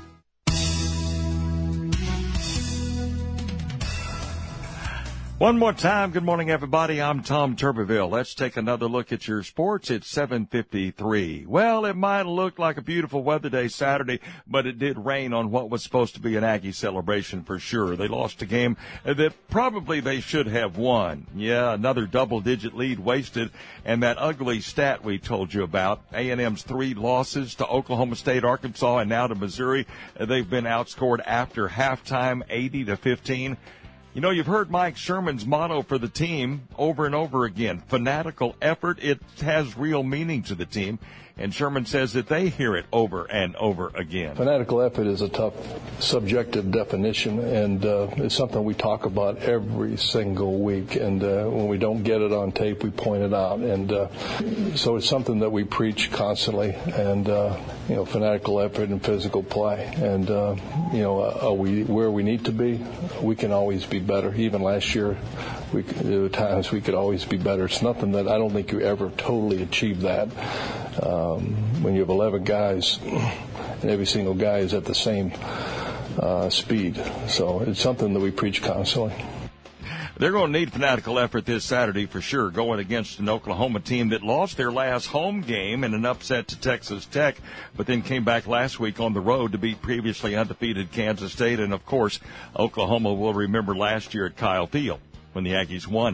One more time, good morning, everybody. I'm Tom Tuberville. Let's take another look at your sports. It's 7:53. Well, it might look like a beautiful weather day Saturday, but it did rain on what was supposed to be an Aggie celebration for sure. They lost a game that probably they should have won. Yeah, another double-digit lead wasted, and that ugly stat we told you about, A&M's 3 losses to Oklahoma State, Arkansas, and now to Missouri. They've been outscored after halftime, 80-15. You know, you've heard Mike Sherman's motto for the team over and over again. Fanatical effort. It has real meaning to the team. And Sherman says that they hear it over and over again. Fanatical effort is a tough subjective definition, and it's something we talk about every single week. And when we don't get it on tape, we point it out. And so it's something that we preach constantly. And, fanatical effort and physical play. And, are we where we need to be? We can always be better. Even last year, there were times we could always be better. It's nothing that I don't think you ever totally achieve that. When you have 11 guys and every single guy is at the same speed. So it's something that we preach constantly. They're going to need fanatical effort this Saturday for sure, going against an Oklahoma team that lost their last home game in an upset to Texas Tech, but then came back last week on the road to beat previously undefeated Kansas State. And, of course, Oklahoma will remember last year at Kyle Field when the Aggies won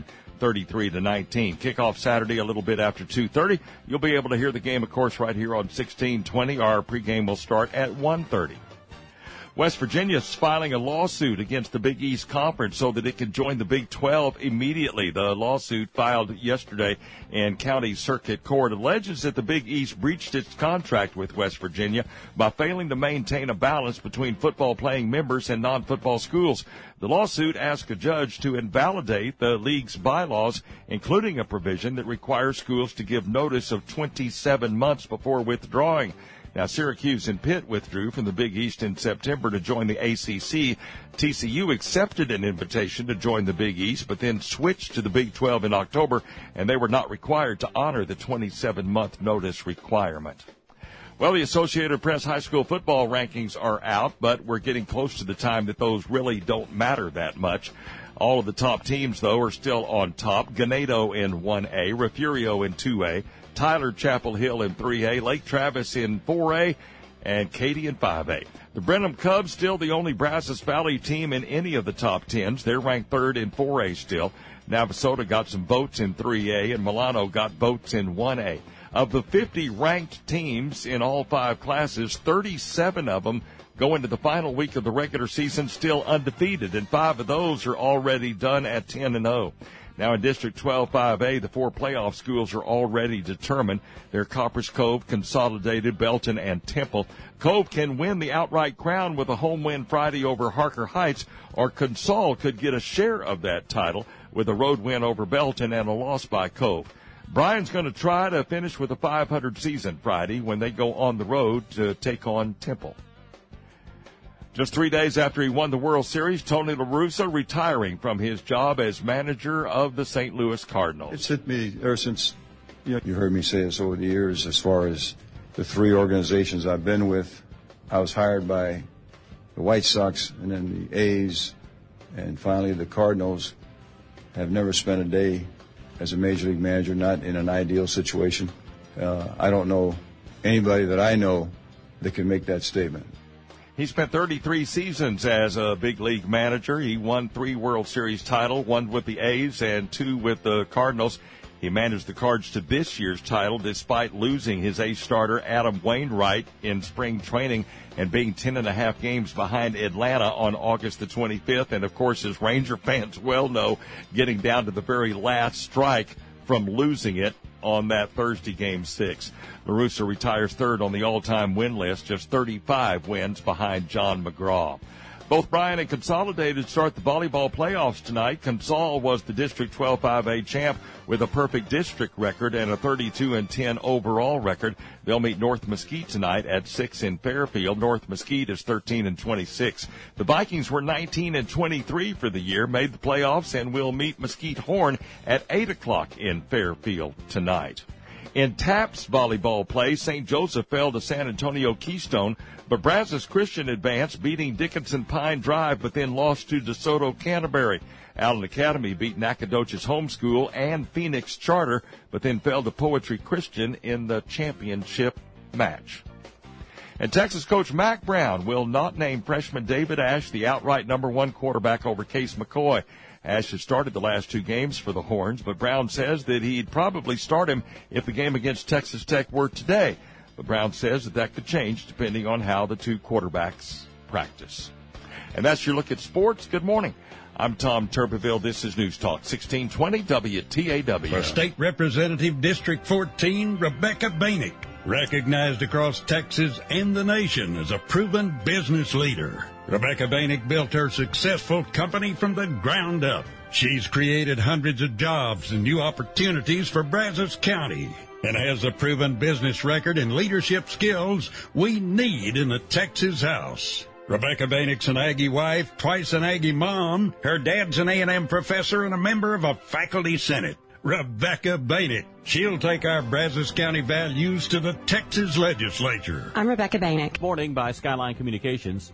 33-19. Kickoff Saturday a little bit after 2:30. You'll be able to hear the game, of course, right here on 1620. Our pregame will start at 1:30. West Virginia is filing a lawsuit against the Big East Conference so that it can join the Big 12 immediately. The lawsuit filed yesterday in County Circuit Court alleges that the Big East breached its contract with West Virginia by failing to maintain a balance between football-playing members and non-football schools. The lawsuit asks a judge to invalidate the league's bylaws, including a provision that requires schools to give notice of 27 months before withdrawing. Now, Syracuse and Pitt withdrew from the Big East in September to join the ACC. TCU accepted an invitation to join the Big East, but then switched to the Big 12 in October, and they were not required to honor the 27-month notice requirement. Well, the Associated Press high school football rankings are out, but we're getting close to the time that those really don't matter that much. All of the top teams, though, are still on top. Ganado in 1A, Refugio in 2A, Tyler Chapel Hill in 3A, Lake Travis in 4A, and Katy in 5A. The Brenham Cubs still the only Brazos Valley team in any of the top 10s. They're ranked 3rd in 4A still. Navasota got some votes in 3A, and Milano got votes in 1A. Of the 50 ranked teams in all 5 classes, 37 of them go into the final week of the regular season still undefeated, and 5 of those are already done at 10-0. Now in District 12 5A, the 4 playoff schools are already determined. They're Coppers Cove, Consolidated, Belton, and Temple. Cove can win the outright crown with a home win Friday over Harker Heights, or Consol could get a share of that title with a road win over Belton and a loss by Cove. Bryan's going to try to finish with a 500 season Friday when they go on the road to take on Temple. Just 3 days after he won the World Series, Tony La Russa retiring from his job as manager of the St. Louis Cardinals. It's hit me ever since, you heard me say this over the years, as far as the 3 organizations I've been with. I was hired by the White Sox and then the A's, and finally the Cardinals. Have never spent a day as a major league manager, not in an ideal situation. I don't know anybody that I know that can make that statement. He spent 33 seasons as a big league manager. He won 3 World Series titles, 1 with the A's and 2 with the Cardinals. He managed the Cards to this year's title despite losing his ace starter Adam Wainwright in spring training and being 10.5 games behind Atlanta on August the 25th. And, of course, as Ranger fans well know, getting down to the very last strike from losing it on that Thursday Game 6. La Russa retires third on the all-time win list, just 35 wins behind John McGraw. Both Bryan and Consolidated start the volleyball playoffs tonight. Consol was the District 12-5A champ with a perfect district record and a 32-10 overall record. They'll meet North Mesquite tonight at 6 in Fairfield. North Mesquite is 13-26. The Vikings were 19-23 for the year, made the playoffs, and will meet Mesquite Horn at 8 o'clock in Fairfield tonight. In TAPS volleyball play, St. Joseph fell to San Antonio Keystone, but Brazos Christian advanced, beating Dickinson Pine Drive, but then lost to DeSoto Canterbury. Allen Academy beat Nacogdoches Homeschool and Phoenix Charter, but then fell to Poetry Christian in the championship match. And Texas coach Mack Brown will not name freshman David Ash the outright number 1 quarterback over Case McCoy. Ash has started the last 2 games for the Horns, but Brown says that he'd probably start him if the game against Texas Tech were today. But Brown says that could change depending on how the 2 quarterbacks practice. And that's your look at sports. Good morning. I'm Tom Turbeville. This is News Talk 1620 WTAW. For State Representative District 14, Rebecca Bainick, recognized across Texas and the nation as a proven business leader. Rebecca Bainick built her successful company from the ground up. She's created hundreds of jobs and new opportunities for Brazos County and has a proven business record and leadership skills we need in the Texas House. Rebecca Bainick's an Aggie wife, twice an Aggie mom. Her dad's an A&M professor and a member of a faculty senate. Rebecca Bainick. She'll take our Brazos County values to the Texas legislature. I'm Rebecca Bainick. Morning by Skyline Communications.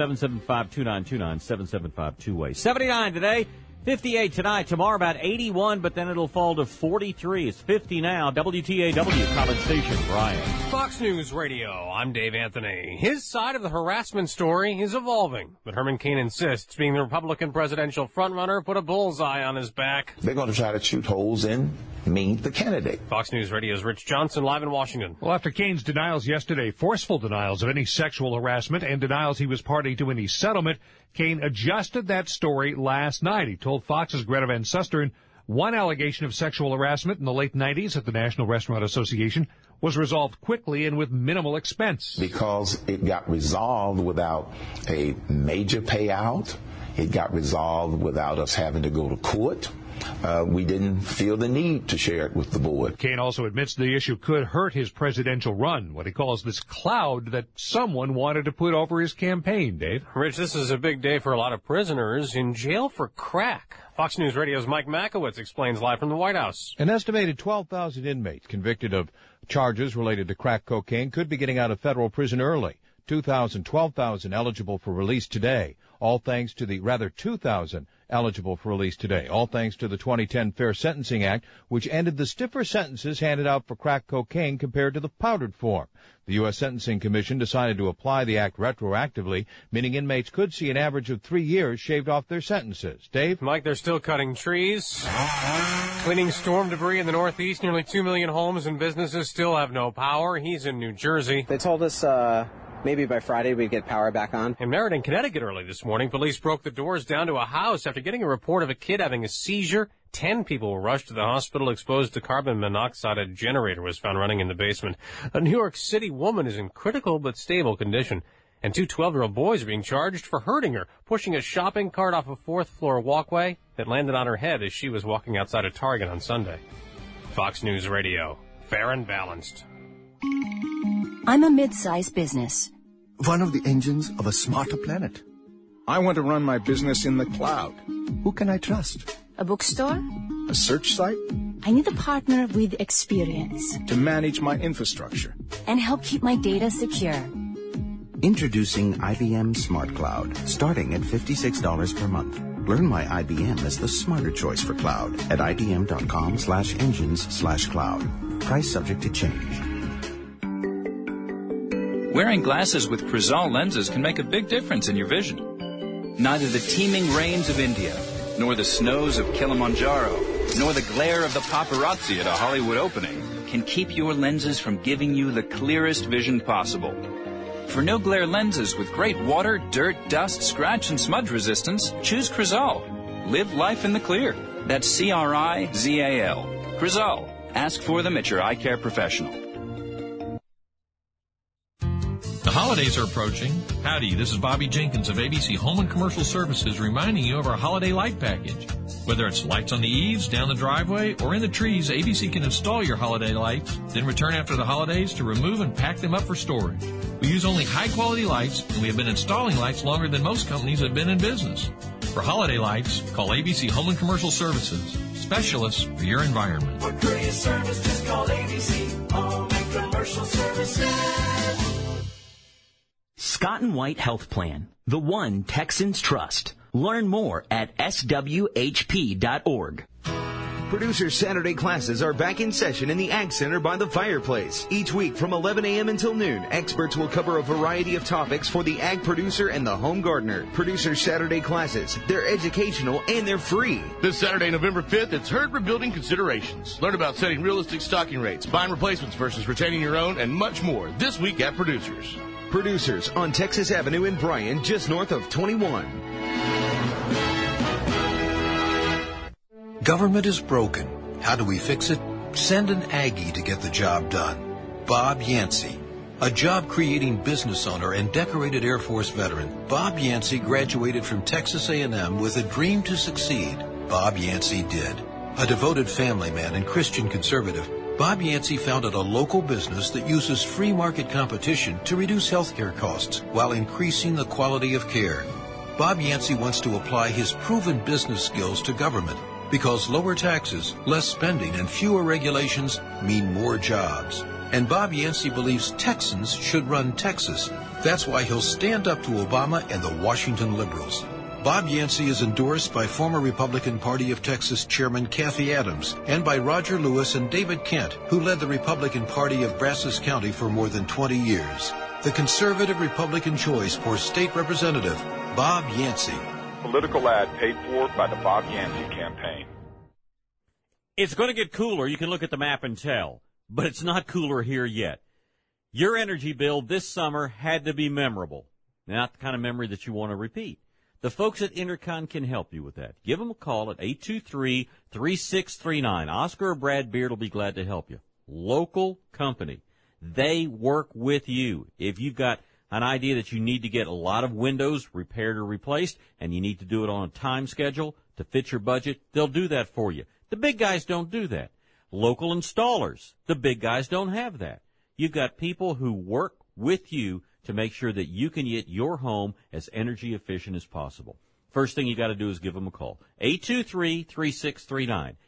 775-2929, 775-2way. 79 today, 58 tonight, tomorrow about 81, but then it'll fall to 43. It's 50 now. WTAW, College Station, Bryan. Fox News Radio, I'm Dave Anthony. His side of the harassment story is evolving, but Herman Cain insists being the Republican presidential frontrunner put a bullseye on his back. They're going to try to shoot holes in me, the candidate. Fox News Radio's Rich Johnson, live in Washington. Well, after Cain's denials yesterday, forceful denials of any sexual harassment and denials he was party to any settlement, Cain adjusted that story last night. He told Fox's Greta Van Susteren one allegation of sexual harassment in the late 90s at the National Restaurant Association was resolved quickly and with minimal expense. Because it got resolved without a major payout, it got resolved without us having to go to court. We didn't feel the need to share it with the board. Cain also admits the issue could hurt his presidential run, what he calls this cloud that someone wanted to put over his campaign, Dave. Rich, this is a big day for a lot of prisoners in jail for crack. Fox News Radio's Mike Makowitz explains live from the White House. An estimated 12,000 inmates convicted of charges related to crack cocaine could be getting out of federal prison early. 12,000 eligible for release today. All thanks to the 2,000 eligible for release today. All thanks to the 2010 Fair Sentencing Act, which ended the stiffer sentences handed out for crack cocaine compared to the powdered form. The U.S. Sentencing Commission decided to apply the act retroactively, meaning inmates could see an average of 3 years shaved off their sentences. Dave? Mike, they're still cutting trees, cleaning storm debris in the Northeast. Nearly 2 million homes and businesses still have no power. He's in New Jersey. They told us maybe by Friday we'd get power back on. In Meriden, Connecticut early this morning, police broke the doors down to a house after getting a report of a kid having a seizure. 10 people were rushed to the hospital exposed to carbon monoxide. A generator was found running in the basement. A New York City woman is in critical but stable condition. And 2 12-year-old boys are being charged for hurting her, pushing a shopping cart off a 4th-floor walkway that landed on her head as she was walking outside a Target on Sunday. Fox News Radio. Fair and balanced. I'm a mid-sized business. One of the engines of a smarter planet. I want to run my business in the cloud. Who can I trust? A bookstore? A search site? I need a partner with experience. To manage my infrastructure. And help keep my data secure. Introducing IBM Smart Cloud, starting at $56 per month. Learn why IBM is the smarter choice for cloud at ibm.com/engines/cloud. Price subject to change. Wearing glasses with Crizal lenses can make a big difference in your vision. Neither the teeming rains of India, nor the snows of Kilimanjaro, nor the glare of the paparazzi at a Hollywood opening can keep your lenses from giving you the clearest vision possible. For no-glare lenses with great water, dirt, dust, scratch, and smudge resistance, choose Crizal. Live life in the clear. That's Crizal. Crizal. Ask for them at your eye care professional. The holidays are approaching. Howdy, this is Bobby Jenkins of ABC Home and Commercial Services reminding you of our holiday light package. Whether it's lights on the eaves, down the driveway, or in the trees, ABC can install your holiday lights, then return after the holidays to remove and pack them up for storage. We use only high-quality lights, and we have been installing lights longer than most companies have been in business. For holiday lights, call ABC Home and Commercial Services, specialists for your environment. For courier service, just call ABC Home and Commercial Services. Scott and White Health Plan, the one Texans trust. Learn more at swhp.org. Producer Saturday classes are back in session in the Ag Center by the fireplace. Each week from 11 a.m. until noon, experts will cover a variety of topics for the ag producer and the home gardener. Producer Saturday classes, they're educational and they're free. This Saturday, November 5th, it's herd rebuilding considerations. Learn about setting realistic stocking rates, buying replacements versus retaining your own, and much more this week at Producers. Producers on Texas Avenue in Bryan, just north of 21. Government is broken. How do we fix it? Send an Aggie to get the job done. Bob Yancey, a job-creating business owner and decorated Air Force veteran. Bob Yancey graduated from Texas A&M with a dream to succeed. Bob Yancey did. A devoted family man and Christian conservative, Bob Yancey founded a local business that uses free market competition to reduce healthcare costs while increasing the quality of care. Bob Yancey wants to apply his proven business skills to government, because lower taxes, less spending, and fewer regulations mean more jobs. And Bob Yancey believes Texans should run Texas. That's why he'll stand up to Obama and the Washington liberals. Bob Yancey is endorsed by former Republican Party of Texas Chairman Kathy Adams and by Roger Lewis and David Kent, who led the Republican Party of Brazos County for more than 20 years. The conservative Republican choice for state representative, Bob Yancey. Political ad paid for by the Bob Yancey campaign. It's going to get cooler. You can look at the map and tell, but it's not cooler here yet. Your energy bill this summer had to be memorable, not the kind of memory that you want to repeat. The folks at Intercon can help you with that. Give them a call at 823-3639. Oscar or Brad Beard will be glad to help you. Local company. They work with you. If you've got an idea that you need to get a lot of windows repaired or replaced, and you need to do it on a time schedule to fit your budget, they'll do that for you. The big guys don't do that. Local installers, the big guys don't have that. You've got people who work with you to make sure that you can get your home as energy efficient as possible. First thing you got to do is give them a call. 823-3639.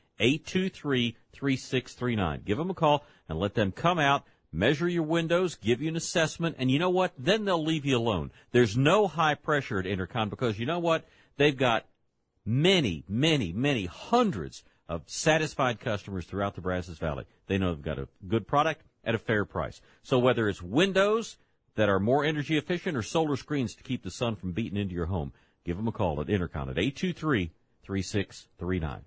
823-3639. Give them a call and let them come out, measure your windows, give you an assessment, and you know what? Then they'll leave you alone. There's no high pressure at Intercon because you know what? They've got many, many, many hundreds of satisfied customers throughout the Brazos Valley. They know they've got a good product at a fair price. So whether it's windows that are more energy efficient or solar screens to keep the sun from beating into your home, give them a call at Intercon at 823-3639.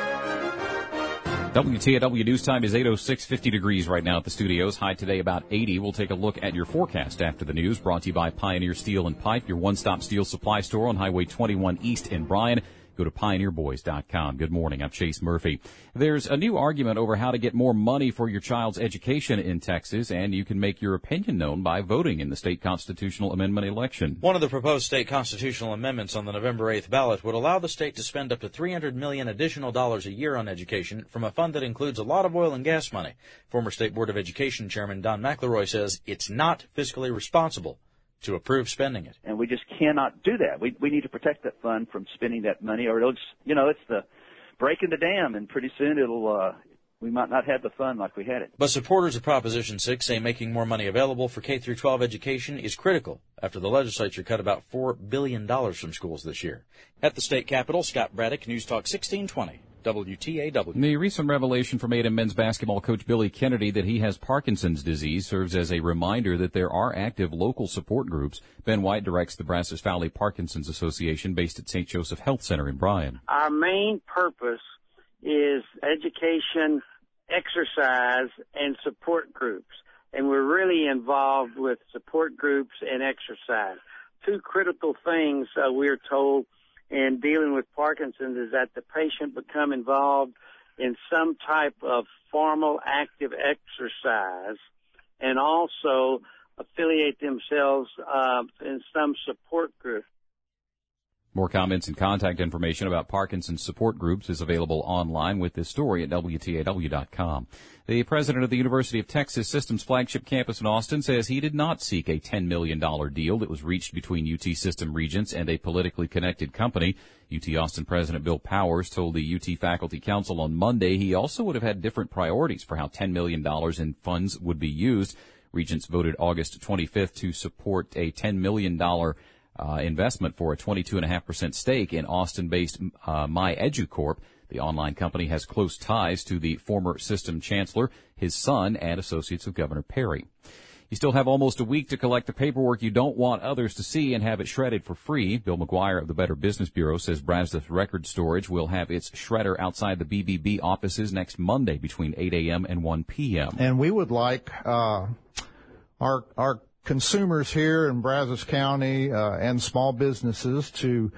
WTAW News Time is 8:06, 50 degrees right now at the studios. High today about 80. We'll take a look at your forecast after the news, brought to you by Pioneer Steel and Pipe, your one-stop steel supply store on Highway 21 East in Bryan. Go to pioneerboys.com. Good morning. I'm Chase Murphy. There's a new argument over how to get more money for your child's education in Texas, and you can make your opinion known by voting in the state constitutional amendment election. One of the proposed state constitutional amendments on the November 8th ballot would allow the state to spend up to $300 million additional dollars a year on education from a fund that includes a lot of oil and gas money. Former State Board of Education Chairman Don McElroy says it's not fiscally responsible to approve spending it. And we just cannot do that. We need to protect that fund from spending that money, or it'll just, it's the breaking the dam, and pretty soon we might not have the fund like we had it. But supporters of Proposition 6 say making more money available for K-12 education is critical after the legislature cut about $4 billion from schools this year. At the state capitol, Scott Braddock, News Talk 1620. WTAW. The recent revelation from A&M men's basketball coach Billy Kennedy that he has Parkinson's disease serves as a reminder that there are active local support groups. Ben White directs the Brazos Valley Parkinson's Association based at St. Joseph Health Center in Bryan. Our main purpose is education, exercise, and support groups. And we're really involved with support groups and exercise. Two critical things we're told in dealing with Parkinson's is that the patient become involved in some type of formal active exercise, and also affiliate themselves in some support group. More comments and contact information about Parkinson's support groups is available online with this story at WTAW.com. The president of the University of Texas System's flagship campus in Austin says he did not seek a $10 million deal that was reached between UT System Regents and a politically connected company. UT Austin President Bill Powers told the UT Faculty Council on Monday he also would have had different priorities for how $10 million in funds would be used. Regents voted August 25th to support a $10 million investment for a 22.5% stake in Austin-based MyEduCorp. The online company has close ties to the former system chancellor, his son, and associates of Governor Perry. You still have almost a week to collect the paperwork you don't want others to see and have it shredded for free. Bill McGuire of the Better Business Bureau says Brazos Record Storage will have its shredder outside the BBB offices next Monday between 8 a.m. and 1 p.m. And we would like our consumers here in Brazos County and small businesses to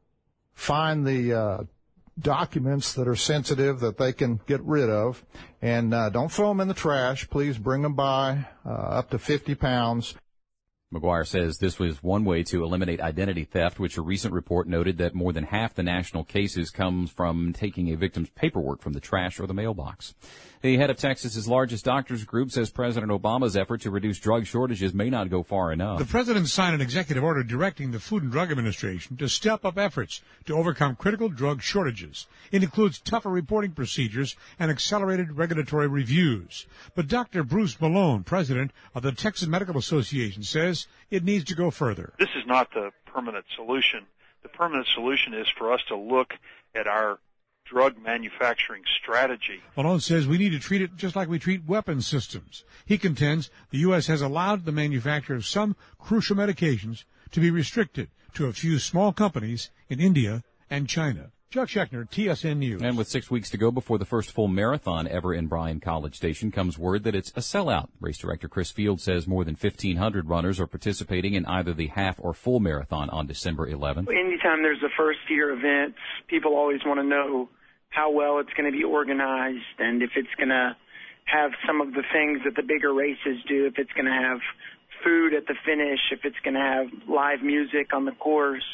find the documents that are sensitive that they can get rid of, and don't throw them in the trash. Please bring them by, up to 50 pounds. McGuire says this was one way to eliminate identity theft, which a recent report noted that more than half the national cases comes from taking a victim's paperwork from the trash or the mailbox. The head of Texas's largest doctors group says President Obama's effort to reduce drug shortages may not go far enough. The president signed an executive order directing the Food and Drug Administration to step up efforts to overcome critical drug shortages. It includes tougher reporting procedures and accelerated regulatory reviews. But Dr. Bruce Malone, president of the Texas Medical Association, says it needs to go further. This is not the permanent solution. The permanent solution is for us to look at our drug manufacturing strategy. Malone says we need to treat it just like we treat weapons systems. He contends the U.S. has allowed the manufacture of some crucial medications to be restricted to a few small companies in India and China. Chuck Schechner, TSN News. And with 6 weeks to go before the first full marathon ever in Bryan College Station comes word that it's a sellout. Race director Chris Field says more than 1,500 runners are participating in either the half or full marathon on December 11th. Anytime there's a first-year event, people always want to know how well it's going to be organized and if it's going to have some of the things that the bigger races do, if it's going to have food at the finish, if it's going to have live music on the course,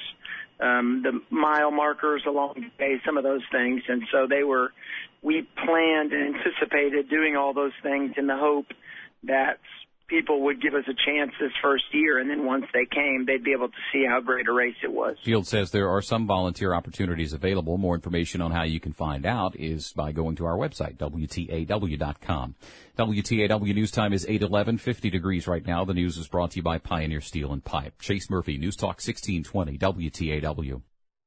the mile markers along the way, some of those things. And so we planned and anticipated doing all those things in the hope that people would give us a chance this first year, and then once they came, they'd be able to see how great a race it was. Field says there are some volunteer opportunities available. More information on how you can find out is by going to our website, WTAW.com. WTAW News Time is 8:11, 50 degrees right now. The news is brought to you by Pioneer Steel and Pipe. Chase Murphy, News Talk 1620, WTAW.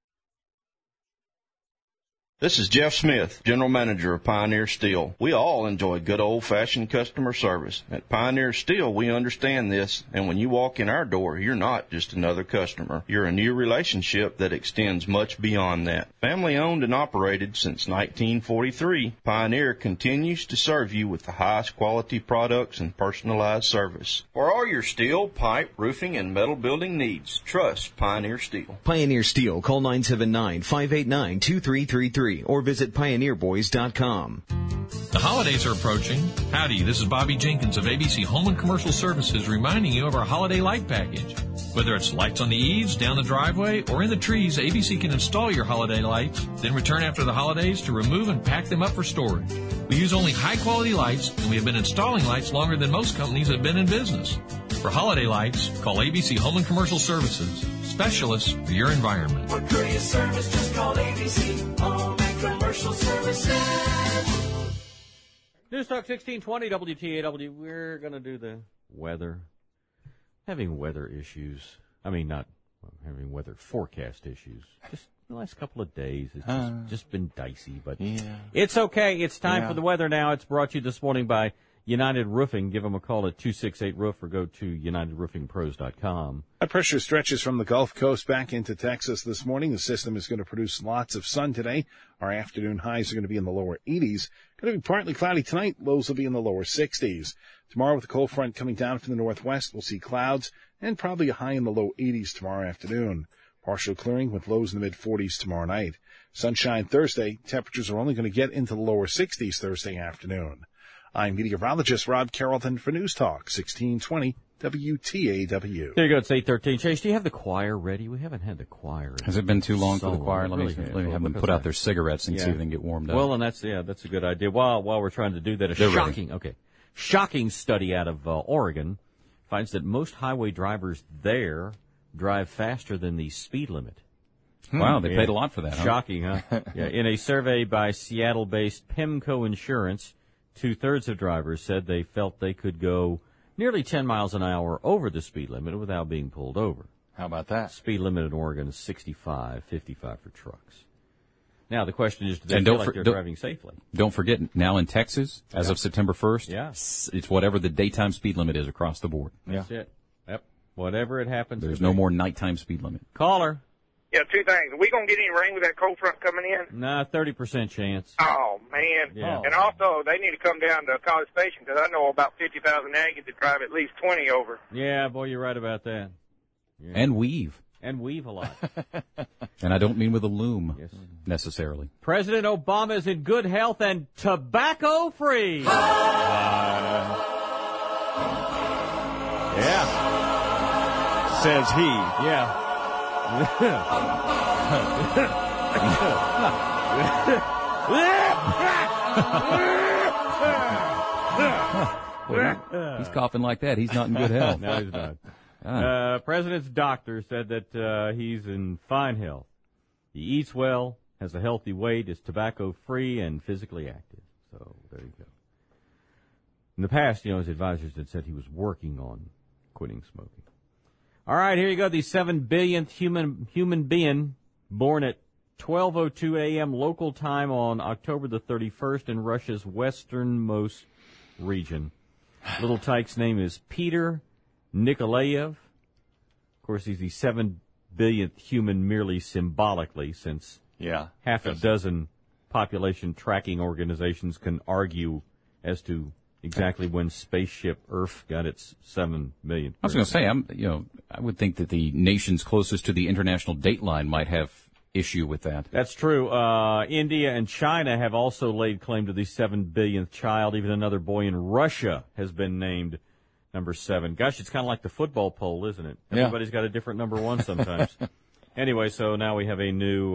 This is Jeff Smith, General Manager of Pioneer Steel. We all enjoy good old-fashioned customer service. At Pioneer Steel, we understand this, and when you walk in our door, you're not just another customer. You're a new relationship that extends much beyond that. Family-owned and operated since 1943, Pioneer continues to serve you with the highest quality products and personalized service. For all your steel, pipe, roofing, and metal building needs, trust Pioneer Steel. Pioneer Steel, call 979-589-2333. Or visit pioneerboys.com. The holidays are approaching. Howdy, this is Bobby Jenkins of ABC Home and Commercial Services reminding you of our holiday light package. Whether it's lights on the eaves, down the driveway, or in the trees, ABC can install your holiday lights, then return after the holidays to remove and pack them up for storage. We use only high-quality lights, and we have been installing lights longer than most companies have been in business. For holiday lights, call ABC Home and Commercial Services, specialists for your environment. For courier service, just call ABC Home and Commercial Services. News Talk 1620 WTAW. We're going to do the weather. Having weather issues. I mean, not having weather forecast issues. Just the last couple of days. It's just been dicey, but it's okay. It's time for the weather now. It's brought to you this morning by United Roofing. Give them a call at 268-ROOF or go to UnitedRoofingPros.com. High pressure stretches from the Gulf Coast back into Texas this morning. The system is going to produce lots of sun today. Our afternoon highs are going to be in the lower 80s. Going to be partly cloudy tonight. Lows will be in the lower 60s. Tomorrow with the cold front coming down from the northwest, we'll see clouds and probably a high in the low 80s tomorrow afternoon. Partial clearing with lows in the mid-40s tomorrow night. Sunshine Thursday. Temperatures are only going to get into the lower 60s Thursday afternoon. I'm meteorologist Rod Carrollton for News Talk 1620 WTAW. There you go. It's 8:13. Chase, do you have the choir ready? We haven't had the choir. Has it been too long for the choir? Let me have them put out their cigarettes and see if they can get warmed up. Well, and that's a good idea. While we're trying to do that, shocking study out of Oregon finds that most highway drivers there drive faster than the speed limit. Wow, they paid a lot for that. Shocking, huh? Yeah. In a survey by Seattle-based PIMCO Insurance, 2/3 of drivers said they felt they could go nearly 10 miles an hour over the speed limit without being pulled over. How about that? Speed limit in Oregon is 65, 55 for trucks. Now, the question is, do they feel like they're driving safely? Don't forget, now in Texas, as of September 1st, it's whatever the daytime speed limit is across the board. That's it. Yep. Whatever it happens. There's no more nighttime speed limit. Caller. Yeah, two things. Are we going to get any rain with that cold front coming in? Nah, 30% chance. Oh, man. Yeah. And also, they need to come down to College Station because I know about 50,000 Aggies that drive at least 20 over. Yeah, boy, you're right about that. Yeah. And weave. And weave a lot. And I don't mean with a loom, necessarily. President Obama is in good health and tobacco-free. Yeah. Says he. Yeah. He's coughing like that. He's not in good health. No, he's not. President's doctor said that he's in fine health. He eats well, has a healthy weight, is tobacco-free, and physically active. So there you go. In the past, his advisors had said he was working on quitting smoking. All right, here you go. The 7 billionth human being born at 12:02 a.m. local time on October the 31st in Russia's westernmost region. Little tyke's name is Peter Nikolaev. Of course, he's the 7 billionth human merely symbolically, since half a dozen population tracking organizations can argue as to exactly when spaceship Earth got its 7 million. I was going to say, I would think that the nations closest to the international date line might have issue with that. That's true. India and China have also laid claim to the 7 billionth child. Even another boy in Russia has been named number 7. Gosh, it's kind of like the football poll, isn't it? Everybody's got a different number 1 sometimes. Anyway, so now we have a new,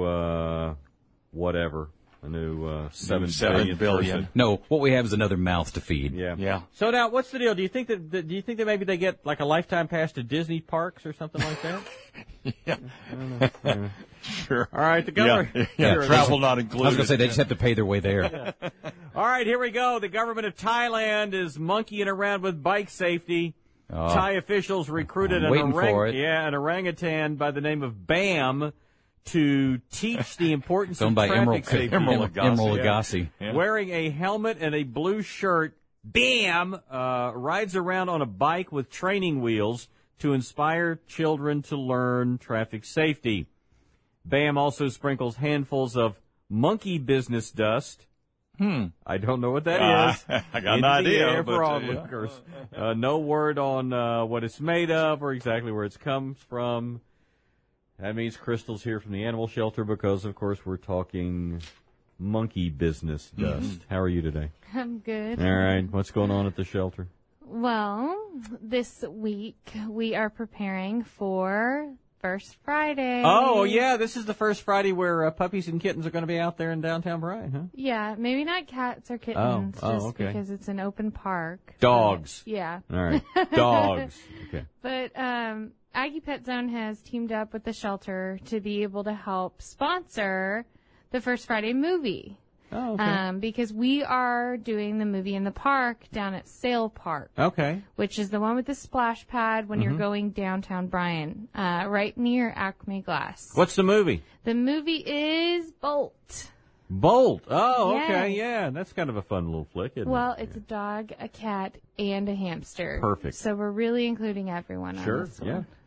a new 7 billion. No, what we have is another mouth to feed. Yeah. So now, what's the deal? Do you think that maybe they get like a lifetime pass to Disney parks or something like that? Yeah. I don't know. Yeah. Sure. All right, the government. Travel not included. I was going to say they just have to pay their way there. All right, here we go. The government of Thailand is monkeying around with bike safety. Thai officials recruited an orangutan by the name of Bam to teach the importance of traffic safety. Emeril Lagasse. Yeah. Wearing a helmet and a blue shirt, Bam rides around on a bike with training wheels to inspire children to learn traffic safety. Bam also sprinkles handfuls of monkey business dust. I don't know what that is. I got an idea. For onlookers. No word on what it's made of or exactly where it comes from. That means Crystal's here from the animal shelter because, of course, we're talking monkey business dust. How are you today? I'm good. All right. What's going on at the shelter? Well, this week we are preparing for First Friday. Oh, yeah. This is the first Friday where puppies and kittens are going to be out there in downtown Bryan, huh? Yeah. Maybe not cats or kittens, okay. Because it's an open park. Dogs. Yeah. All right. Dogs. Okay. But Aggie Pet Zone has teamed up with the shelter to be able to help sponsor the First Friday movie. Oh, okay. Because we are doing the movie in the park down at Sail Park. Okay. Which is the one with the splash pad when you're going downtown Bryan, right near Acme Glass. What's the movie? The movie is Bolt. Bolt. Oh, Yes. okay. Yeah, that's kind of a fun little flick, isn't Well, it? it's a dog, a cat, and a hamster. Perfect. So we're really including everyone on Sure, this one.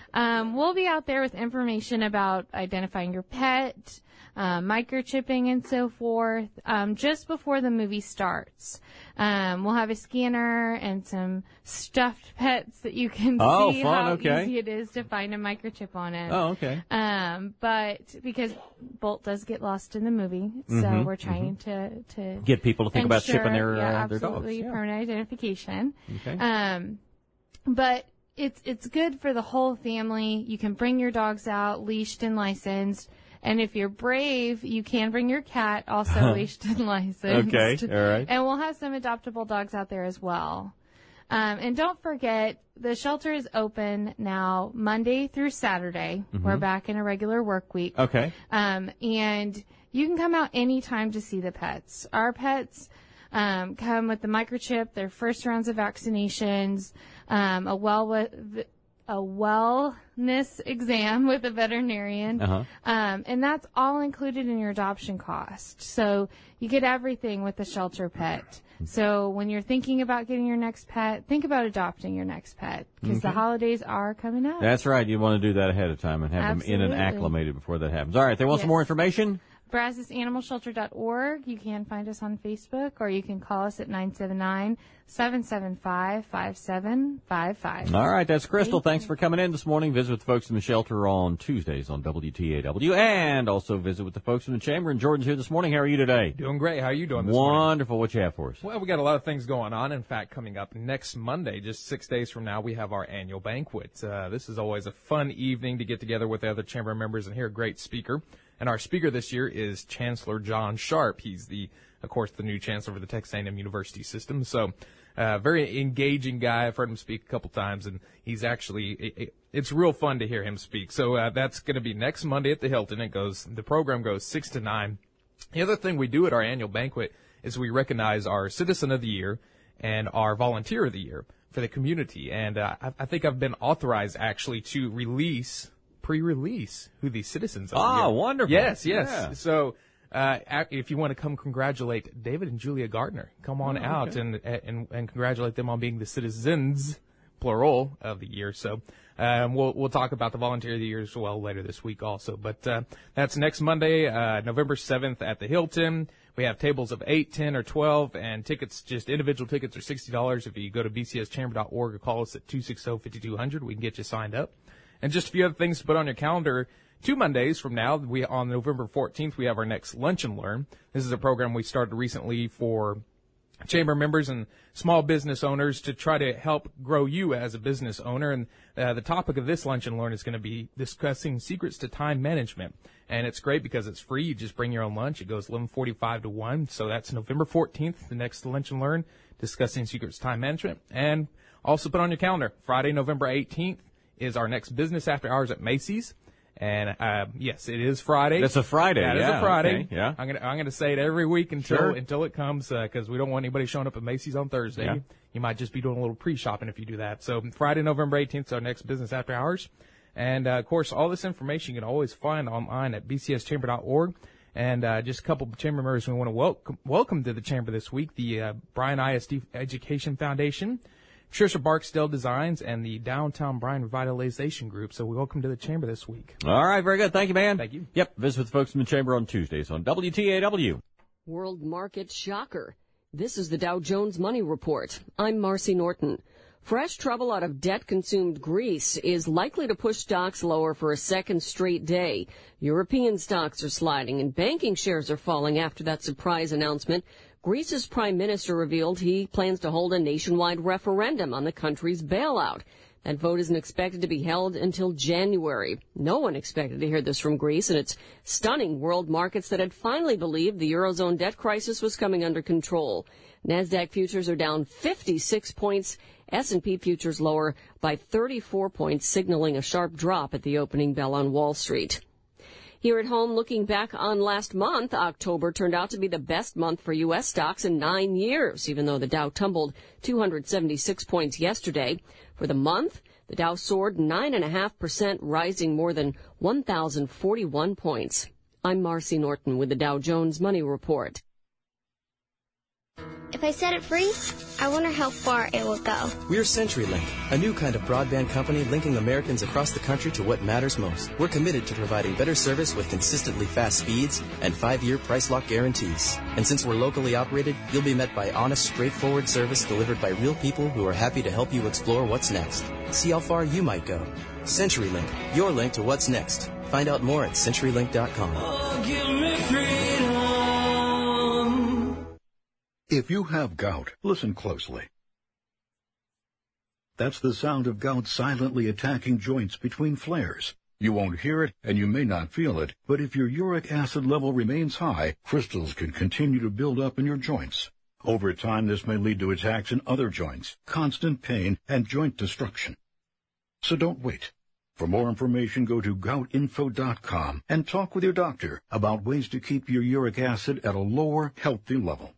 We'll be out there with information about identifying your pet, microchipping and so forth, just before the movie starts. We'll have a scanner and some stuffed pets that you can see how easy it is to find a microchip on it. Oh, okay. But because Bolt does get lost in the movie, so we're trying to get people to think about chipping their dogs. Absolutely, permanent identification. Okay. But it's good for the whole family. You can bring your dogs out leashed and licensed. And if you're brave, you can bring your cat, also leashed and licensed. Okay, all right. And we'll have some adoptable dogs out there as well. And don't forget, the shelter is open now Monday through Saturday. We're back in a regular work week. Okay. And you can come out anytime to see the pets. Our pets come with the microchip, their first rounds of vaccinations, a wellness exam with a veterinarian. And that's all included in your adoption cost. So you get everything with the shelter pet. So when you're thinking about getting your next pet, think about adopting your next pet because the holidays are coming up. That's right. You want to do that ahead of time and have them in and acclimated before that happens. All right. They want some more information? BrazosAnimalShelter.org. You can find us on Facebook, or you can call us at 979-775-5755. All right, that's Crystal. Thanks for coming in this morning. Visit with the folks in the shelter on Tuesdays on WTAW, and also visit with the folks in the chamber. And Jordan's here this morning. How are you today? Doing great. How are you doing this morning? Wonderful. What you have for us? Well, we got a lot of things going on. In fact, coming up next Monday, just 6 days from now, we have our annual banquet. This is always a fun evening to get together with the other chamber members and hear a great speaker. And our speaker this year is Chancellor John Sharp. He's of course, the new chancellor for the Texas A&M University system. So, very engaging guy. I've heard him speak a couple times, and he's actually, it's real fun to hear him speak. So, that's going to be next Monday at the Hilton. The program goes 6 to 9. The other thing we do at our annual banquet is we recognize our Citizen of the Year and our Volunteer of the Year for the community. And, I think I've been authorized actually to pre-release who these citizens are. Oh, wonderful. Yes. Yeah. So, if you want to come congratulate David and Julia Gardner, come on out and congratulate them on being the citizens, plural, of the year. So, we'll talk about the volunteer of the year as well later this week also. But, that's next Monday, November 7th at the Hilton. We have tables of 8, 10, or 12, and tickets, just individual tickets are $60. If you go to bcschamber.org or call us at 260-5200, we can get you signed up. And just a few other things to put on your calendar. 2 Mondays from now, on November 14th, we have our next Lunch and Learn. This is a program we started recently for chamber members and small business owners to try to help grow you as a business owner. And the topic of this Lunch and Learn is going to be discussing secrets to time management. And it's great because it's free. You just bring your own lunch. It goes 11:45 to 1. So that's November 14th, the next Lunch and Learn, discussing secrets to time management. And also put on your calendar, Friday, November 18th, is our next business after hours at Macy's. And, yes, it is Friday. That's a Friday. That is a Friday. Okay, yeah. I'm gonna say it every week until it comes, cause we don't want anybody showing up at Macy's on Thursday. Yeah. You might just be doing a little pre-shopping if you do that. So Friday, November 18th is our next business after hours. And, of course, all this information you can always find online at bcschamber.org. And, just a couple of chamber members we want to welcome to the chamber this week, the, Bryan ISD Education Foundation, Trisha Barksdale Designs, and the Downtown Bryan Revitalization Group. So we welcome to the chamber this week. All right, very good. Thank you, man. Thank you. Yep, visit with the folks in the chamber on Tuesdays on WTAW. World market shocker. This is the Dow Jones Money Report. I'm Marcy Norton. Fresh trouble out of debt-consumed Greece is likely to push stocks lower for a second straight day. European stocks are sliding and banking shares are falling after that surprise announcement. Greece's prime minister revealed he plans to hold a nationwide referendum on the country's bailout. That vote isn't expected to be held until January. No one expected to hear this from Greece, and it's stunning world markets that had finally believed the Eurozone debt crisis was coming under control. NASDAQ futures are down 56 points. S&P futures lower by 34 points, signaling a sharp drop at the opening bell on Wall Street. Here at home, looking back on last month, October turned out to be the best month for U.S. stocks in 9 years, even though the Dow tumbled 276 points yesterday. For the month, the Dow soared 9.5%, rising more than 1,041 points. I'm Marcy Norton with the Dow Jones Money Report. If I set it free, I wonder how far it will go. We're CenturyLink, a new kind of broadband company linking Americans across the country to what matters most. We're committed to providing better service with consistently fast speeds and 5-year price lock guarantees. And since we're locally operated, you'll be met by honest, straightforward service delivered by real people who are happy to help you explore what's next. See how far you might go. CenturyLink, your link to what's next. Find out more at CenturyLink.com. Oh, give me freedom. If you have gout, listen closely. That's the sound of gout silently attacking joints between flares. You won't hear it, and you may not feel it, but if your uric acid level remains high, crystals can continue to build up in your joints. Over time, this may lead to attacks in other joints, constant pain, and joint destruction. So don't wait. For more information, go to goutinfo.com and talk with your doctor about ways to keep your uric acid at a lower, healthy level.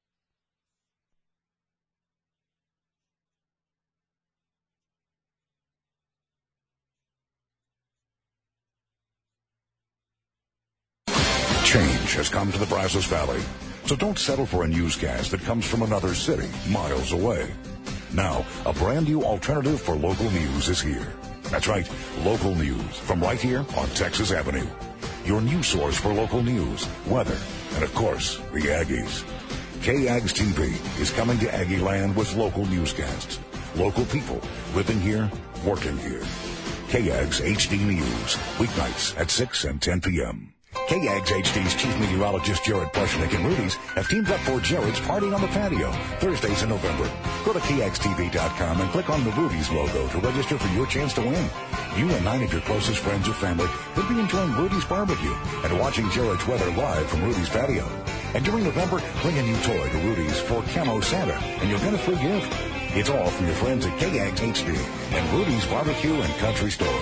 Change has come to the Brazos Valley, so don't settle for a newscast that comes from another city miles away. Now, a brand new alternative for local news is here. That's right, local news from right here on Texas Avenue. Your news source for local news, weather, and of course, the Aggies. KAGS TV is coming to Aggie Land with local newscasts. Local people living here, working here. KAGS HD News, weeknights at 6 and 10 p.m. KAGS HD's Chief Meteorologist Jared Plushnick and Rudy's have teamed up for Jared's Party on the Patio, Thursdays in November. Go to KAGSTV.com and click on the Rudy's logo to register for your chance to win. You and 9 of your closest friends or family could be enjoying Rudy's barbecue and watching Jared's weather live from Rudy's Patio. And during November, bring a new toy to Rudy's for Camo Santa, and you'll get a free gift. It's all from your friends at KAGS HD and Rudy's Barbecue and Country Store.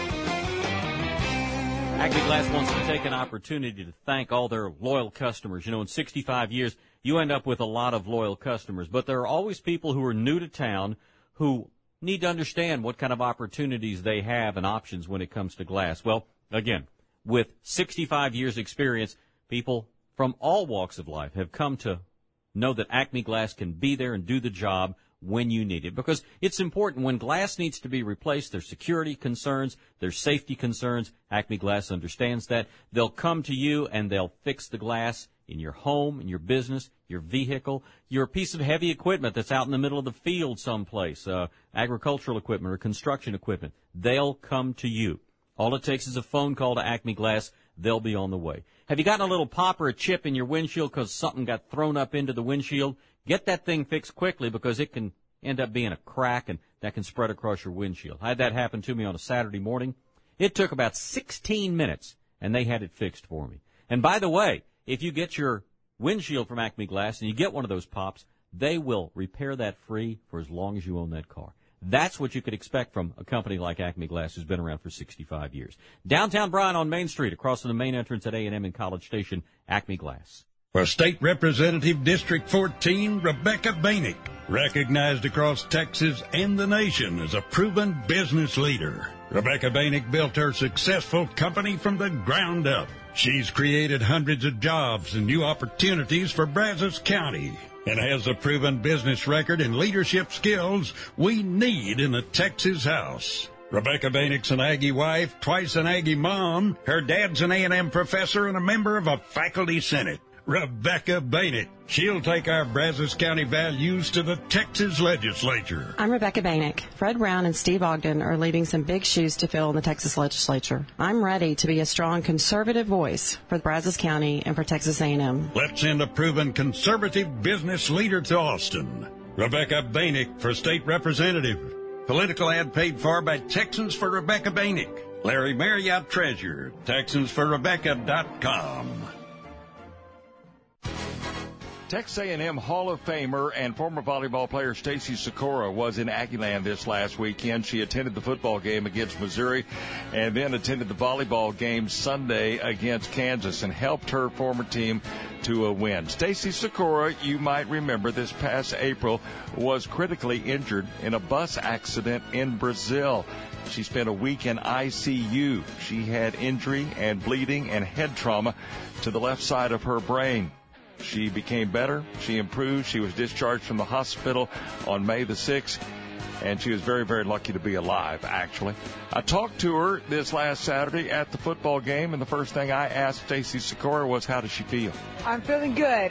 Acme Glass wants to take an opportunity to thank all their loyal customers. You know, in 65 years, you end up with a lot of loyal customers, but there are always people who are new to town who need to understand what kind of opportunities they have and options when it comes to glass. Well, again, with 65 years experience, people from all walks of life have come to know that Acme Glass can be there and do the job when you need it, because it's important. When glass needs to be replaced, there's security concerns, there's safety concerns. Acme Glass understands that. They'll come to you and they'll fix the glass in your home, in your business, your vehicle, your piece of heavy equipment that's out in the middle of the field someplace, agricultural equipment or construction equipment. They'll come to you. All it takes is a phone call to Acme Glass. They'll be on the way. Have you gotten a little pop or a chip in your windshield because something got thrown up into the windshield? Get that thing fixed quickly, because it can end up being a crack, and that can spread across your windshield. I had that happen to me on a Saturday morning. It took about 16 minutes, and they had it fixed for me. And by the way, if you get your windshield from Acme Glass and you get one of those pops, they will repair that free for as long as you own that car. That's what you could expect from a company like Acme Glass, who's been around for 65 years. Downtown Bryan on Main Street, across from the main entrance at A&M in College Station, Acme Glass. For State Representative District 14, Rebecca Bainick, recognized across Texas and the nation as a proven business leader. Rebecca Bainick built her successful company from the ground up. She's created hundreds of jobs and new opportunities for Brazos County, and has a proven business record and leadership skills we need in the Texas House. Rebecca Bainick's an Aggie wife, twice an Aggie mom. Her dad's an A&M professor and a member of a faculty senate. Rebecca Bainick. She'll take our Brazos County values to the Texas legislature. I'm Rebecca Bainick. Fred Brown and Steve Ogden are leaving some big shoes to fill in the Texas legislature. I'm ready to be a strong conservative voice for Brazos County and for Texas A&M. Let's send a proven conservative business leader to Austin. Rebecca Bainick for state representative. Political ad paid for by Texans for Rebecca Bainick. Larry Marriott Treasurer, TexansForRebecca.com. Texas A&M Hall of Famer and former volleyball player Stacy Sikora was in Aggieland this last weekend. She attended the football game against Missouri and then attended the volleyball game Sunday against Kansas and helped her former team to a win. Stacy Sikora, you might remember, this past April was critically injured in a bus accident in Brazil. She spent a week in ICU. She had injury and bleeding and head trauma to the left side of her brain. She became better. She improved. She was discharged from the hospital on May the 6th. And she was very, very lucky to be alive, actually. I talked to her this last Saturday at the football game, and the first thing I asked Stacy Sykora was, how does she feel? I'm feeling good.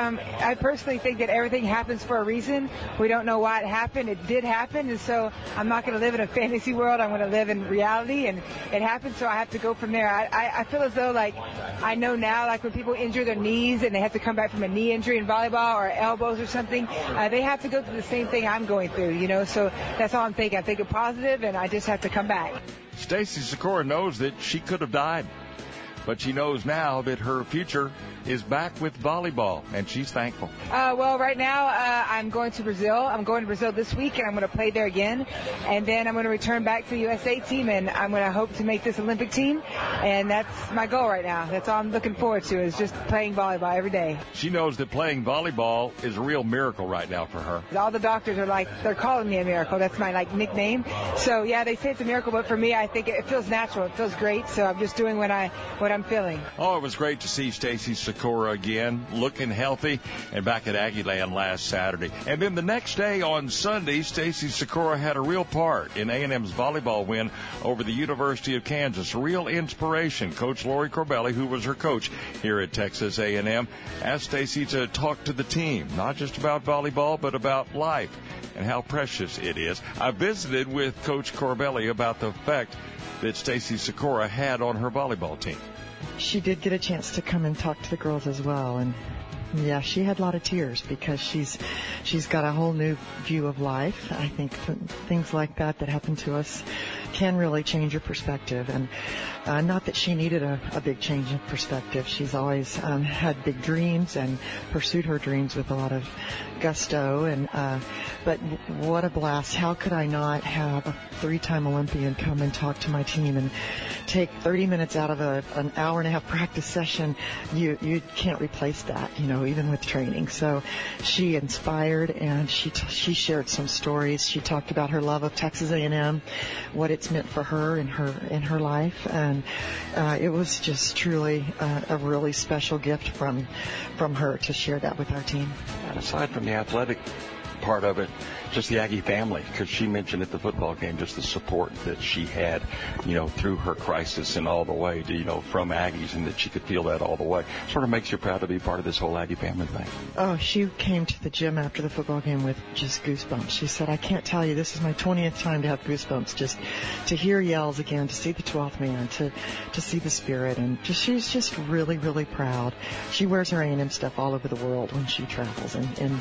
I personally think that everything happens for a reason. We don't know why it happened. It did happen, and so I'm not going to live in a fantasy world. I'm going to live in reality, and it happened, so I have to go from there. I feel as though, like, I know now, like when people injure their knees and they have to come back from a knee injury in volleyball or elbows or something, they have to go through the same thing I'm going through, you know, so that's all I'm thinking. I'm thinking positive, and I just have to come back. Stacy Sykora knows that she could have died, but she knows now that her future is back with volleyball, and she's thankful. Well, right now I'm going to Brazil. I'm going to Brazil this week, and I'm going to play there again. And then I'm going to return back to the USA team, and I'm going to hope to make this Olympic team. And that's my goal right now. That's all I'm looking forward to, is just playing volleyball every day. She knows that playing volleyball is a real miracle right now for her. All the doctors are like, they're calling me a miracle. That's my, like, nickname. So, yeah, they say it's a miracle, but for me, I think it feels natural. It feels great, so I'm just doing what I'm feeling. Oh, it was great to see Stacy Sykora again, looking healthy, and back at Aggieland last Saturday. And then the next day on Sunday, Stacy Sykora had a real part in A&M's volleyball win over the University of Kansas. Real inspiration. Coach Lori Corbelli, who was her coach here at Texas A&M, asked Stacy to talk to the team, not just about volleyball, but about life and how precious it is. I visited with Coach Corbelli about the effect that Stacy Sykora had on her volleyball team. She did get a chance to come and talk to the girls as well, and yeah, she had a lot of tears because she's got a whole new view of life. I think things like that happen to us can really change your perspective, and not that she needed a big change in perspective. She's always had big dreams and pursued her dreams with a lot of gusto, and but what a blast. How could I not have a 3-time Olympian come and talk to my team and take 30 minutes out of an hour and a half practice session? You can't replace that, you know, even with training. So she inspired, and she shared some stories. She talked about her love of Texas A&M, what it's meant for her in her life, and it was just truly a really special gift from her to share that with our team. And aside from the athletic part of it, just the Aggie family, because she mentioned at the football game just the support that she had, you know, through her crisis and all the way to, you know, from Aggies, and that she could feel that all the way. Sort of makes you proud to be part of this whole Aggie family thing. Oh, she came to the gym after the football game with just goosebumps. She said, I can't tell you, this is my 20th time to have goosebumps, just to hear yells again, to see the 12th man, to see the spirit, and she's just really, really proud. She wears her A&M stuff all over the world when she travels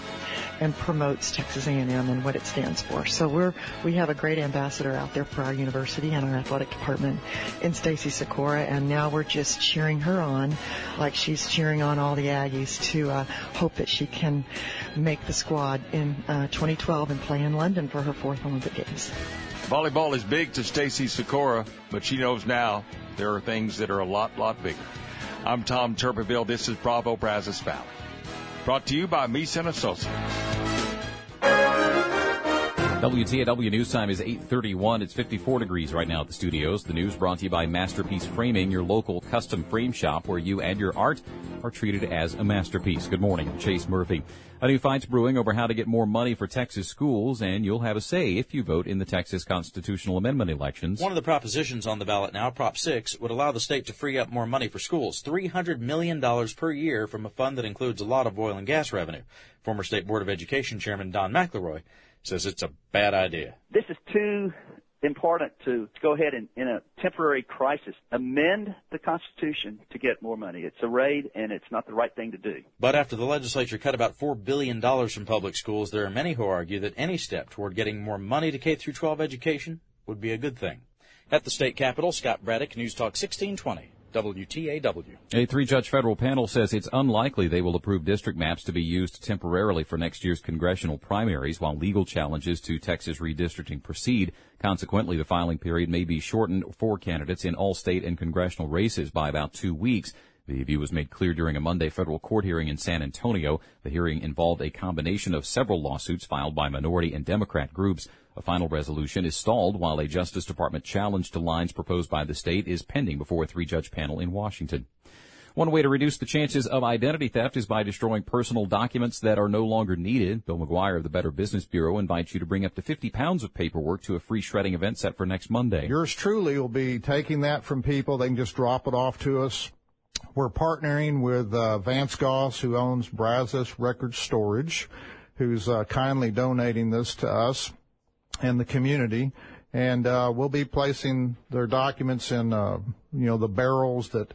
and promotes Texas A&M and what it stands for. So we have a great ambassador out there for our university and our athletic department in Stacy Sykora, and now we're just cheering her on like she's cheering on all the Aggies to hope that she can make the squad in 2012 and play in London for her 4th Olympic Games. Volleyball is big to Stacy Sykora, but she knows now there are things that are a lot bigger. I'm Tom Tuberville. This is Bravo Brazos Valley. Brought to you by Meese & Associates. WTAW News Time is 8:31. It's 54 degrees right now at the studios. The news brought to you by Masterpiece Framing, your local custom frame shop where you and your art are treated as a masterpiece. Good morning. I'm Chase Murphy. A new fight's brewing over how to get more money for Texas schools, and you'll have a say if you vote in the Texas constitutional amendment elections. One of the propositions on the ballot now, Prop 6, would allow the state to free up more money for schools, $300 million per year from a fund that includes a lot of oil and gas revenue. Former State Board of Education Chairman Don McElroy says it's a bad idea. This is too important to go ahead and, in a temporary crisis, amend the Constitution to get more money. It's a raid, and it's not the right thing to do. But after the legislature cut about $4 billion from public schools, there are many who argue that any step toward getting more money to K-12 education would be a good thing. At the state capitol, Scott Braddock, News Talk 1620. WTAW. A 3-judge federal panel says it's unlikely they will approve district maps to be used temporarily for next year's congressional primaries while legal challenges to Texas redistricting proceed. Consequently, the filing period may be shortened for candidates in all state and congressional races by about 2 weeks. The view was made clear during a Monday federal court hearing in San Antonio. The hearing involved a combination of several lawsuits filed by minority and Democrat groups. A final resolution is stalled while a Justice Department challenge to lines proposed by the state is pending before a 3-judge panel in Washington. One way to reduce the chances of identity theft is by destroying personal documents that are no longer needed. Bill McGuire of the Better Business Bureau invites you to bring up to 50 pounds of paperwork to a free shredding event set for next Monday. Yours truly will be taking that from people. They can just drop it off to us. We're partnering with Vance Goss, who owns Brazos Record Storage, who's kindly donating this to us and the community. And we'll be placing their documents in, the barrels that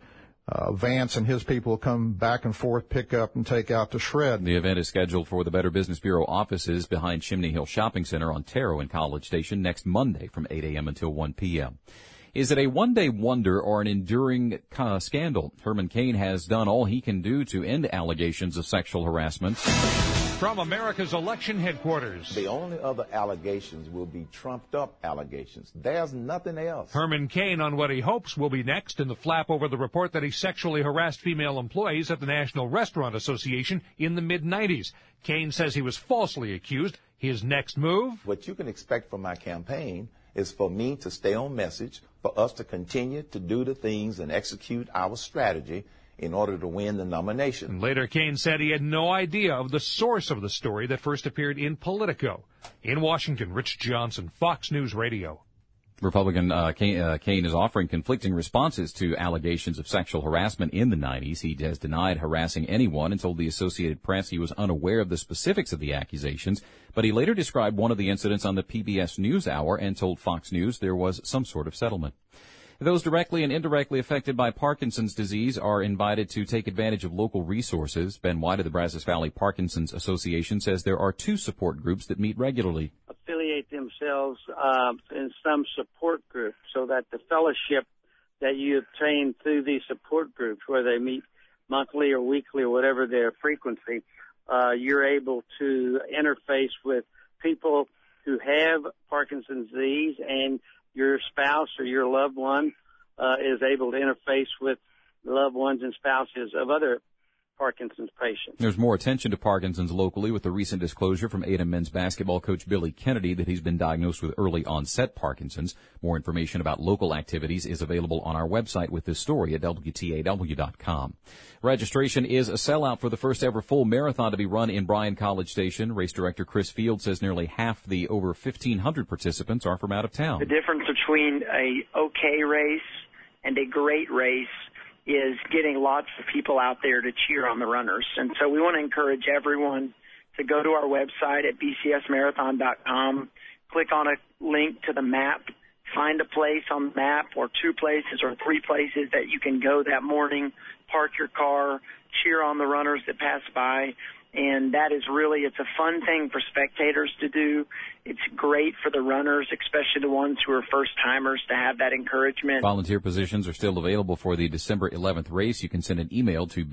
Vance and his people will come back and forth, pick up, and take out to shred. The event is scheduled for the Better Business Bureau offices behind Chimney Hill Shopping Center on Taro in College Station next Monday from 8 a.m. until 1 p.m. Is it a one-day wonder or an enduring scandal? Herman Cain has done all he can do to end allegations of sexual harassment. From America's election headquarters. The only other allegations will be trumped-up allegations. There's nothing else. Herman Cain on what he hopes will be next in the flap over the report that he sexually harassed female employees at the National Restaurant Association in the mid-'90s. Cain says he was falsely accused. His next move? What you can expect from my campaign is for me to stay on message, for us to continue to do the things and execute our strategy in order to win the nomination. And later, Cain said he had no idea of the source of the story that first appeared in Politico. In Washington, Rich Johnson, Fox News Radio. Republican Cain is offering conflicting responses to allegations of sexual harassment in the 90s. He has denied harassing anyone and told the Associated Press he was unaware of the specifics of the accusations, but he later described one of the incidents on the PBS NewsHour and told Fox News there was some sort of settlement. Those directly and indirectly affected by Parkinson's disease are invited to take advantage of local resources. Ben White of the Brazos Valley Parkinson's Association says there are 2 support groups that meet regularly. Affiliate themselves in some support group so that the fellowship that you obtain through these support groups, where they meet monthly or weekly or whatever their frequency, you're able to interface with people who have Parkinson's disease, and your spouse or your loved one is able to interface with loved ones and spouses of other Parkinson's patients. There's more attention to Parkinson's locally with the recent disclosure from A&M men's basketball coach Billy Kennedy that he's been diagnosed with early onset Parkinson's. More information about local activities is available on our website with this story at WTAW.com. Registration is a sellout for the first ever full marathon to be run in Bryan College Station. Race director Chris Field says nearly half the over 1,500 participants are from out of town. The difference between a okay race and a great race is getting lots of people out there to cheer on the runners. And so we want to encourage everyone to go to our website at bcsmarathon.com, click on a link to the map, find a place on the map or 2 places or 3 places that you can go that morning, park your car, cheer on the runners that pass by. And that is really, it's a fun thing for spectators to do. It's great for the runners, especially the ones who are first-timers, to have that encouragement. Volunteer positions are still available for the December 11th race. You can send an email to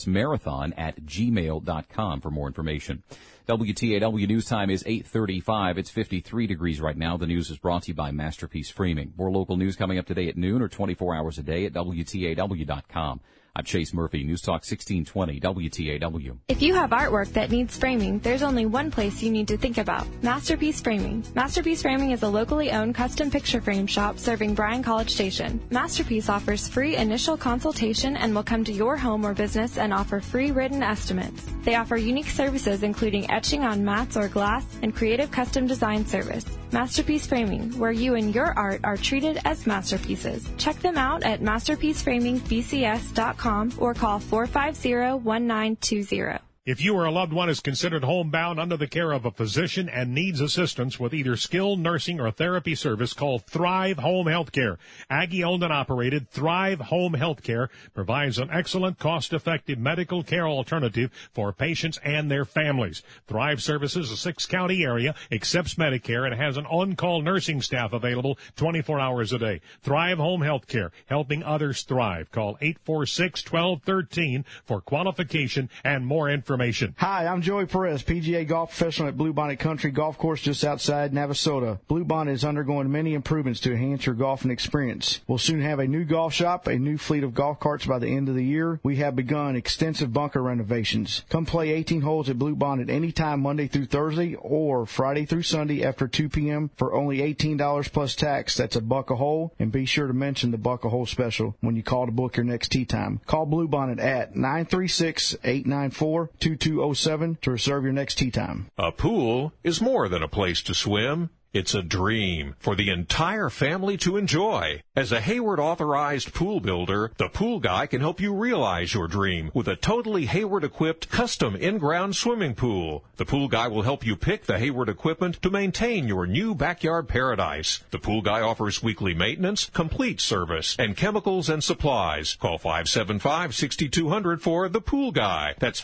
bcsmarathon@gmail.com for more information. WTAW News Time is 8:35. It's 53 degrees right now. The news is brought to you by Masterpiece Framing. More local news coming up today at noon or 24 hours a day at WTAW.com. I'm Chase Murphy, News Talk 1620, WTAW. If you have artwork that needs framing, there's only one place you need to think about: Masterpiece Framing. Masterpiece Framing is a locally owned custom picture frame shop serving Bryan College Station. Masterpiece offers free initial consultation and will come to your home or business and offer free written estimates. They offer unique services including etching on mats or glass and creative custom design service. Masterpiece Framing, where you and your art are treated as masterpieces. Check them out at masterpieceframingbcs.com or call 450-1920. If you or a loved one is considered homebound under the care of a physician and needs assistance with either skilled nursing or therapy service, call Thrive Home Healthcare. Aggie-owned and operated, Thrive Home Healthcare provides an excellent, cost-effective medical care alternative for patients and their families. Thrive services a 6-county area, accepts Medicare, and has an on-call nursing staff available 24 hours a day. Thrive Home Healthcare, helping others thrive. Call 846-1213 for qualification and more information. information. Hi, I'm Joey Perez, PGA golf professional at Bluebonnet Country Golf Course just outside Navasota. Bluebonnet is undergoing many improvements to enhance your golfing experience. We'll soon have a new golf shop, a new fleet of golf carts by the end of the year. We have begun extensive bunker renovations. Come play 18 holes at Bluebonnet anytime Monday through Thursday or Friday through Sunday after 2 p.m. for only $18 plus tax. That's $1 a hole. And be sure to mention the $1 a hole special when you call to book your next tee time. Call Bluebonnet at 936-894-2207 to reserve your next tee time. A pool is more than a place to swim. It's a dream for the entire family to enjoy. As a Hayward authorized pool builder, the Pool Guy can help you realize your dream with a totally Hayward equipped custom in-ground swimming pool. The Pool Guy will help you pick the Hayward equipment to maintain your new backyard paradise. The Pool Guy offers weekly maintenance, complete service, and chemicals and supplies. Call 575-6200 for the Pool Guy. That's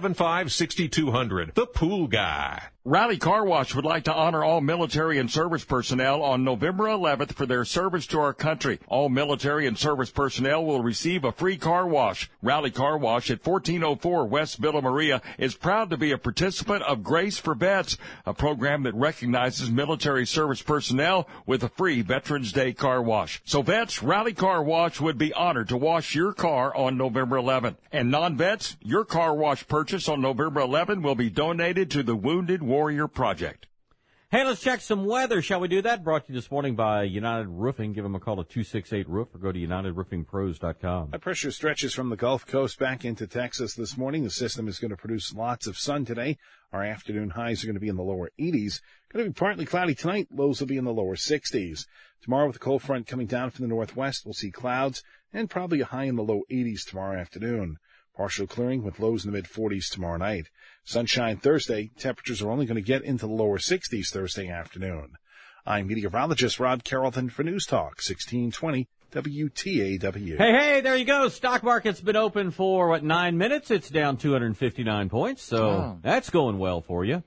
575-6200. The Pool Guy. Riley Car Wash would like to honor all military and service personnel on November 11th for their service to our country. All military and service personnel will receive a free car wash. Riley Car Wash at 1404 West Villa Maria is proud to be a participant of Grace for Vets, a program that recognizes military service personnel with a free Veterans Day car wash. So vets, Riley Car Wash would be honored to wash your car on November 11th. And non-vets, your car wash purchase on November 11th will be donated to the Wounded Warrior Project. Hey, let's check some weather. Shall we do that? Brought to you this morning by United Roofing. Give them a call at 268-ROOF or go to UnitedRoofingPros.com. High pressure stretches from the Gulf Coast back into Texas this morning. The system is going to produce lots of sun today. Our afternoon highs are going to be in the lower 80s. Going to be partly cloudy tonight. Lows will be in the lower 60s. Tomorrow with the cold front coming down from the northwest, we'll see clouds and probably a high in the low 80s tomorrow afternoon. Partial clearing with lows in the mid-40s tomorrow night. Sunshine Thursday. Temperatures are only going to get into the lower 60s Thursday afternoon. I'm meteorologist Rod Carrollton for News Talk 1620 WTAW. Hey, there you go. Stock market's been open for, 9 minutes? It's down 259 points, so that's going well for you.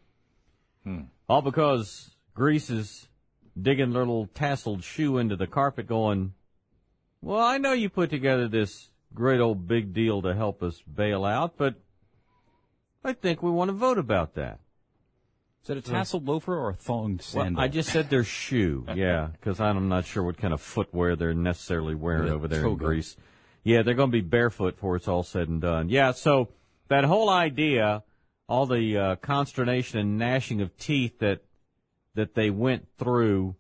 All because Greece is digging their little tasseled shoe into the carpet going, well, I know you put together this great old big deal to help us bail out, but I think we want to vote about that. Is that a tasseled loafer or a thonged sandal? Well, I just said their shoe, yeah, because I'm not sure what kind of footwear they're necessarily wearing over there in Greece. Yeah, they're going to be barefoot before it's all said and done. Yeah, so that whole idea, all the consternation and gnashing of teeth that they went through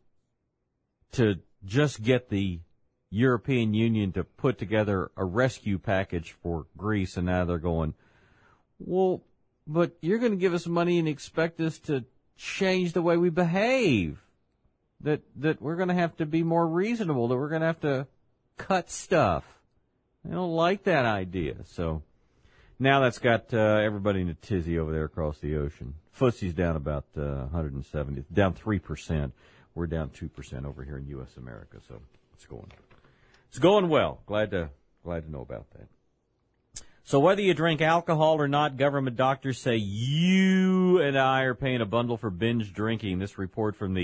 to just get the European Union to put together a rescue package for Greece, and now they're going, well, but you're going to give us money and expect us to change the way we behave, that we're going to have to be more reasonable, that we're going to have to cut stuff. They don't like that idea. So now that's got everybody in a tizzy over there across the ocean. FTSE's down about 170, down 3%. We're down 2% over here in U.S. America, so it's going well. Glad to know about that. So whether you drink alcohol or not, government doctors say you and I are paying a bundle for binge drinking. This report from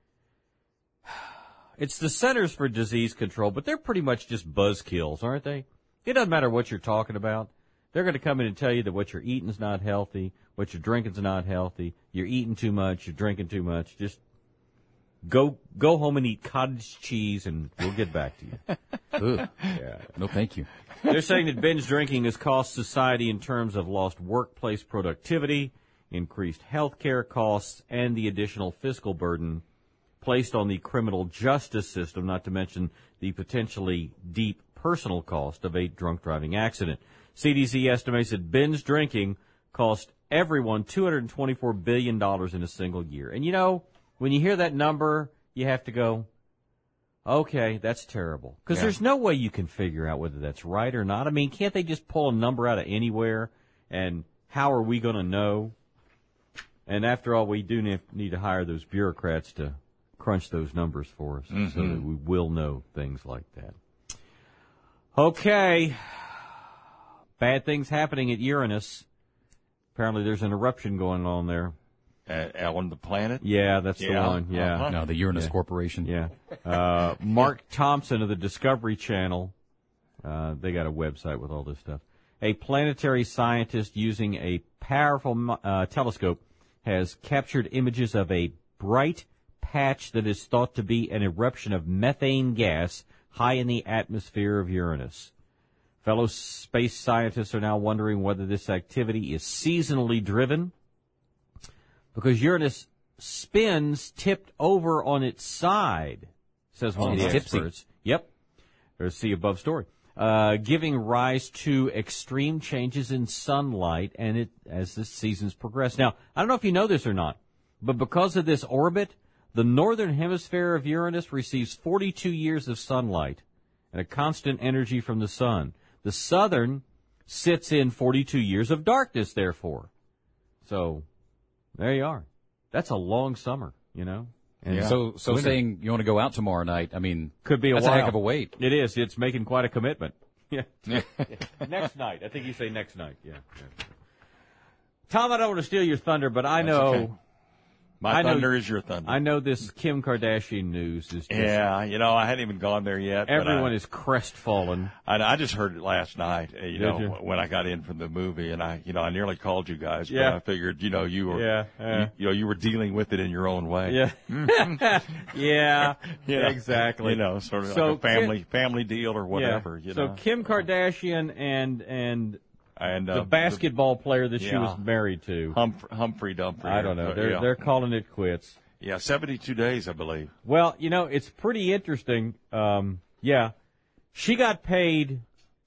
it's the Centers for Disease Control, but they're pretty much just buzzkills, aren't they? It doesn't matter what you're talking about. They're going to come in and tell you that what you're eating's not healthy, what you're drinking's not healthy, you're eating too much, you're drinking too much. Just go home and eat cottage cheese, and we'll get back to you. Yeah. No, thank you. They're saying that binge drinking has cost society in terms of lost workplace productivity, increased health care costs, and the additional fiscal burden placed on the criminal justice system, not to mention the potentially deep personal cost of a drunk driving accident. CDC estimates that binge drinking cost everyone $224 billion in a single year. And, when you hear that number, you have to go, okay, that's terrible. Because there's no way you can figure out whether that's right or not. I mean, can't they just pull a number out of anywhere? And how are we going to know? And after all, we do need to hire those bureaucrats to crunch those numbers for us so that we will know things like that. Okay. Bad things happening at Uranus. Apparently there's an eruption going on there. On the planet? Yeah, that's the one. Yeah. No, the Uranus Corporation. Yeah. Mark Thompson of the Discovery Channel, they got a website with all this stuff. a planetary scientist using a powerful telescope has captured images of a bright patch that is thought to be an eruption of methane gas high in the atmosphere of Uranus. Fellow space scientists are now wondering whether this activity is seasonally driven, because Uranus spins tipped over on its side, says one of the experts. Yep. There's the above story. Giving rise to extreme changes in sunlight and as the seasons progress. Now, I don't know if you know this or not, but because of this orbit, the northern hemisphere of Uranus receives 42 years of sunlight and a constant energy from the sun. The southern sits in 42 years of darkness, therefore. So, there you are. That's a long summer, you know. And so saying you want to go out tomorrow night, I mean, could be that's a while. A heck of a wait. It is. It's making quite a commitment. Yeah. Next night. I think you say next night. Yeah. Tom, I don't want to steal your thunder, but I know. Okay. My thunder is your thunder. I know this Kim Kardashian news is just... Yeah, I hadn't even gone there yet. Everyone is crestfallen. I just heard it last night, when I got in from the movie, and I nearly called you guys, but I figured, you were, you were dealing with it in your own way. Yeah. Yeah, exactly. Sort of like a family deal or whatever, So Kim Kardashian and the basketball player that she was married to. Humphrey Dumphrey. I don't know. They're calling it quits. Yeah, 72 days, I believe. Well, it's pretty interesting. She got paid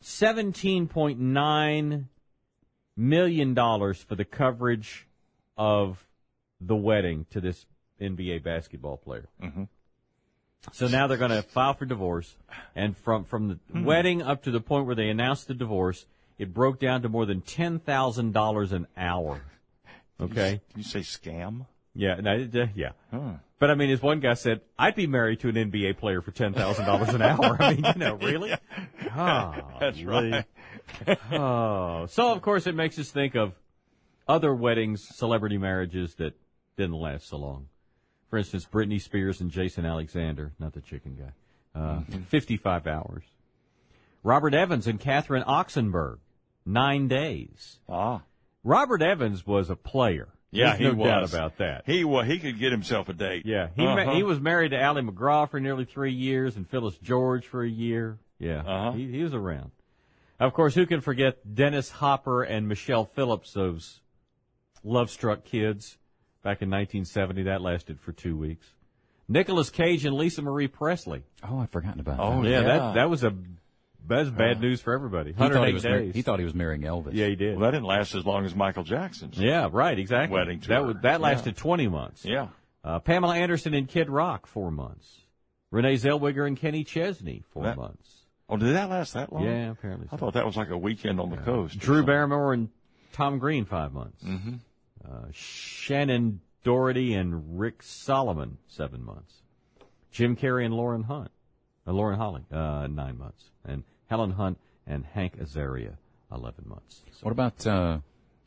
$17.9 million for the coverage of the wedding to this NBA basketball player. Mm-hmm. So now they're going to file for divorce. And from the wedding up to the point where they announced the divorce, it broke down to more than $10,000 an hour. Okay? Did you say scam? Yeah. Yeah. Huh. But, as one guy said, I'd be married to an NBA player for $10,000 an hour. Really? Oh, that's right. So, of course, it makes us think of other weddings, celebrity marriages that didn't last so long. For instance, Britney Spears and Jason Alexander, not the chicken guy, 55 hours. Robert Evans and Catherine Oxenberg, 9 days. Robert Evans was a player. Yeah, There's he no doubt about that. He could get himself a date. Yeah, he was married to Ally McGraw for nearly 3 years and Phyllis George for a year. Yeah, he was around. Of course, who can forget Dennis Hopper and Michelle Phillips, those love-struck kids back in 1970? That lasted for 2 weeks. Nicolas Cage and Lisa Marie Presley. Oh, I'd forgotten about that. Oh, yeah, that was That's bad news for everybody. 108 days. He thought he was marrying Elvis. Yeah, he did. Well, that didn't last as long as Michael Jackson's. Yeah, right, exactly. Wedding tour. That lasted 20 months. Yeah. Pamela Anderson and Kid Rock, 4 months. Renee Zellweger and Kenny Chesney, 4 months. Oh, did that last that long? Yeah, apparently so. I thought that was like a weekend on the coast. Drew Barrymore and Tom Green, 5 months. Mm-hmm. Shannon Doherty and Rick Solomon, 7 months. Jim Carrey and Lauren Holly, 9 months. And Helen Hunt and Hank Azaria, 11 months. So. What about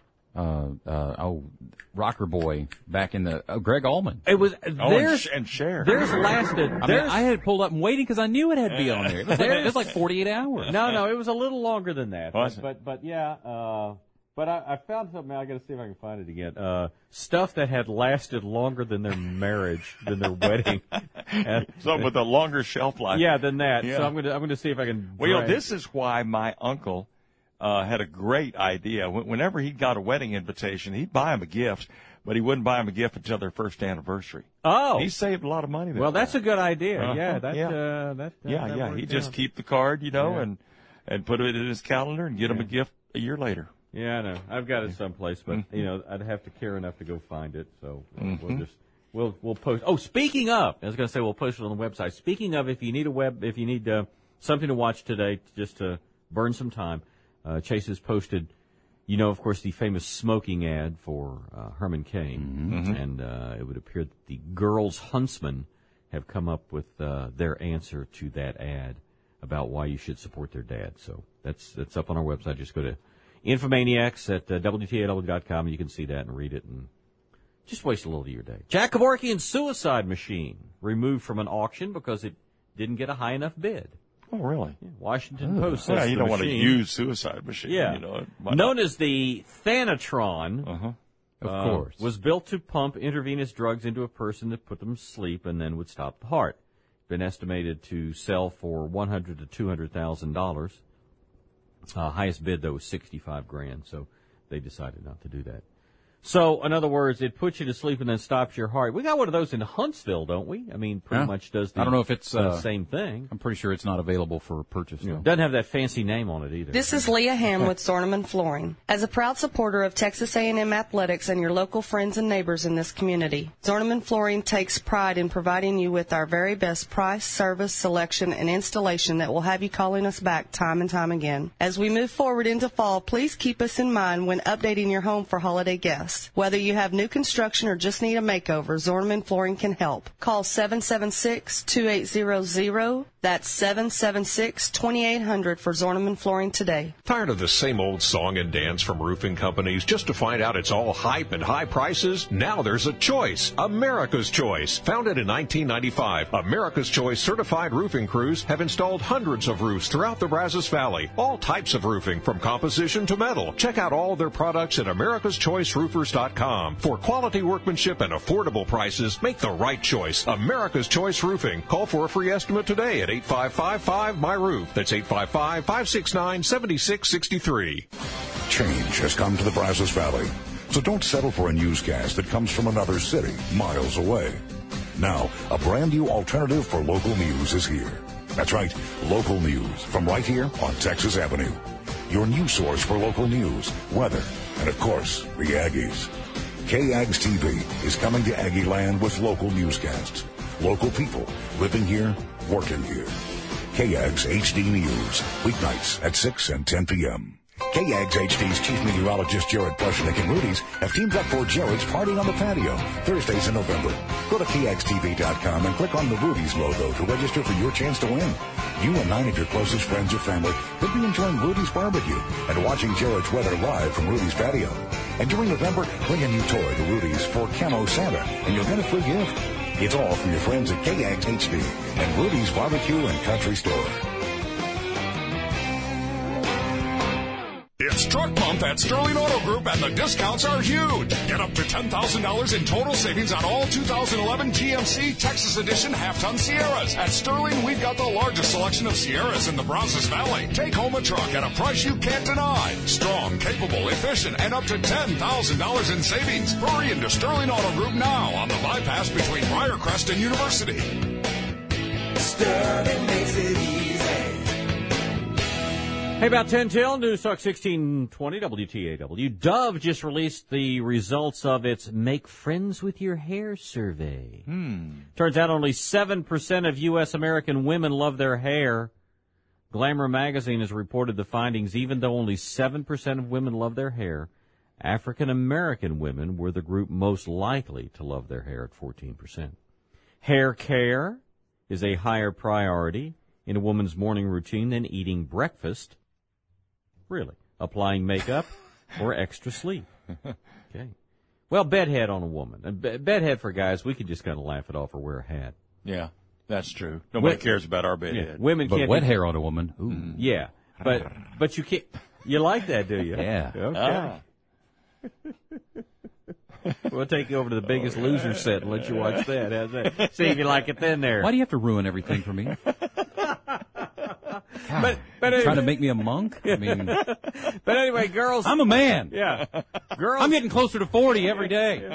Rocker Boy back in the Greg Allman? It was and Cher. Theirs lasted. I had it pulled up and waiting because I knew it had to be on there. It was like 48 hours. No, it was a little longer than that. Was but yeah. But I found something. I got to see if I can find it again. Stuff that had lasted longer than their marriage, than their wedding. So with a longer shelf life. Yeah, than that. Yeah. So I'm going to see if I can. Well, this is why my uncle had a great idea. Whenever he got a wedding invitation, he'd buy him a gift, but he wouldn't buy him a gift until their first anniversary. Oh, he saved a lot of money. Well, that's a good idea. Yeah, He'd just keep the card, and put it in his calendar and get him a gift a year later. Yeah, I know. I've got it someplace, but I'd have to care enough to go find it. So we'll post. Oh, speaking of, I was going to say we'll post it on the website. Speaking of, if you need something to watch today, just to burn some time, Chase has posted. Of course, the famous smoking ad for Herman Cain, and it would appear that the Girls Huntsman have come up with their answer to that ad about why you should support their dad. So that's up on our website. Just go to Infomaniacs at WTAW.com, and you can see that and read it and just waste a little of your day. Jack Kevorkian's Suicide Machine removed from an auction because it didn't get a high enough bid. Oh, really? Yeah, Washington Post says you the don't want to machine- use suicide machine. Yeah. You know, Known as the Thanatron, Of course. was built to pump intravenous drugs into a person to put them to sleep and then would stop the heart. Been estimated to sell for $100,000 to $200,000. Highest bid though was $65,000, so they decided not to do that. So, in other words, it puts you to sleep and then stops your heart. We got one of those in Huntsville, don't we? I mean, pretty much does the I don't know if it's same thing. I'm pretty sure it's not available for purchase. Yeah. Doesn't have that fancy name on it either. This is Leah Ham with Zorneman Flooring. As a proud supporter of Texas A&M athletics and your local friends and neighbors in this community, Zorneman Flooring takes pride in providing you with our very best price, service, selection, and installation that will have you calling us back time and time again. As we move forward into fall, please keep us in mind when updating your home for holiday guests. Whether you have new construction or just need a makeover, Zorneman Flooring can help. Call 776-2800. That's 776-2800 for Zorneman Flooring today. Tired of the same old song and dance from roofing companies just to find out it's all hype and high prices? Now there's a choice. America's Choice. Founded in 1995, America's Choice certified roofing crews have installed hundreds of roofs throughout the Brazos Valley. All types of roofing from composition to metal. Check out all of their products at americaschoiceroofers.com. For quality workmanship and affordable prices, make the right choice. America's Choice Roofing. Call for a free estimate today at 855-5-MY-ROOF. That's 855-569-7663. Change has come to the Brazos Valley, so don't settle for a newscast that comes from another city miles away. Now, a brand new alternative for local news is here. That's right, local news from right here on Texas Avenue. Your new source for local news, weather, and of course, the Aggies. KAGS TV is coming to Aggie Land with local newscasts. Local people living here, working here. KAGS HD News, weeknights at 6 and 10 p.m. KAGS HD's Chief Meteorologist Jared Plushnick and Rudy's have teamed up for Jared's Party on the Patio, Thursdays in November. Go to KAGSTV.com and click on the Rudy's logo to register for your chance to win. You and 9 of your closest friends or family could be enjoying Rudy's barbecue and watching Jared's weather live from Rudy's Patio. And during November, bring a new toy to Rudy's for Camo Santa, and you'll get a free gift. It's all from your friends at KAGS HD and Rudy's Barbecue and Country Store. It's Truck Month at Sterling Auto Group, and the discounts are huge. Get up to $10,000 in total savings on all 2011 GMC Texas Edition half-ton Sierras. At Sterling, we've got the largest selection of Sierras in the Brazos Valley. Take home a truck at a price you can't deny. Strong, capable, efficient, and up to $10,000 in savings. Hurry into Sterling Auto Group now on the bypass between Briarcrest and University. Sterling makes it easy. Hey, about 10 till, News Talk 1620 WTAW. Dove just released the results of its Make Friends with Your Hair survey. Turns out only 7% of U.S. American women love their hair. Glamour magazine has reported the findings. Even though only 7% of women love their hair, African American women were the group most likely to love their hair at 14%. Hair care is a higher priority in a woman's morning routine than eating breakfast. Really? Applying makeup or extra sleep. Okay. Well, bedhead on a woman. Bedhead for guys, we could just kind of laugh it off or wear a hat. Yeah, that's true. Nobody cares about our bedhead. Yeah, women can't. But wet hair on a woman. Ooh. Yeah, but you can't. You like that, do you? Yeah. Okay. We'll take you over to the Biggest Loser set and let you watch that. How's that? See if you like it then there. Why do you have to ruin everything for me? But anyway, trying to make me a monk? I mean, but anyway, girls. I'm a man. Yeah. Girls. I'm getting closer to 40 every day.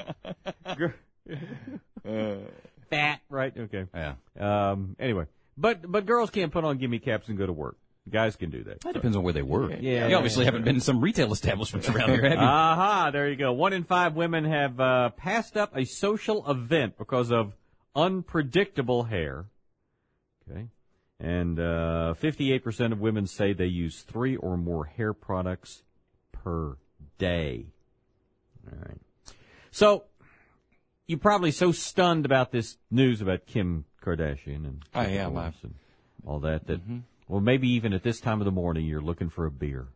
Fat, right? Okay. Yeah. Anyway, but girls can't put on gimme caps and go to work. Guys can do that. That depends on where they work. Yeah. You obviously haven't been in some retail establishments around here, have you? Aha, there you go. 1 in 5 women have passed up a social event because of unpredictable hair. Okay. And 58% of women say they use 3 or more hair products per day. All right. So, you're probably so stunned about this news about Kim Kardashian and and all that well, maybe even at this time of the morning you're looking for a beer.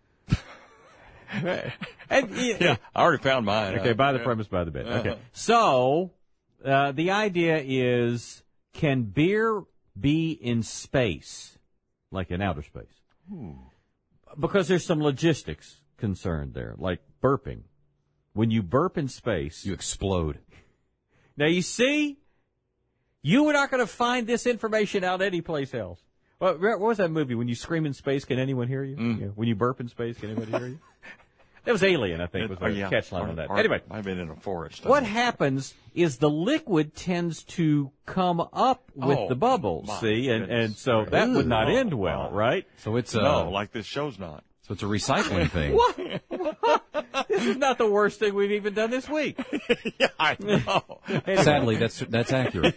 Yeah, I already found mine. Okay, by the premise, by the bed. Okay. So, the idea is, can beer be in space? like in outer space. Because there's some logistics concerned there, like burping. When you burp in space, you explode. Now you see, you were not going to find this information out anyplace else. What was that movie? When you scream in space, can anyone hear you? Yeah. When you burp in space, can anybody hear you? That was Alien, I think, was the catchline on that. Anyway, I've been in a forest. What happens is the liquid tends to come up with the bubbles, see, and so that would not end well, right? So it's no, like this show's not. So it's a recycling thing. What? This is not the worst thing we've even done this week. Yeah, I know. Anyway. Sadly, that's accurate.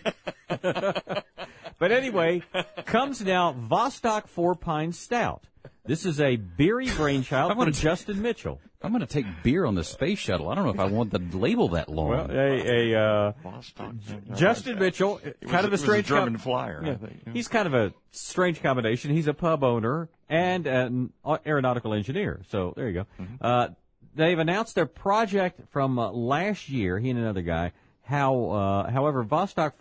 But anyway, comes now Vostok 4-Pine Stout. This is a beery brainchild from Justin Mitchell. I'm going to take beer on the space shuttle. I don't know if I want the label that long. Well, Justin Mitchell, kind of a strange German flyer. Yeah. I think. He's kind of a strange combination. He's a pub owner and an aeronautical engineer. So there you go. They've announced their project from last year. He and another guy. However, Vostok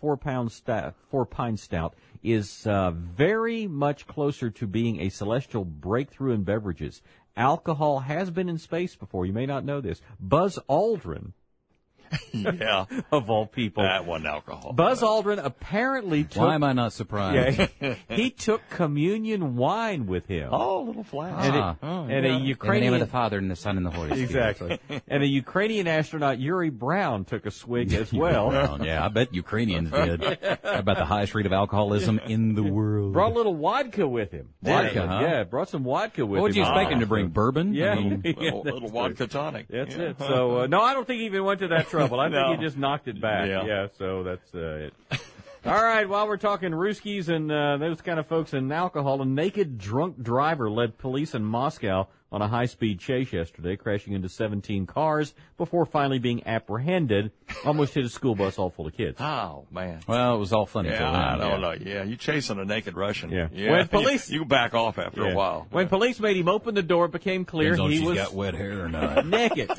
4-Pine Stout is very much closer to being a celestial breakthrough in beverages. Alcohol has been in space before. You may not know this. Buzz Aldrin. Yeah. Of all people. That wasn't alcohol. Buzz Aldrin apparently took... Why am I not surprised? Yeah, he took communion wine with him. Oh, a little flask. And a Ukrainian... In the name of the Father and the Son and the Holy Spirit. Exactly. And a Ukrainian astronaut, Yuri Brown, took a swig as well. Yeah, I bet Ukrainians did. About the highest rate of alcoholism in the world. Brought a little vodka with him. Vodka, huh? Yeah, brought some vodka with him. What would you expect him to bring? Bourbon? Yeah. A little vodka tonic. That's it. So, no, I don't think he even went to that trouble. I think he just knocked it back. Yeah, so that's it. All right, while we're talking Ruskies and those kind of folks and alcohol, a naked drunk driver led police in Moscow on a high-speed chase yesterday, crashing into 17 cars before finally being apprehended. Almost hit a school bus all full of kids. Oh, man. Well, it was all funny. Yeah, I don't know. Yeah, you chasing a naked Russian. Yeah. When police, you back off after a while. When police made him open the door, it became clear he was got wet hair or not. naked.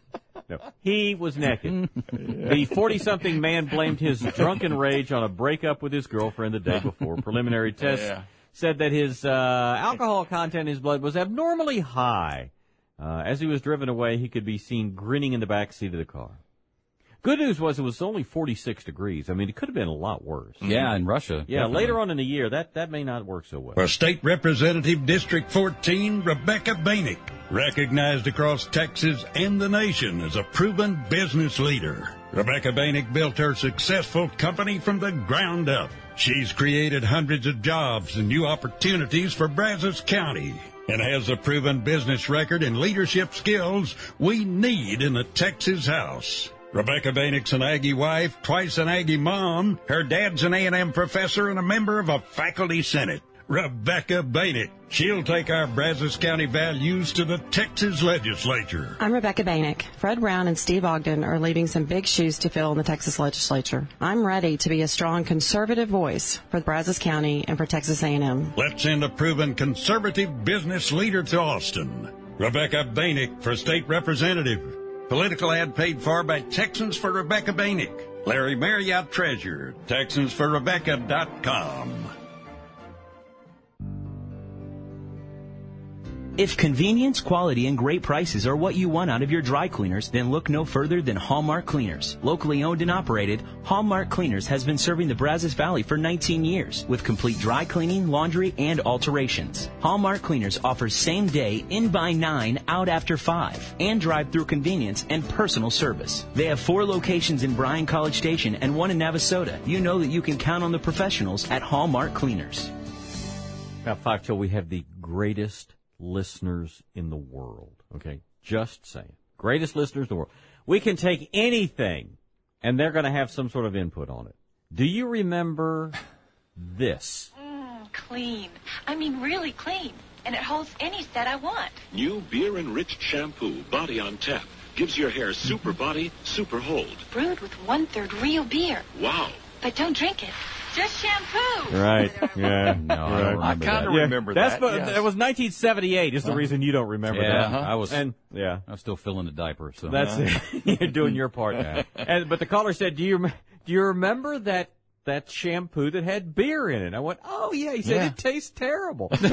No, he was naked. The 40-something man blamed his drunken rage on a breakup with his girlfriend the day before. Preliminary tests said that his alcohol content in his blood was abnormally high. As he was driven away, he could be seen grinning in the back seat of the car. Good news was it was only 46 degrees. I mean, it could have been a lot worse. Yeah, in Russia. Yeah, definitely. later on in the year, that may not work so well. For State Representative District 14, Rebecca Bainick, recognized across Texas and the nation as a proven business leader. Rebecca Bainick built her successful company from the ground up. She's created hundreds of jobs and new opportunities for Brazos County and has a proven business record and leadership skills we need in the Texas House. Rebecca Bainick's an Aggie wife, twice an Aggie mom. Her dad's an A&M professor and a member of a faculty senate. Rebecca Bainick. She'll take our Brazos County values to the Texas legislature. I'm Rebecca Bainick. Fred Brown and Steve Ogden are leaving some big shoes to fill in the Texas legislature. I'm ready to be a strong conservative voice for Brazos County and for Texas A&M. Let's send a proven conservative business leader to Austin. Rebecca Bainick for state representative. Political ad paid for by Texans for Rebecca Bainick. Larry Marriott Treasurer, TexansForRebecca.com. If convenience, quality, and great prices are what you want out of your dry cleaners, then look no further than Hallmark Cleaners. Locally owned and operated, Hallmark Cleaners has been serving the Brazos Valley for 19 years with complete dry cleaning, laundry, and alterations. Hallmark Cleaners offers same-day, in by 9, out after 5, and drive-through convenience and personal service. They have 4 locations in Bryan College Station and 1 in Navasota. You know that you can count on the professionals at Hallmark Cleaners. About 5 till we have the greatest listeners in the world. Okay, just saying. Greatest listeners in the world. We can take anything, and they're going to have some sort of input on it. Do you remember this? Clean. I mean, really clean. And it holds any set I want. New beer-enriched shampoo, Body on Tap. Gives your hair super body, super hold. Brewed with 1/3 real beer. Wow. But don't drink it. Just shampoo. Right. Yeah. No, right. I kind of remember that. Yes. That was 1978 is the reason you don't remember that. I was still filling the diaper. So that's it. You're doing your part now. But the caller said, do you remember that that shampoo that had beer in it. I went, oh, yeah. He said, it tastes terrible. But,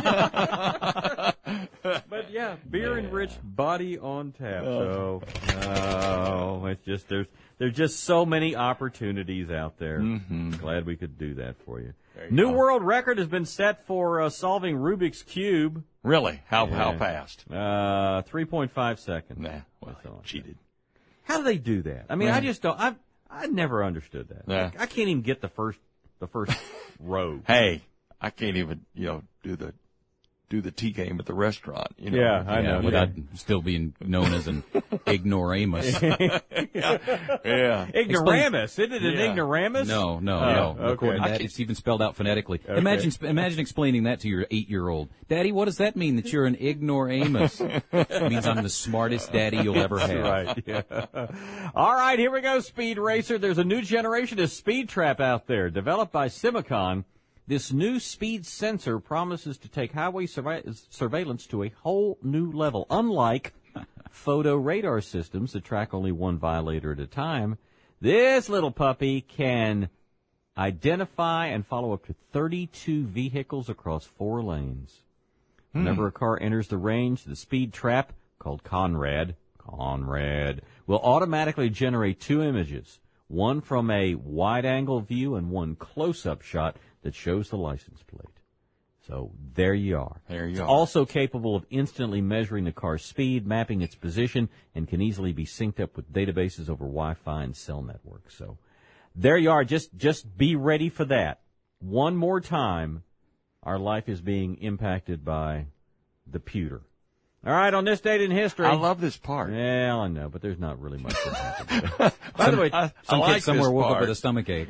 yeah, beer-enriched body on tap. So, it's just, there's just so many opportunities out there. Mm-hmm. Glad we could do that for you. New world record has been set for solving Rubik's Cube. Really? How fast? 3.5 seconds. Nah, well, cheated. How do they do that? I mean, I just don't. I never understood that. Yeah. I can't even get the first row. Hey, I can't even do the tea game at the restaurant. You know? Yeah, I know. Without still being known as an ignoramus. Yeah. Ignoramus. Isn't it an ignoramus? No. Okay. According to that, it's even spelled out phonetically. Okay. Imagine explaining that to your 8-year-old. Daddy, what does that mean that you're an ignoramus? It means I'm the smartest daddy you'll ever have. Right. Yeah. All right, here we go, Speed Racer. There's a new generation of speed trap out there, developed by Simicon. This new speed sensor promises to take highway surveillance to a whole new level. Unlike photo radar systems that track only one violator at a time, this little puppy can identify and follow up to 32 vehicles across 4 lanes. Whenever a car enters the range, the speed trap, called Conrad, will automatically generate 2 images, one from a wide-angle view and one close-up shot that shows the license plate. So there you are. It's also capable of instantly measuring the car's speed, mapping its position, and can easily be synced up with databases over Wi-Fi and cell networks. So there you are. Just be ready for that. One more time, our life is being impacted by the pewter. All right, on this date in history. I love this part. Yeah, I know, but there's not really much that happened. By the way, some kid somewhere woke up with a stomach ache.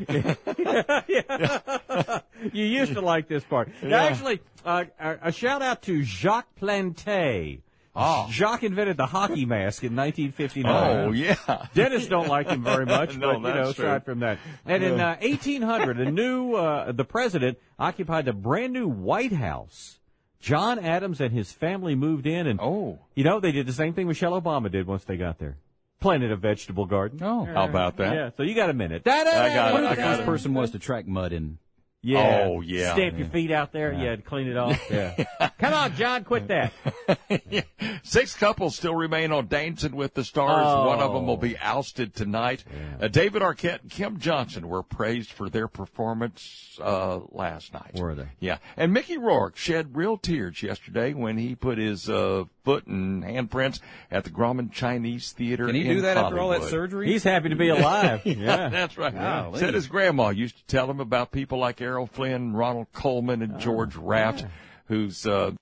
You used to like this part. Yeah. Now, actually, a shout out to Jacques Planté. Oh. Jacques invented the hockey mask in 1959. Oh, yeah. Dennis don't like him very much, No, but, that's true. aside from that. And in 1800, the president occupied the brand new White House. John Adams and his family moved in, and, they did the same thing Michelle Obama did once they got there. Planted a vegetable garden. Oh. How about that? Yeah, so you got a minute. I got it. The first person was to track mud in. Yeah. Oh, yeah. Stamp your feet out there. Yeah, to clean it off. Yeah. Come on, John, quit that. 6 couples still remain on Dancing with the Stars. Oh. One of them will be ousted tonight. Yeah. David Arquette and Kim Johnson were praised for their performance last night. Were they? Yeah. And Mickey Rourke shed real tears yesterday when he put his foot and handprints at the Grauman Chinese Theater. Can he do that after all that surgery? He's happy to be alive. Yeah. That's right. Wow, Said his grandma used to tell him about people like Errol Flynn, Ronald Coleman, and George Raft, whose